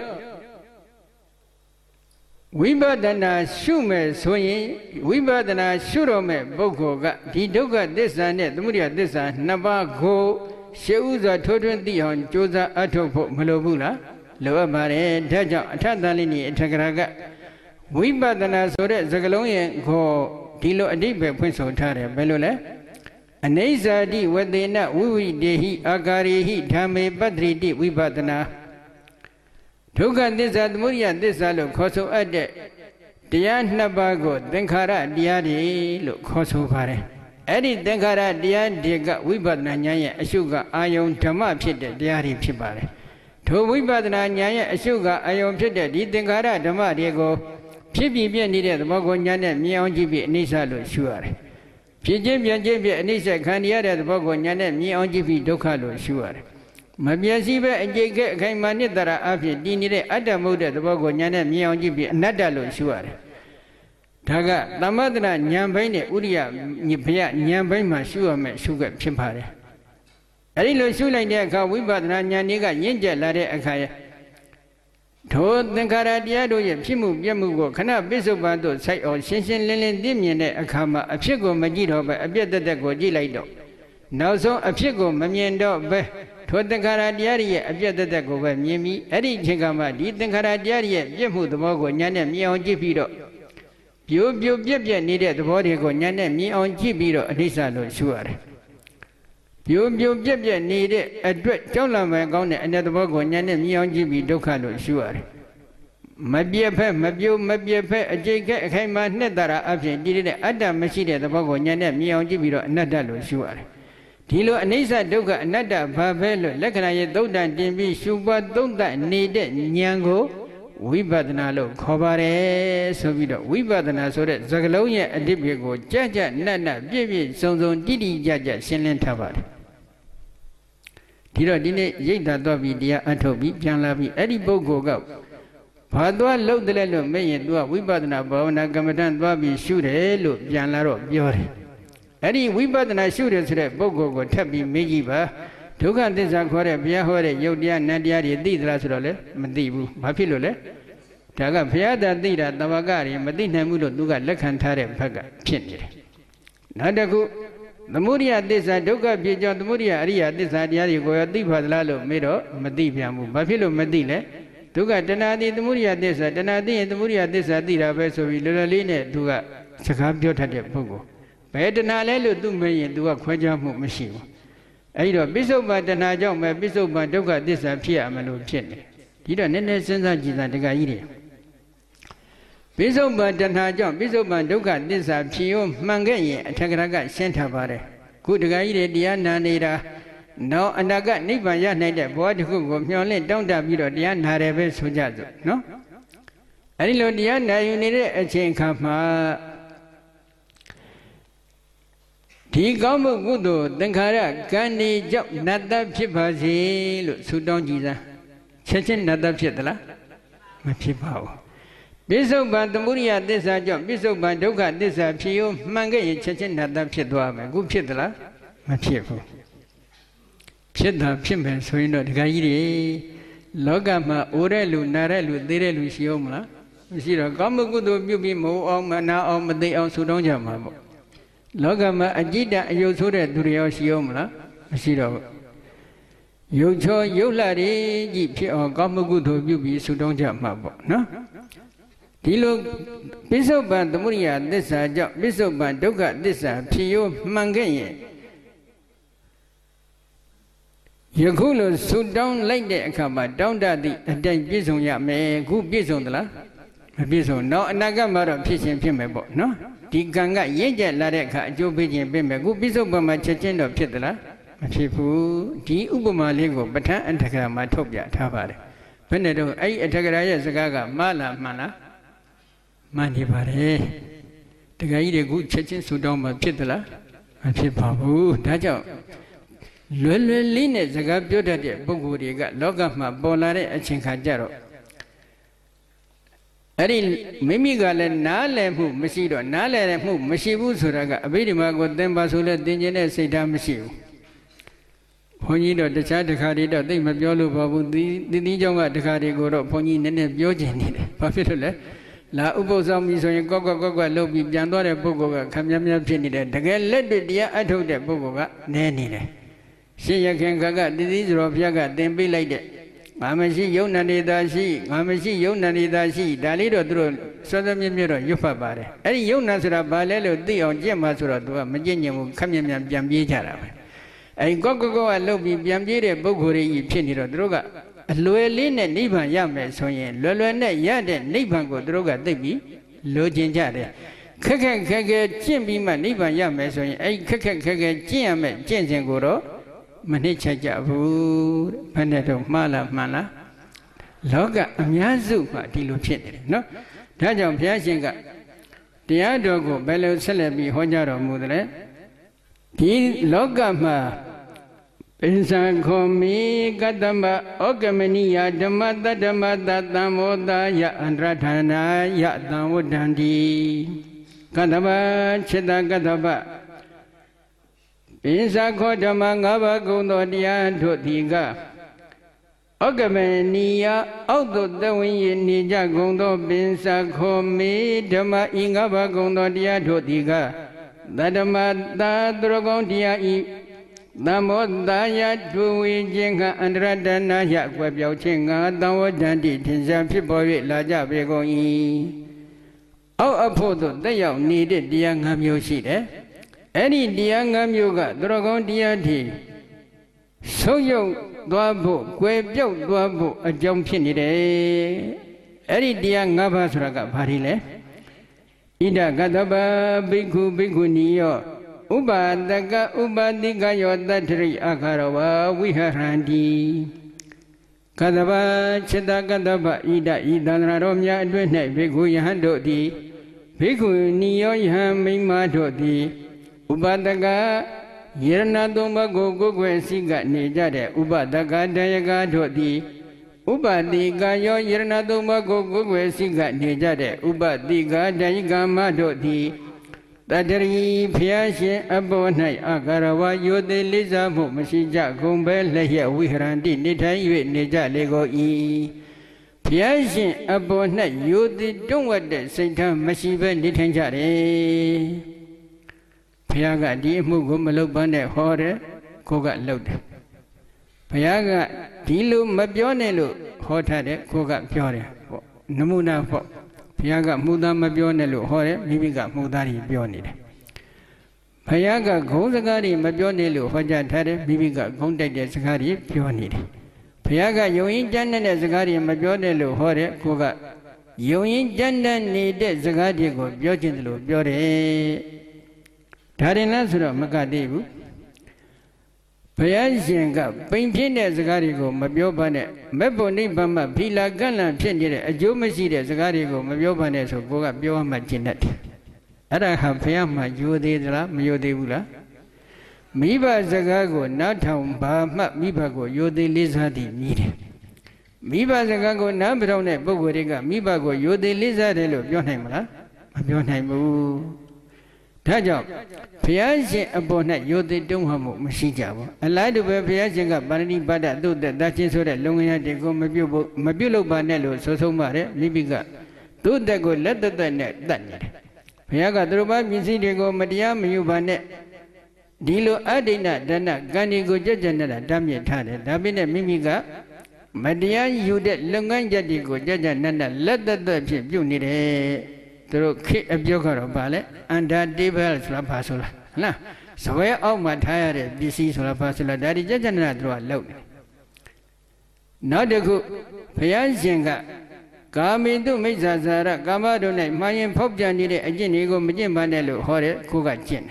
ဝိပဿနာရှုမဲ့ဆိုရင်ဝိပဿနာရှုတော့မဲ့ပုဂ္ဂိုလ်ကဒီဒုက္ခသစ္စာနဲ့သမုဒယသစ္စာနှစ်ပါးကိုရှေးဥစွာထိုးထွင်းသိအောင်ကြိုးစားအထောက်ဖို့မလိုဘူးလားလိုအပ်ပါတယ်ဒါကြောင့်အထသလိနိအထက်ကရာကဝိပဿနာဆိုတဲ့စကားလုံးရဲ့ခေါ်ဒီလိုအဓိပ္ပာယ်ဖွင့်ဆိုထားတယ်ဘယ်လိုလဲအနိစ္စတိဝတေနဝိဝိတေဟိအာကာရိဟိဓမ္မေပတ္တိတိဝိပဿနာဒုက္ခသစ္စာသမုဒယသစ္စာလို့ခေါ်ဆိုအပ်တဲ့တရားနှစ်ပါးကိုသင်္ခါရတရားတွေလို့ခေါ်ဆိုပါတယ်အဲ့ဒီသင်္ခါရတရားတွေကဝိပဿနာဉာဏ်ရဲ့အရှုကအာယုံဓမ္မဖြစ်တဲ့တရားတွေဖြစ်ပါတယ်ထိုဝိပဿနာဉာဏ်ရဲ့အရှုကအာယုံဖြစ်တဲ့ဒီသင်္ခါရဓမ္မတွေကိုဖြစ်ပြီးပြည့်နေတဲ့သဘောကိုဉာဏ်နဲ့မြင်အောင်ကြည့်ပြီးအနိစ္စလို့ရှုရတယ်ဖြစ်ခြင်းပြည့်ခြင်းပြည့်အနိစ္စခံရတဲ့သဘောကိုဉာဏ်နဲ့မြင်အောင်ကြည့်ပြီးဒုက္ခလို့ရှုရတယ်မပြည့်စည်ပဲအကျိတ်ကအခိုင်အမာနှစ်တရာအဖြစ်တည်နေတဲ့အတ္တမဟုတ်တဲ့သဘောကိုဉာဏ်နဲ့မြင်အောင်ကြည့်ပြီးအနတ္တလို့ရှုရတယ်ဒါကသမထနာဉာဏ်ဘိုင်းနဲ့ဥရိယဘုရားဉာဏ်ဘိုင်းမှာရှုရမယ်ရှုခဲ့ဖြစ်ပါတယ်အဲ့ဒီလိုရှုလိုက်တဲ့အခါဝိပဿနာဉာဏ်တွေကရင့်ကျက်လာတဲ့အခါထိုသင်္ခါရတရားတို့ရဲ့ဖြစ်မှုပြမှုကိုခဏပိစုပန်သို့စိုက်အောင်ရှင်းရှင်းလင်းလင်းသိမြင်တဲ့အခါမှာအဖြစ်ကိုမကြည့်တော့ပဲအပြည့်တက်တက်ကိုကြည့်လိုက်တော့နောက်ဆုံးအဖြစ်ကိုမမြင်တော့ပဲထိုသင်္ခါရတရားရဲ့အပြည့်တက်တက်ကိုပဲမြင်ပြီးအဲ့ဒီအချိန်ကမှဒီသင်္ခါရတရားရဲ့ပြည့်မှုသဘောကိုဉာဏ်နဲ့မြင်အောင်ကြည့်ပြီးတော့ပြိုပြိုပြက်ပြက်နေတဲ့သဘောတွေကိုဉာဏ်နဲ့မြင်အောင်ကြည့်ပြီးတော့အနိစ္စလို့ရှုရတယ်ပြိုပြိုပြက်ပြက်နေတဲ့အတွက်ကြောက်လန့်မဲ့ကောင်းတဲ့အနတ္တဘောကိုဉာဏ်နဲ့မြင်အောင်ကြည့်ပြီးဒုက္ခလို့ရှုရတယ်မပြက်ဖက်မပြိုမပြက်ဖက်အကျိတ်ကအခိုင်အမာနှစ်တရာအဖြစ်တည်တဲ့အတ္တမရှိတဲ့သဘောကိုဉာဏ်နဲ့မြင်အောင်ကြည့်ပြီးတော့အနတ္တလို့ရှုရတယ်ဒီလိုအနိစ္စဒုက္ခအနတ္တဘာပဲလို့လက္ခဏာရဲ့သုတ်တန်တင်ပြီးရှုပွားသုံးသပ်နေတဲ့ဉာဏ်ကိုဝ Vibadana Kobare, Sovido, Vibadana, so that Zagalonia, a dibigo, Jaja, Nana, Bibi, Sonzon, Didi, Jaja, Shenlen Tabar. Tiro Dine, Yeda Dobi, Dia Atobi, Janlabi, Eddie Bogo go. Padua low the Lelo, May and Dua, Vibadana, Bona, Gamadan, Babi, shoot a look, Janlaro, Biore. Eddie Vibadana shooters, Bogo, Tabi, Mejiba. Tugan this aquaria, Biahore, Yodia, Nadia, Didrasole, Madibu, Papilole, Taga Piada, Dida, Navagari, Medina Mudo, Duga, Lekantare, Paga, Chin. Nadagu, the Muria, this I Duga, Bijan, the Muria, Aria, this idea, you go at Dipa Lalo, Mido, Madibiamu, Papilo, Medile, Tuga, Denadi, the Muria, this, Denadi, the Muria, this idea, Veso, Lulaline, Duga, Sakabjota, Pogo. Pedana, do me and do a quajamu machine. Aido Bishop Badanajo, my Bishop Badoga disappear, Manu Chin. You don't understand that you are the guy. Bishop Badanajo, Bishop Badoga disappear, Mangay, Tagaraga, Santa Bare. Good guy, Diana Neda. No, and I got Nibaya Neda, boy who go only down the video, Diana Harebe Sujazo. No? I know Diana, you need a chain come. Tigamu Gudu, Dankara, Gandhi, Job, Nada Pipazi, Sudan Giza, Chechen Nada Pietala, Machipao. Bishop Bandamuria, this a job, Bishop Bandoka, this a Pio, Manga, Chechen Nada Pietwa, good Pietala, Machipo. Pieta Pimpen, so you know the Gairi, Logama, Urelu, Narelu, Direlu, Shioma, Zero, Gamugudu, Bubi, Mo, Mana, Omade, on Sudan Jamamo. Logama Ajida Yosura Durio Siomla, Siro. Yocho Yolari, Gipi or Gamagudo Bubi Sudan Jamabo, no? Tilo Bishop Bandamuria, this a job, Bishop Bandoga, this a Pio Mangaye. Yakulo Sudan like the Akaba, down that the day Bison Yame, good Bison la. Bison, no, Nagamara Pisin Pimebo, no? Tiganga Yeja Lareka, Joe Bidin Bimbe, good Bishop Bama Chechen of Pitala, Chifu, G. Ubama Lego, Bata and Takama Topia, Tabare. Penedo, I Tagaraya Zagaga, Mala Mana Manibare. The guy good Chechen Sudoma Pitala, and Chipabu, Dajo. Luline Zagabioda, Boguriga, Logama, Bolare, and Chinkajaro. Ari Mimigale Nale who Masido, Nale who Masibu Suraga, Abidimago, Dembasula, Dingene, Seda Masiu. Ponido, the Chatakari, they Mabiolo Babu, the Nijonga, the Carigoro, Pony, Nene, Biogeni, Papitole, La Ubosam is on Gogo, Lobi, Jandore, Bogoga, Kamyamia Pinida, the girl led the dear I told the Bogoga, Nenine. See ya can gaga, disease of Yaga, then be like that. Mamashi Yonani Dashi, Mamashi Yonani Dashi, Dalido Drone, Southern Miro, Yupabare. Any Yonasura Balelo, D on Gemasura, Majinium, Kamiam Jambi. And Gogo, I love me, Jambi, Boguri, Piniro, Droga. Luelin and Niban Yame, Soyen, Lolene, Yad, Nibango, Droga, Debi, Lojin Jade. Kakan Kaka, Jimmy, Niban Yame, Soyen, a Kakan Kaka, Jim, Jensengoro. Manicha Jabu, Paneto, Mala, Mana, Loga, Amiazu, Dilupin, no? Tajam Piasinga, Diadogo, Bello Celebi, Hojaro Mudre, Di Logama, Pensan Komi, Gadamba, Ogamania, Damada, Damoda, Ya Andratana, Ya Damodandi, Gadaba, Cheda Gadaba. Pinsa Kodamangaba Gondodia Totiga Ogamania, Auto the Win Nija Gondo, Pinsa Komi, Dama Ingaba Gondodia Totiga, Dadama da Drogondia E. Damodaya Tui Jinga and Radana Yakwabio Chinga, Dawodandi, Tinsa Pipo, Laja Begoi. Oh, Apoto, they all needed the young Hamyoshi, Any Diangam Yoga, Dragon Diati, so young Dwabo, Quebjo Dwabo, a jumping day. Any Diangabasraga Parile Ida Gadaba, Biku Nio, Uba Daga, Uba Diga Yodatri Akarawa, we have Randi Kadava Chita Kadava Ida Idana Romya Dwene Viku Yahadoti Viku Niyo Yamima Doti Ubadaga Yernadomba Gogwe Siga Nijade Ubadaga Dayaga Doti Ubadiga Yo Yernadomba Gogwe Siga Nijade Ubadiga Dayaga Madoti Tadari Piashe Abonai Agarawa Yode Liza Mashija Gombe Laya Wihrandi Nitai Nija Lego E Piashe Abonai Yodi Dungwade Satan Mashiva Nitanjare Piaga Di Mugumaloban Hore Koga Load Piaga Dilu Mabionelu Hotade Koga Piore Namuna Fo Piaga Muda Mabionelu Hore, Mibiga Mudari Bionid. Piaga Gozagari Mabionelu Hoja Tare, Mibiga Gonda de Zagari Pionid. Piaga Yoin Janan Zagari Mabionelu Hore, Koga Yoin Janan Nede Zagari go Biojinlu Biore Tarinazura Magadebu Piaga, Painting Zagarigo, Mabiobane, Meboni Bama, Pila Gana, Pendere, a Jomasi Zagarigo, Mabiobane, so Boga Bioma Jinet. Ada have Piama, Yodela, Myodebula. Miba Zagago, Natam, Bama, Mibago, Yode Lizardi, needed. Miba Zagago, Nabrone, Bogoriga, Mibago, Yode Lizardelo, Yonhamla, Yonhamu. Tajo, Piazi Abona, Yode Dunhamu, Mashijabo. A light of a Piazinga, Barney Bada, do the Dutchess or the Longina de Go Mabulo Banello, Soso Mare, Libiga. Do the go let the net, that net. Piaga Druba, Missy de Go Madia, Mubane. Dilo Adina, Dana, Gani go Jajana, Damia Tade, Dabina Mimiga. Madia, you de Longanja de go Jajana, let the unit. Through Kit of Joker of Ballet, and that devil Slapasula. Nah, so where all my tired disease Slapasula, Daddy Jajana draw load. Not the good Piazinga. Kami do Mizazara, Gamadone, Mayan Pop Janide, a Genigo, Majin Banello, Hore, Kuga Chin.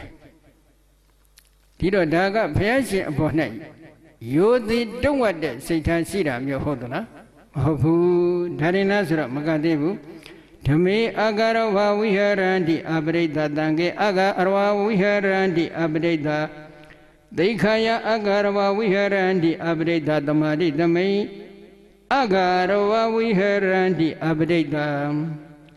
Tito Daga, Piazzi upon night. You don't want that Satan Siram, your hodana. Hopu, Darinazra, Magadebu. To me, Agarawa, we heard Randy, Abreda Dange, Agarwa, we heard Randy, Abreda. Dekaya, Agarawa, we heard Randy, Abreda, the Madi, the May. Agarawa, we heard Randy, Abreda.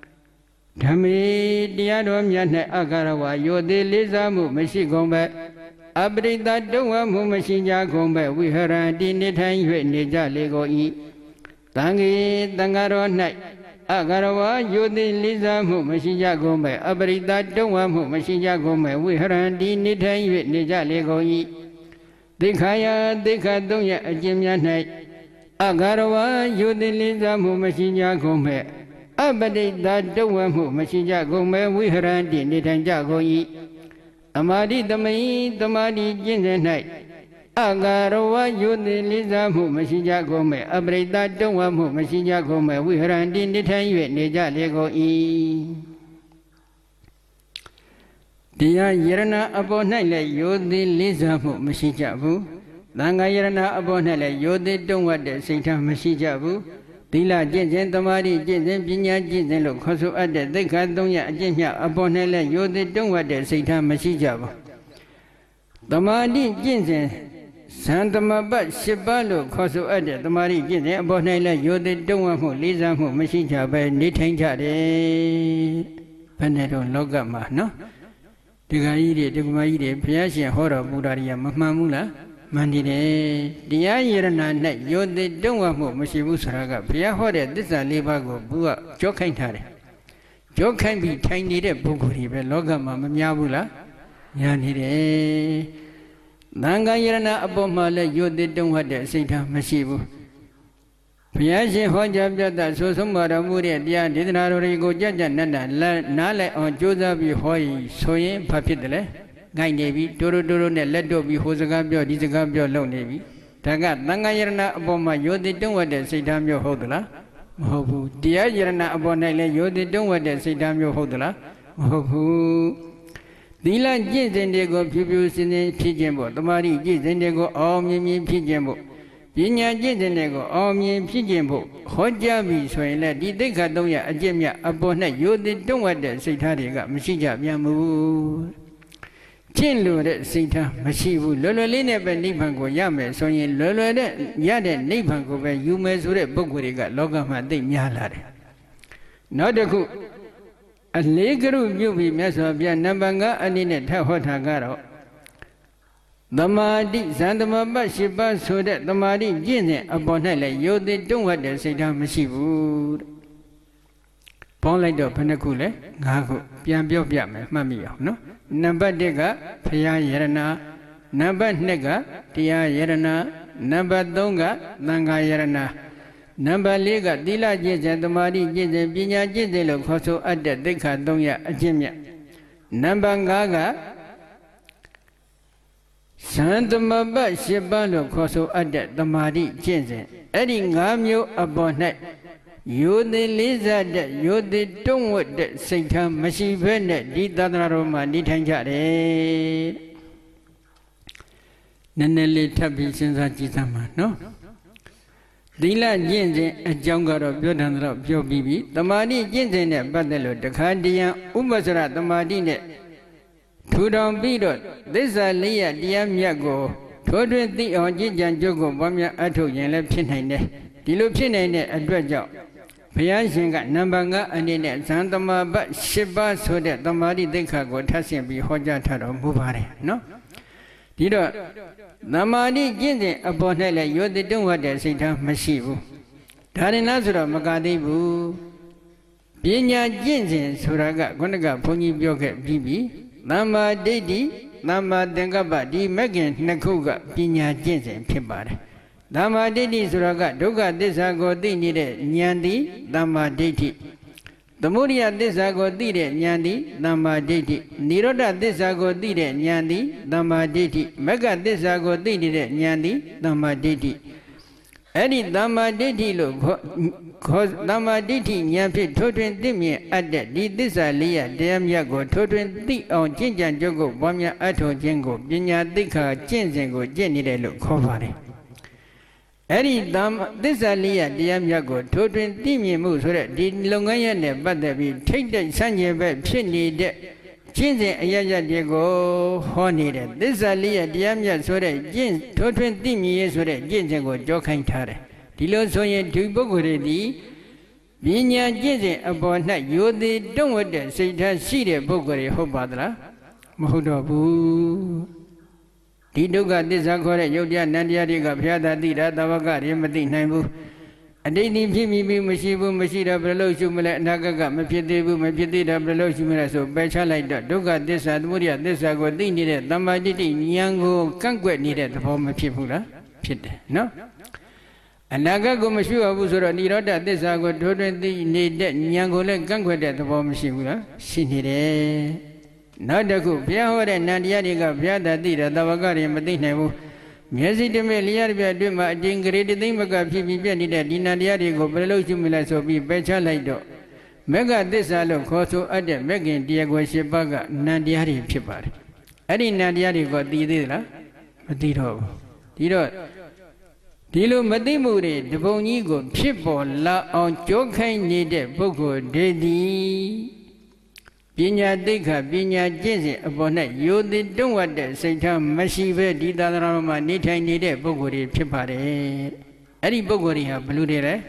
Tami, Diadom Yane, Agarawa, Yode Lizamu, Messi Gombe. Abreda, Doa, Mumashija Gombe, we heard Randy, Nitan, Nija, Lego E. Tangi, Tangaro night. Agarawa, Yodi Liza, Mashija Gombe, Abrida, Doa, Mashija Gombe, we herandi Nitai, Nija Lego E. Dekaya, Dekadoya, Jimia night. Agarawa, Yodi Liza, Mashija Gombe, Abrida, Doa, Mashija Gombe, we herandi Nitanja Go E. Amadi, the May, the Madi, Jinja night. Agarawa, Yudi Liza, Mashija Gome, Abreda, Doa, Mashija Gome, we heard in the time, Nija Lego E. Dia Yerana Abonale, Yudi Liza, Mashijabu, Langa Yerana Abonale, Yodi Donga, Satan Mashijabu, Dila Jensen, Tamari, Jensen, Pinya, Jensen, Locoso at the Decadonia, Jenya, Abonale, Yodi Donga, Satan Mashijabu. Tamari Jensen. Santa Mabat Shibalo, Coso Ada, the Mari Gin, Bonella, Yodi Domo, Liza, Machija, Nitanja, Paneto, Logama, no? The Gaidi, the Maide, Piacia, Hora, Budaria, Mamula, Mandine, the Ayerana, Yodi Domo, Machibusaraga, Pia Hora, this is a Libago, Bua, Jokantare. Jok can be tiny, Buguri, Logama, Miabula, Yanide. Nanga Yerana Abomala, Yodi don't want that Satan Masibu. Piazi Hojab that so somebody would at the end did not go judge and Nala on Joseph Hoy, Soye, Papidele, Guy Navy, Doro, Ledo be Hosagabio, Dizagabio, Low Navy. Tagat Nanga Yerana Aboma, Yodi don't want that Satan your hodla. Hopu, dear Yerana Abonale, Yodi don't want that Satan your hodla. Hopu. Dila Jizendego, Pupils in the Pijambo, the Mari Jizendego, all Mimi Pijambo. ပညာကျင့်တဲ့ကိုအောင်မြင်ဖြစ်ခြင်းဖို့ဟောကြားပြီးဆိုရင်လည်းဒီသိက္ခာ၃ရပ်အကျင့်မြတ်အပေါ်၌ယိုသည်တွန့်ဝတ်တဲ့စိတ်ထားတွေကမရှိကြပြန်ဘူးကျင့်လို့တဲ့စိတ်ထားမရှိဘူးလွယ်လွယ်လေးနဲ့ပဲနိဗ္ဗာန်ကိုရမယ်ဆိုရင်လွယ်လွယ်တဲ့ရတဲ့နိဗ္ဗာန်ကိုပဲယူမယ်ဆိုတဲ့ပုဂ္ဂိုလ်တွေကလောကမှာသိများလာတယ်နောက်တစ်ခုအလေးကရုပြုပြီးမြတ်စွာဘုရားနံပါတ်5အနေနဲ့ထပ်ဟောထားကတော့သမာဓိဇန်သမဘတ်8ပါးဆိုတဲ့သမာဓိကျင့်စဉ်အပေါ်၌လည်းယိုသည်တွန့်ဝတ်တဲ့စိတ်ထားမရှိဘူးတဲ့ပေါင်းလိုက်တော့ဘယ်နှခုလဲ5ခုပြန်ပြောပြမယ်မှတ်မိအောင်နော်နံပါတ်1ကဘုရားယရဏနံပါတ်2ကတရားယရဏနံပါတ်3ကသံဃာယရဏနံပါတ်4ကသီလကျင့်စဉ်သမာဓိကျင့်စဉ်ပညာကျင့်စဉ်လို့ခေါ်ဆိုအပ်တဲ့သိက္ခာ3ရပ်အကျင့်မြတ်နံပါတ်5ကဇန်သမဘတ်8ပါးလို့ခေါ်ဆိုအပ်တဲ့သမာဓိကျင့်စဉ်အဲ့ဒီ5မျိုးအပေါ်၌ယိုသည်လေးစားတဲ့ယိုသည်တွန့်ဝတ်တဲ့စိတ်ထားမရှိဘဲနဲ့ဒီသာသနာတော်မှာနေထိုင်ကြတယ်နည်းနည်းလေးထပ်ပြီးစဉ်းစားကြည့်သမှာနော်သီလကျင့်စဉ်အကြောင်းကတော့ပြောတယ်တော့ပြောပြီးပြီသမာဓိကျင့်စဉ်နဲ့ပတ်သက်လို့တခါတည်းရန်ဥပ္ပစရသမာဓိနဲ့ထူထောင်ပြီးတော့သစ္စာလေးရတရားမြတ်ကိုထိုးထွင်းသိအောင်ကြည်ကြံကြုတ်ကိုပွားများအထုတ်ရင်လည်းဖြစ်နိုင်တယ်ဒီလိုဖြစ်နိုင်တဲ့အတွက်ကြောင့်ဘုရားရှင်ကနံပါတ်5အနေနဲ့ဇန်သမဘတ်8ပါးဆိုတဲ့သမာဓိသိက္ခာကိုထပ်ဆင့်ပြီးဟောကြားထားတော်မူပါတယ်နော်ဒီတော့သမာဓိကျင့်စဉ်အပေါ်၌လည်းယောတိတွန့်ဝတ်တဲ့စိတ်ထားမရှိဘူးဒါရင်လားဆိုတော့မကသေးဘူးပညာကျင့်စဉ်ဆိုတာကခုနကဘုန်းကြီးပြောခဲ့ပြီးပြီသမ္မာဒိဋ္ဌိသမ္မာသင်္ကပ္ပဒီမဂ်ခင်နှစ်ခုကပညာကျင့်စဉ်ဖြစ်ပါတယ်သမ္မာဒိဋ္ဌိဆိုတာကဒုက္ခသစ္စာကိုသိနေတဲ့ဉာဏ်သည်သမ္မာဒိဋ္ဌိသမုဒယသစ္စာကိုသိတဲ့ဉာဏ်သည်သမ္မာဒိဋ္ဌိနိရောဓသစ္စာကိုသိတဲ့ဉာဏ်သည်သမ္မာဒိဋ္ဌိမဂ္ဂသစ္စာကိုသိနေတဲ့ဉာဏ်သည်သမ္မာဒိဋ္ဌိအဲ့ဒီသမ္မာဒိဋ္ဌိလို့ခေါ်သမ္မာဒိဋ္ဌိဉာဏ်ဖြင့်ထိုးထွင်းသိမြင်အပ်တဲ့ဒီသစ္စာလေးရတရားမြတ်ကိုထိုးထွင်းသိအောင်ကျင့်ကြံကြုတ်ကိုပွားများအထောက်ခြင်းကိုပညာသိက္ခာကျင့်စဉ်ကိုကျင့်နေတယ်လို့ခေါ်ပါတယ်အဲ့ဒီသစ္စာလေးရတရားမြတ်ကိုထိုးထွင်းသိမြင်မှုဆိုတဲ့ဒီလုပ်ငန်းရပ်နဲ့ပတ်သက်ပြီးထိတ်တိတ်ဆန့်ကျင်ဘက်ဖြစ်နေတဲ့ကျင့်စဉ်အရရတွေကိုဟောနေတဲ့သစ္စာလေးရတရားမြတ်ဆိုတဲ့ကျင့်ထိုးထွင်းသိမြင်ရဆိုတဲ့ကျင့်စဉ်ကိုကြောခိုင်းထားတယ်ဒီလိုဆိုရင်ဒီပုဂ္ဂိုလ်တွေဒီပညာကျင့်စဉ်အပေါ်၌ယိုသည်တွန့်ဝတ်တဲ့စိတ်ထားရှိတဲ့ပုဂ္ဂိုလ်တွေဟုတ်ပါသလားမဟုတ်တော့ဘူးဒီဒုက္ခသစ္စာခေါ်တဲ့ယုတ်တရားနန္တရားတွေကဘုရားသာသိတာသဘောကတွေမသိနိုင်ဘူးအတိတ်ဒီဖြစ်ပြီးမရှိဘူးမရှိတော့ဘယ်လိုရှုမလဲအနာဂတ်ကမဖြစ်သေးဘူးမဖြစ်သေးတော့ဘယ်လိုရှုမလဲဆိုပယ်ချလိုက်တော့ဒုက္ခသစ္စာသမုဒယသစ္စာကိုသိနေတဲ့သမ္မာဒိဋ္ဌိဉာဏ်ကိုကန့်ကွက်နေတဲ့သဘောမဖြစ်ဘူးလားဖြစ်တယ်နော်အနာဂတ်ကိုမရှိဘူးဆိုတော့និရောဓသစ္စာကိုထိုးထွင်းသိနေတဲ့ဉာဏ်ကိုလည်းကန့်ကွက်တဲ့သဘောမရှိဘူးလားရှိနေတယ်နောက်တစ်ခုဘုရားဟောတဲ့နန္တရားတွေကဘုရားသာသိတာသဘောကတွေမသိနိုင်ဘူးမျက်စိတမဲ့လျှက်ပြအတွင်းမှာအတင်းကလေးသိမ့်မကဖြစ်ပြီးပြည့်နေတဲ့ဒီနန္တရားတွေကိုဘယ်လိုရှုမလဲဆိုပြီးပယ်ချလိုက်တော့မဂ္ဂသစ္စာလို့ခေါ်ဆိုအပ်တဲ့မဂ္ဂင်တရားကို၈ပါးကနန္တရားတွေဖြစ်ပါတယ်အဲ့ဒီနန္တရားတွေကိုသိသေးသလားမသိတော့ဘူးဒီတော့ဒီလိုမသိမှုတွေတပုံကြီးကိုဖြစ်ပေါ်လာအောင်ကြိုးခိုင်းနေတဲ့ပုဂ္ဂိုလ်တွေသည်ပညာသိက္ခာပညာကျင့်စဉ်အပေါ်၌ယိုသည်တွန့်ဝတ်တဲ့စိတ်ထားမရှိဘဲဒီသာသနာတော်မှာနေထိုင်နေတဲ့ပုဂ္ဂိုလ်တွေဖြစ်ပါတယ်အဲ့ဒီပုဂ္ဂိုလ်တွေဟာဘယ်လိုတွေလဲ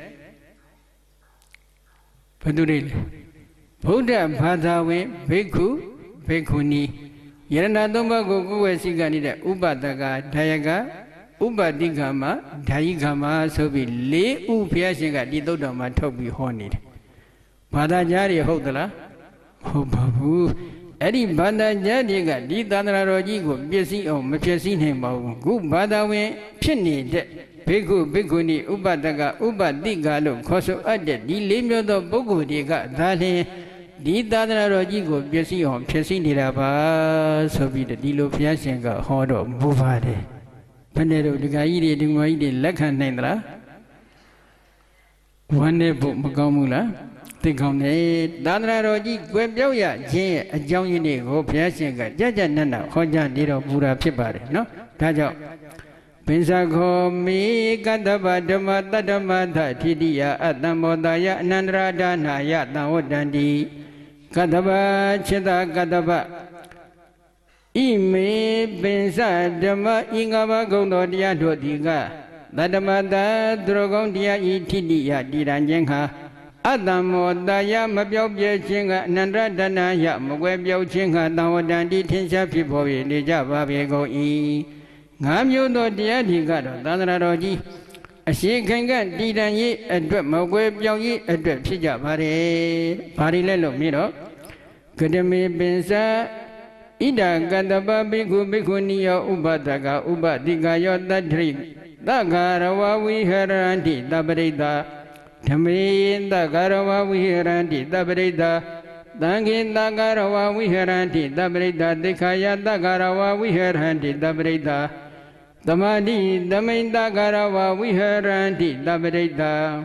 ဘယ်သူတွေလဲဗုဒ္ဓဘာသာဝင်ဘိက္ခုဘိက္ခုနီယရဏသုံးပါးကိုကိုယ်ဝဲစိကနေတဲ့ဥပဒကဒါယကဥပတိကမဓာယိကမဆိုပြီး၄ဥဘုရားရှင်ကဒီသုတ်တော်မှာထုတ်ပြီးဟောနေတယ်ဘာသာကြားတွေဟုတ်သလားဟုတ်ပါဘူးအဲ့ဒီဘာသာကြားတွေကဒီသာသနာတော်ကြီးကိုပျက်စီးအောင်မပျက်စီးနိုင်ပါဘူးခုဘာသာဝင်ဖြစ်နေတဲ့ဘိက္ခုဘိက္ခုနီဥပဒကဥပတိကလို့ခေါ်ဆိုအပ်တဲ့ဒီ၄မျိုးသောပုဂ္ဂိုလ်တွေကဒါလျှင်ဒီသာသနာတော်ကြီးကိုပျက်စီးအောင်ဖျက်ဆီးနေတာပါဆိုပြီးဒီလိုဘုရားရှင်ကဟောတော်မူပါတယ်ဘယ်နဲ့တော့ဒီကကြီးတွေဒီငွားကြီးတွေလက်ခံနိုင်သလားဝမ်းနဲ့ဖို့မကောင်းဘူးလားသိကောင်းတယ်သာသနာတော်ကြီးကွယ်ပြောက်ရခြင်းရဲ့အကြောင်းရင်းတွေကိုဘုရားရှင်ကကြကြနတ်နတ်ဟောကြားနေတော်မူတာဖြစ်ပါတယ်နော်ဒါကြောင့် Pinsakho mi Katapa Dhamma Tatamata Thidiya Attamodaya Anandradana Yatawodandi Katapa Chita Katapa Ime Pinsa Dhamma Ingava Gondodia Dodiga Tatamata Drogondia Thidiya Diranjenha Attamodaya Mabyobe Chinga Anandradana Yamwebyo Chinga Tawadandi Tinsha Pipo Nijava Bego E Namyo Diadiga, Danaraji, a she can get Didan ye, a drop Mogweb Yogi, a drop Chija Pare, Parilelo Miro, Kademi Bensa, Ida Gadaba Bigu Bikunia Ubataga, Uba Digayo that drink, Dagarawa we heard anti, Dabreda, Tami, Dagarawa we heard anti, Dabreda. Dangin Dagarawa we heard anti, Dabreda, Dekaya Dagarawa we heard anti, Dabreda. Damadi, Damain Dagarawa, we heard anti, Dabreda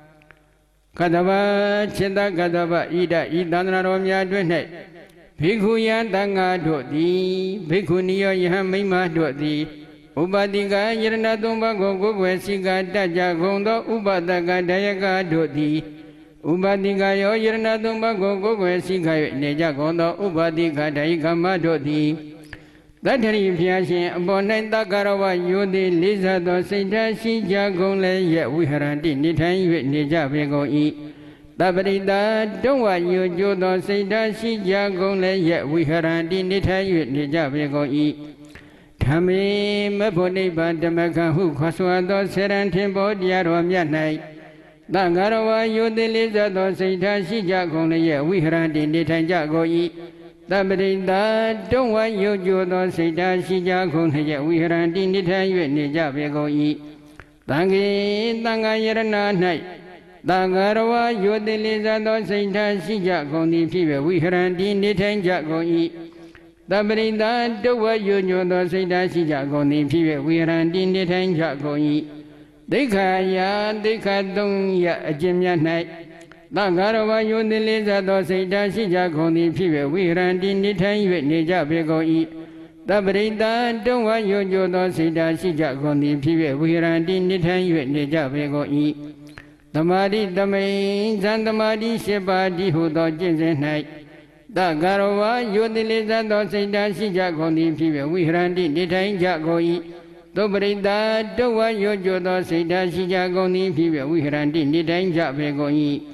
Kadava, Chenda Gadava, Ida, Idanaromia Dwene, Bikuya Danga Dodi, Bikunia Yamima Dodi, Ubadiga, Yerna Dumbago, Gugwesiga, Daja Gondo, Ubadaga, Dayaga Dodi, Ubadiga, Yerna Dumbago, Gugwesiga, Neja Gondo, Ubadiga, Daigama Dodi. That Ripiashi, Bonnet Dagarawa, Yudi, Liza, Dosita, Shija, Gole, yet we heard anti, Nitan, Nija, Bego E. Dabrida, don't want you, Jodo, Sita, Shija, Gole, yet we heard anti, Nitan, Nija, Bego E. Tami, Mapodi, Bantamaka, who Coswado, Seran Tempo, Diaro, Yanai. Dagarawa, Yudi, Liza, Dosita, Shija, Gole, yet we heard anti, Nitan, Jago E. Dabrida, don't want you, Jodo, Sita, Shija, Kunja, we heard anti, Nita, Nija, Bego E. Tangi, Tanga Yerana night. Dagarawa, Yodeliza, Sita, Shija, Kundi, Piva, we heard anti, Nita, Jago E. Dabrida, don't want you, Jodo, Sita, Shija, Kundi, Piva, we heard anti, Nita, Jago E. Dekaya, Dekadung, Jimya night. Dagarawa Yudiliza Dosita Shija Kundi Piva, we ran in the time with Nija Bego E. Dabrida, don't want you, Dosita Shija Kundi Piva, we ran in the time with Nija Bego E. Damadi, Damain, Zandamadi, Shebadi, who dodges at night. Dagarawa Yudiliza Dosita Shija Kundi Piva, we ran in the time Jago E. Dabrida, don't want you, Dosita Shija Kundi Piva, we ran in the time Jabego E.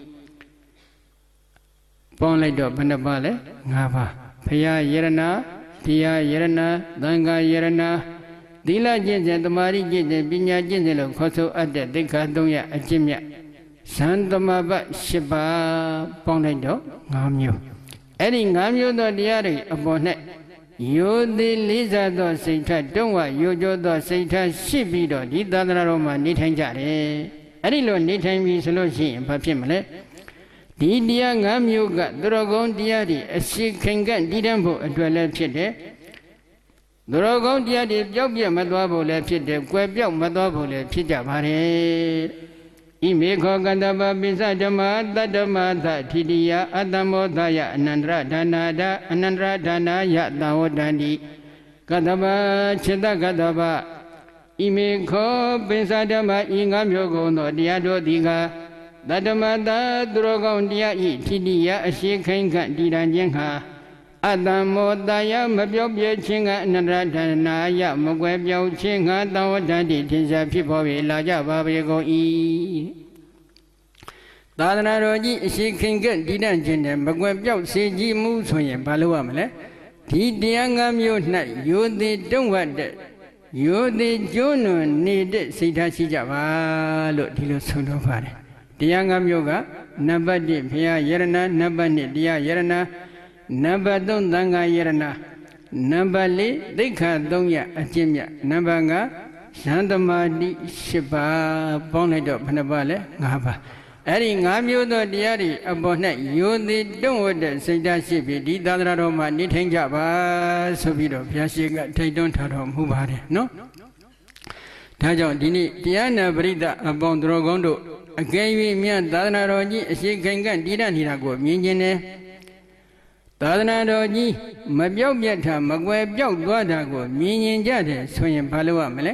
Ponlido Panabale, Nava, Paya Yerana, Tia Yerana, Danga Yerana, Dila Jins and the Mari Jins and Binya Jins Koso at the Dekadoya, Ajimia, Santa Maba, Shiba, Ponlido, Gamu. Adding Gamu the Diary upon it. You the Liza do Sita, don't want you do Sita, Shibido, Didana Roma, Nitanjare. Adilo Nitan solution, Papimale. Didia Gamuga, Drogon Diadi, a sick can get Didambo, a dweller pit. Drogon Diadi, Jobia Madwabo left it, Quebia Madwabo left it. Imeko Gandaba Bizadama, Dadamata, Tidia, Adamodaya, Anandra Danada, Anandra Dana, Yatawodandi, Gadaba, Cheda Gadaba, Imeko Bizadama, Ingamyogo, no Diado Diga. Dadamada Drogondia Tidia, a she can get Didanjenha. Adamodaya, Mabio Chinga, Nandranaya, Mogwebio Chinga, Dawadandi, Tinsa people, Laja Babego E. Dadanaroji, she can get Didanjen, Mogwebio, Siji Musoy, Paluamele. Tidiangam you night, you don't want that. You the Juno need Sita Sijava, look, Tilosodovare. Diangam Yoga, Nabadi, Pia Yerana, Nabani, Dia Yerana, Nabadon Danga Yerana, Nabali, Deka Donya, Ajimia, Nabanga, Sandamadi, Shiba, Bonedo, Panabale, Naba. Adding Amu the Diari, Abona, you don't want the Sida Shibi, Didara Roma, Nitin Java, Sobido, Piasiga, they don't have home, who bought it, no? Tajo Dini, Diana Brida, Abon Drogondo. Again, me and Dadanaroji, she can get Didan Hirago, Mingine. Dadanaroji, Mabio Yeta, Magweb Jog Guadago, Minin Jade, Swing Palua Mele.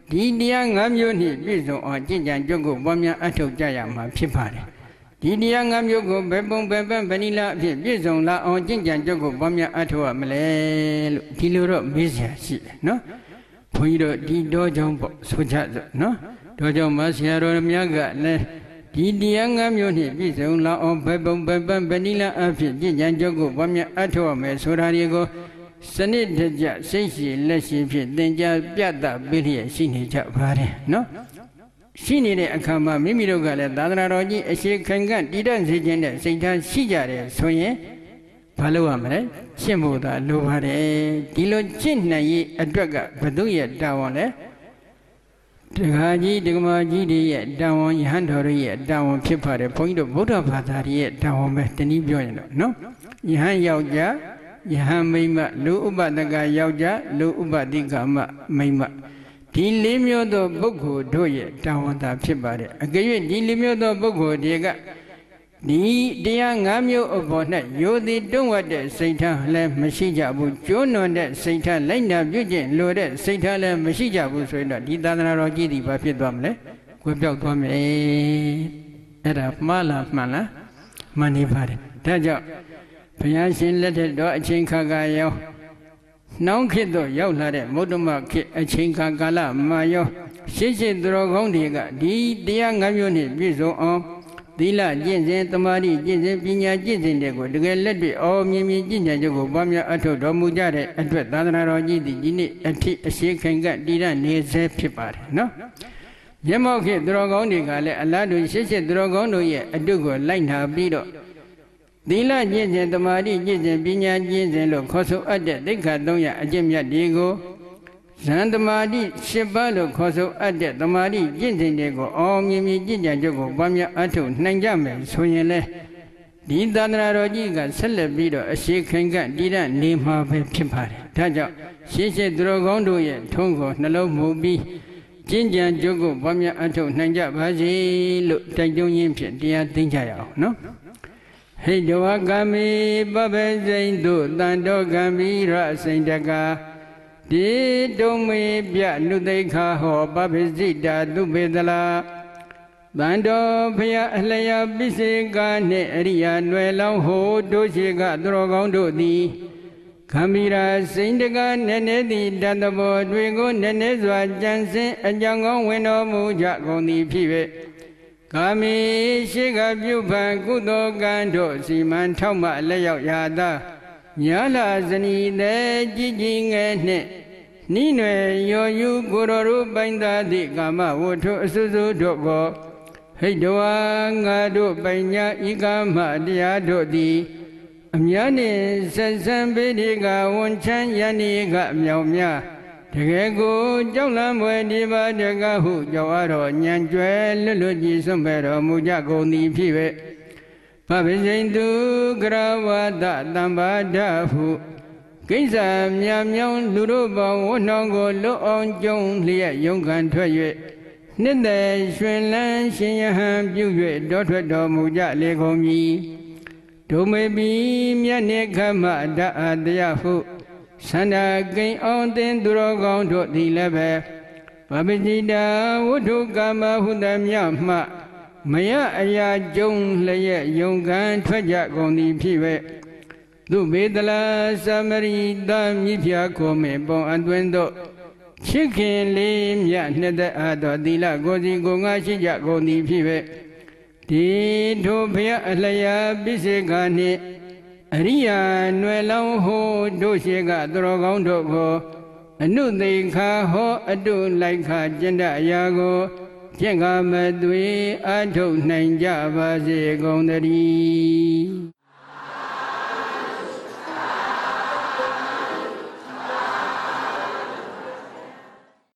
ဒီတရား၅မျိုးနှင့်ပြည့်စုံအောင်ကျင့်ကြံကြုတ်ကိုပွားများအထောက်ကြရမှာဖြစ်ပါတယ်ဒီတရား၅မျိုးကိုဘယ်ပုံဘယ်ပန်းဗဏိလအဖြစ်ပြည့်စုံလာအောင်ကျင့်ကြံကြုတ်ကိုပွားများအထောက်ရမလဲလို့ဒီလိုတော့မေးစရာရှိတယ်နော်ဘုန်းကြီးတို့ဒီတော့ကြောင့်ပေါ့ဆိုကြစို့နော်တော့ကြောင့်မဆရာတော်များကလည်းဒီတရား၅မျိုးနှင့်ပြည့်စုံလာအောင်ဘယ်ပုံဘယ်ပန်းဗဏိလအဖြစ်ကျင့်ကြံကြုတ်ကိုပွားများအထောက်ရမယ်ဆိုတာတွေကိုစနစ်တကျစိတ်ရှိလက်ရှိဖြင့်သင်ကြားပြသပေးလျက်ရှိနေကြပါတယ်နော်ရှိနေတဲ့အခါမှာမိမိတို့ကလည်းသာသနာတော်ကြီးအရှိခိုင်ကတည်တံ့စေခြင်းနဲ့စိတ်ထားရှိကြတယ်ဆိုရင်ဘာလို့ရမလဲရှင်းဖို့သာလိုပါတယ်ဒီလိုရှင်းနိုင်ရေးအတွက်ကဘု து ရဲ့တာဝန်လဲတခါကြီးဒကမာကြီးတွေရဲ့တာဝန်ယဟန်တော်ရဲ့တာဝန်ဖြစ်ပါတယ်ဘုန်းကြီးတို့ဗုဒ္ဓဘာသာရဲ့တာဝန်ပဲတနည်းပြောရင်တော့နော်ယဟန်ယောက်ျားယဟန်မိမလူဥပဒကယောက်ျားလူဥပဒိကမိမဒီလေးမျိုးသောပုဂ္ဂိုလ်တို့ရဲ့တာဝန်သာဖြစ်ပါတယ်အကယ်၍ဒီလေးမျိုးသောပုဂ္ဂိုလ်တွေကဒီတရား၅မျိုးအပေါ်၌ယောသည်တွန်းဝတ်တဲ့စိတ်ထားလည်းမရှိကြဘူးကျွန်းနွန်တဲ့စိတ်ထားလိုက်နာပြုကျင့်လိုတဲ့စိတ်ထားလည်းမရှိကြဘူးဆိုရင်တော့ဒီသာသနာတော်ကြီးဒီဘာဖြစ်သွားမလဲကွယ်ပြောက်သွားမယ်အဲ့ဒါမှားလားမှန်လားမှန်နေပါတယ်ဒါကြောင့်ဘုရားရှင်လက်ထက်တော်အချိန်ခါကရောနှောင်းခေတ်သို့ရောက်လာတဲ့မုဒ္ဓမခေတ်အချိန်ခါကာလမှာရောရှေ့သူတော်ကောင်းတွေကဒီတရား၅မျိုးနဲ့ပြည့်စုံအောင်သီလကျင့်စဉ်သမာဓိကျင့်စဉ်ပညာကျင့်စဉ်တွေကိုတကယ်လက်တွေ့အောင်မြင်မြင်ကျင့်ကြံကြကိုပွားများအထောက်တော်မူကြတဲ့အတွက်သာသနာတော်ကြီးဒီနေ့အထိအရှိခိုင်ကတည်ရနေစေဖြစ်ပါတယ်နော်မျက်မှောက်ခေတ်သူတော်ကောင်းတွေကလည်းအလားတူရှေ့သူတော်ကောင်းတို့ရဲ့အတုကိုလိုက်နာပြီးတော့သီလကျင့်စဉ်သမာဓိကျင့်စဉ်ပညာကျင့်စဉ်လို့ခေါ်ဆိုအပ်တဲ့သိက္ခာ300အကျင့်မြတ်တွေကိုဇန်သမာဓိ10ပါးလို့ခေါ်ဆိုအပ်တဲ့သမာဓိကျင့်စဉ်တွေကိုအောင်မြင်မြင်ကျင့်ကြံကြကိုပွားများအထောက်နိုင်ကြမယ်ဆိုရင်လေဒီသာသနာတော်ကြီးကဆက်လက်ပြီးတော့အရှိခိုင်ကတည်ရနေမှာပဲဖြစ်ပါတယ်ဒါကြောင့်ရှေ့သူတော်ကောင်းတို့ရဲ့ထုံးကိုနှလုံးမူပြီးကျင့်ကြံကြကိုပွားများအထောက်နိုင်ကြပါစေလို့တိုက်တွန်းရင်းဖြင့်တရားသိကြရအောင်နော်ဟိတဝကမိပပစိန်တုတန်တော်ကံမိရစိန်တကာဒီတုံမေပြနုသိခာဟောပပစိတာသူပေသလာတန်တော်ဖျားအလျာပိစေကနှင့်အရိယာနွယ်လောင်းဟိုတို့ရှိကသူတော်ကောင်းတို့သည်ကံမိရာစိန်တကာနည်းနည်းသည်တတ်တော်တွေကိုနည်းနည်းစွာကြံစင်အကြောင်းကောင်းဝင်တော်မူကြကုန်သည်ဖြစ်၍ကာမိရှိကပြုဖန်ကုသိုလ်ကံတို့စီမံထောက်မှလက်ရောက်ရာသာညာလာဇနီတဲ့ကြီးကြီးငယ်နှင့်နိနွယ်ရောယူကိုတော်တို့ပိုင်သာသည့်ကာမဝတ္ထုအစွစုတို့ကိုဟိတဝါငါတို့ပိုင်ညာဤကာမတရားတို့သည်အများနှင့်ဆက်ဆံပေဒီကဝန်ချမ်းယန္တိကအမြောင်များတကယ်ကိုကြောက်လန့်ွယ်ဒီပါတကဟုကြောက်ရတော်ညံကျွဲလွတ်လွတ်ကြီးစွန့်ပဲတော်မူကြကုန်သည်ဖြစ်၍ပပိစိန်တုကရဝတတံပါဒဟုကိစ္စမြမြောင်လူတို့ပေါင်းဝနှောင်းကိုလွတ်အောင်ကြုံလျက်ယုံခံထွက်၍နှစ်သက်ရွှင်လန်းရှင်ယဟန်ပြု၍တောထွက်တော်မူကြလေကုန်မည်ဒုမေပိမြတ်နေခမတအတရားဟုသန္တာကိန်အောင်တင်သူတော်ကောင်းတို့သည်လည်းပဲပပိစိတာဝတ္ထုကာမဟုသမျှမှမရအရာကြုံလျက်ယုံခံထွက်ကြကုန်သည်ဖြစ်၍သူဘေဒလာသမရိတာမိဖျားကိုမေပုံအတွင်းသို့ချစ်ခင်လေးမြတ်နှစ်သက်အားသောသီလကိုစီကိုငါရှိကြကုန်သည်ဖြစ်၍ဒီထိုဘုရားအလျာပိစေကနှင့်အရိယာနွယ်လောင်းဟိုတို့ရှိကသူတော်ကောင်းတို့ကိုအနုသိခာဟောအတုလိုက်ခကျင့်တဲ့အရာကိုကျင့်ကမသွေအထုတ်နိုင်ကြပါစေကုန်သတည်း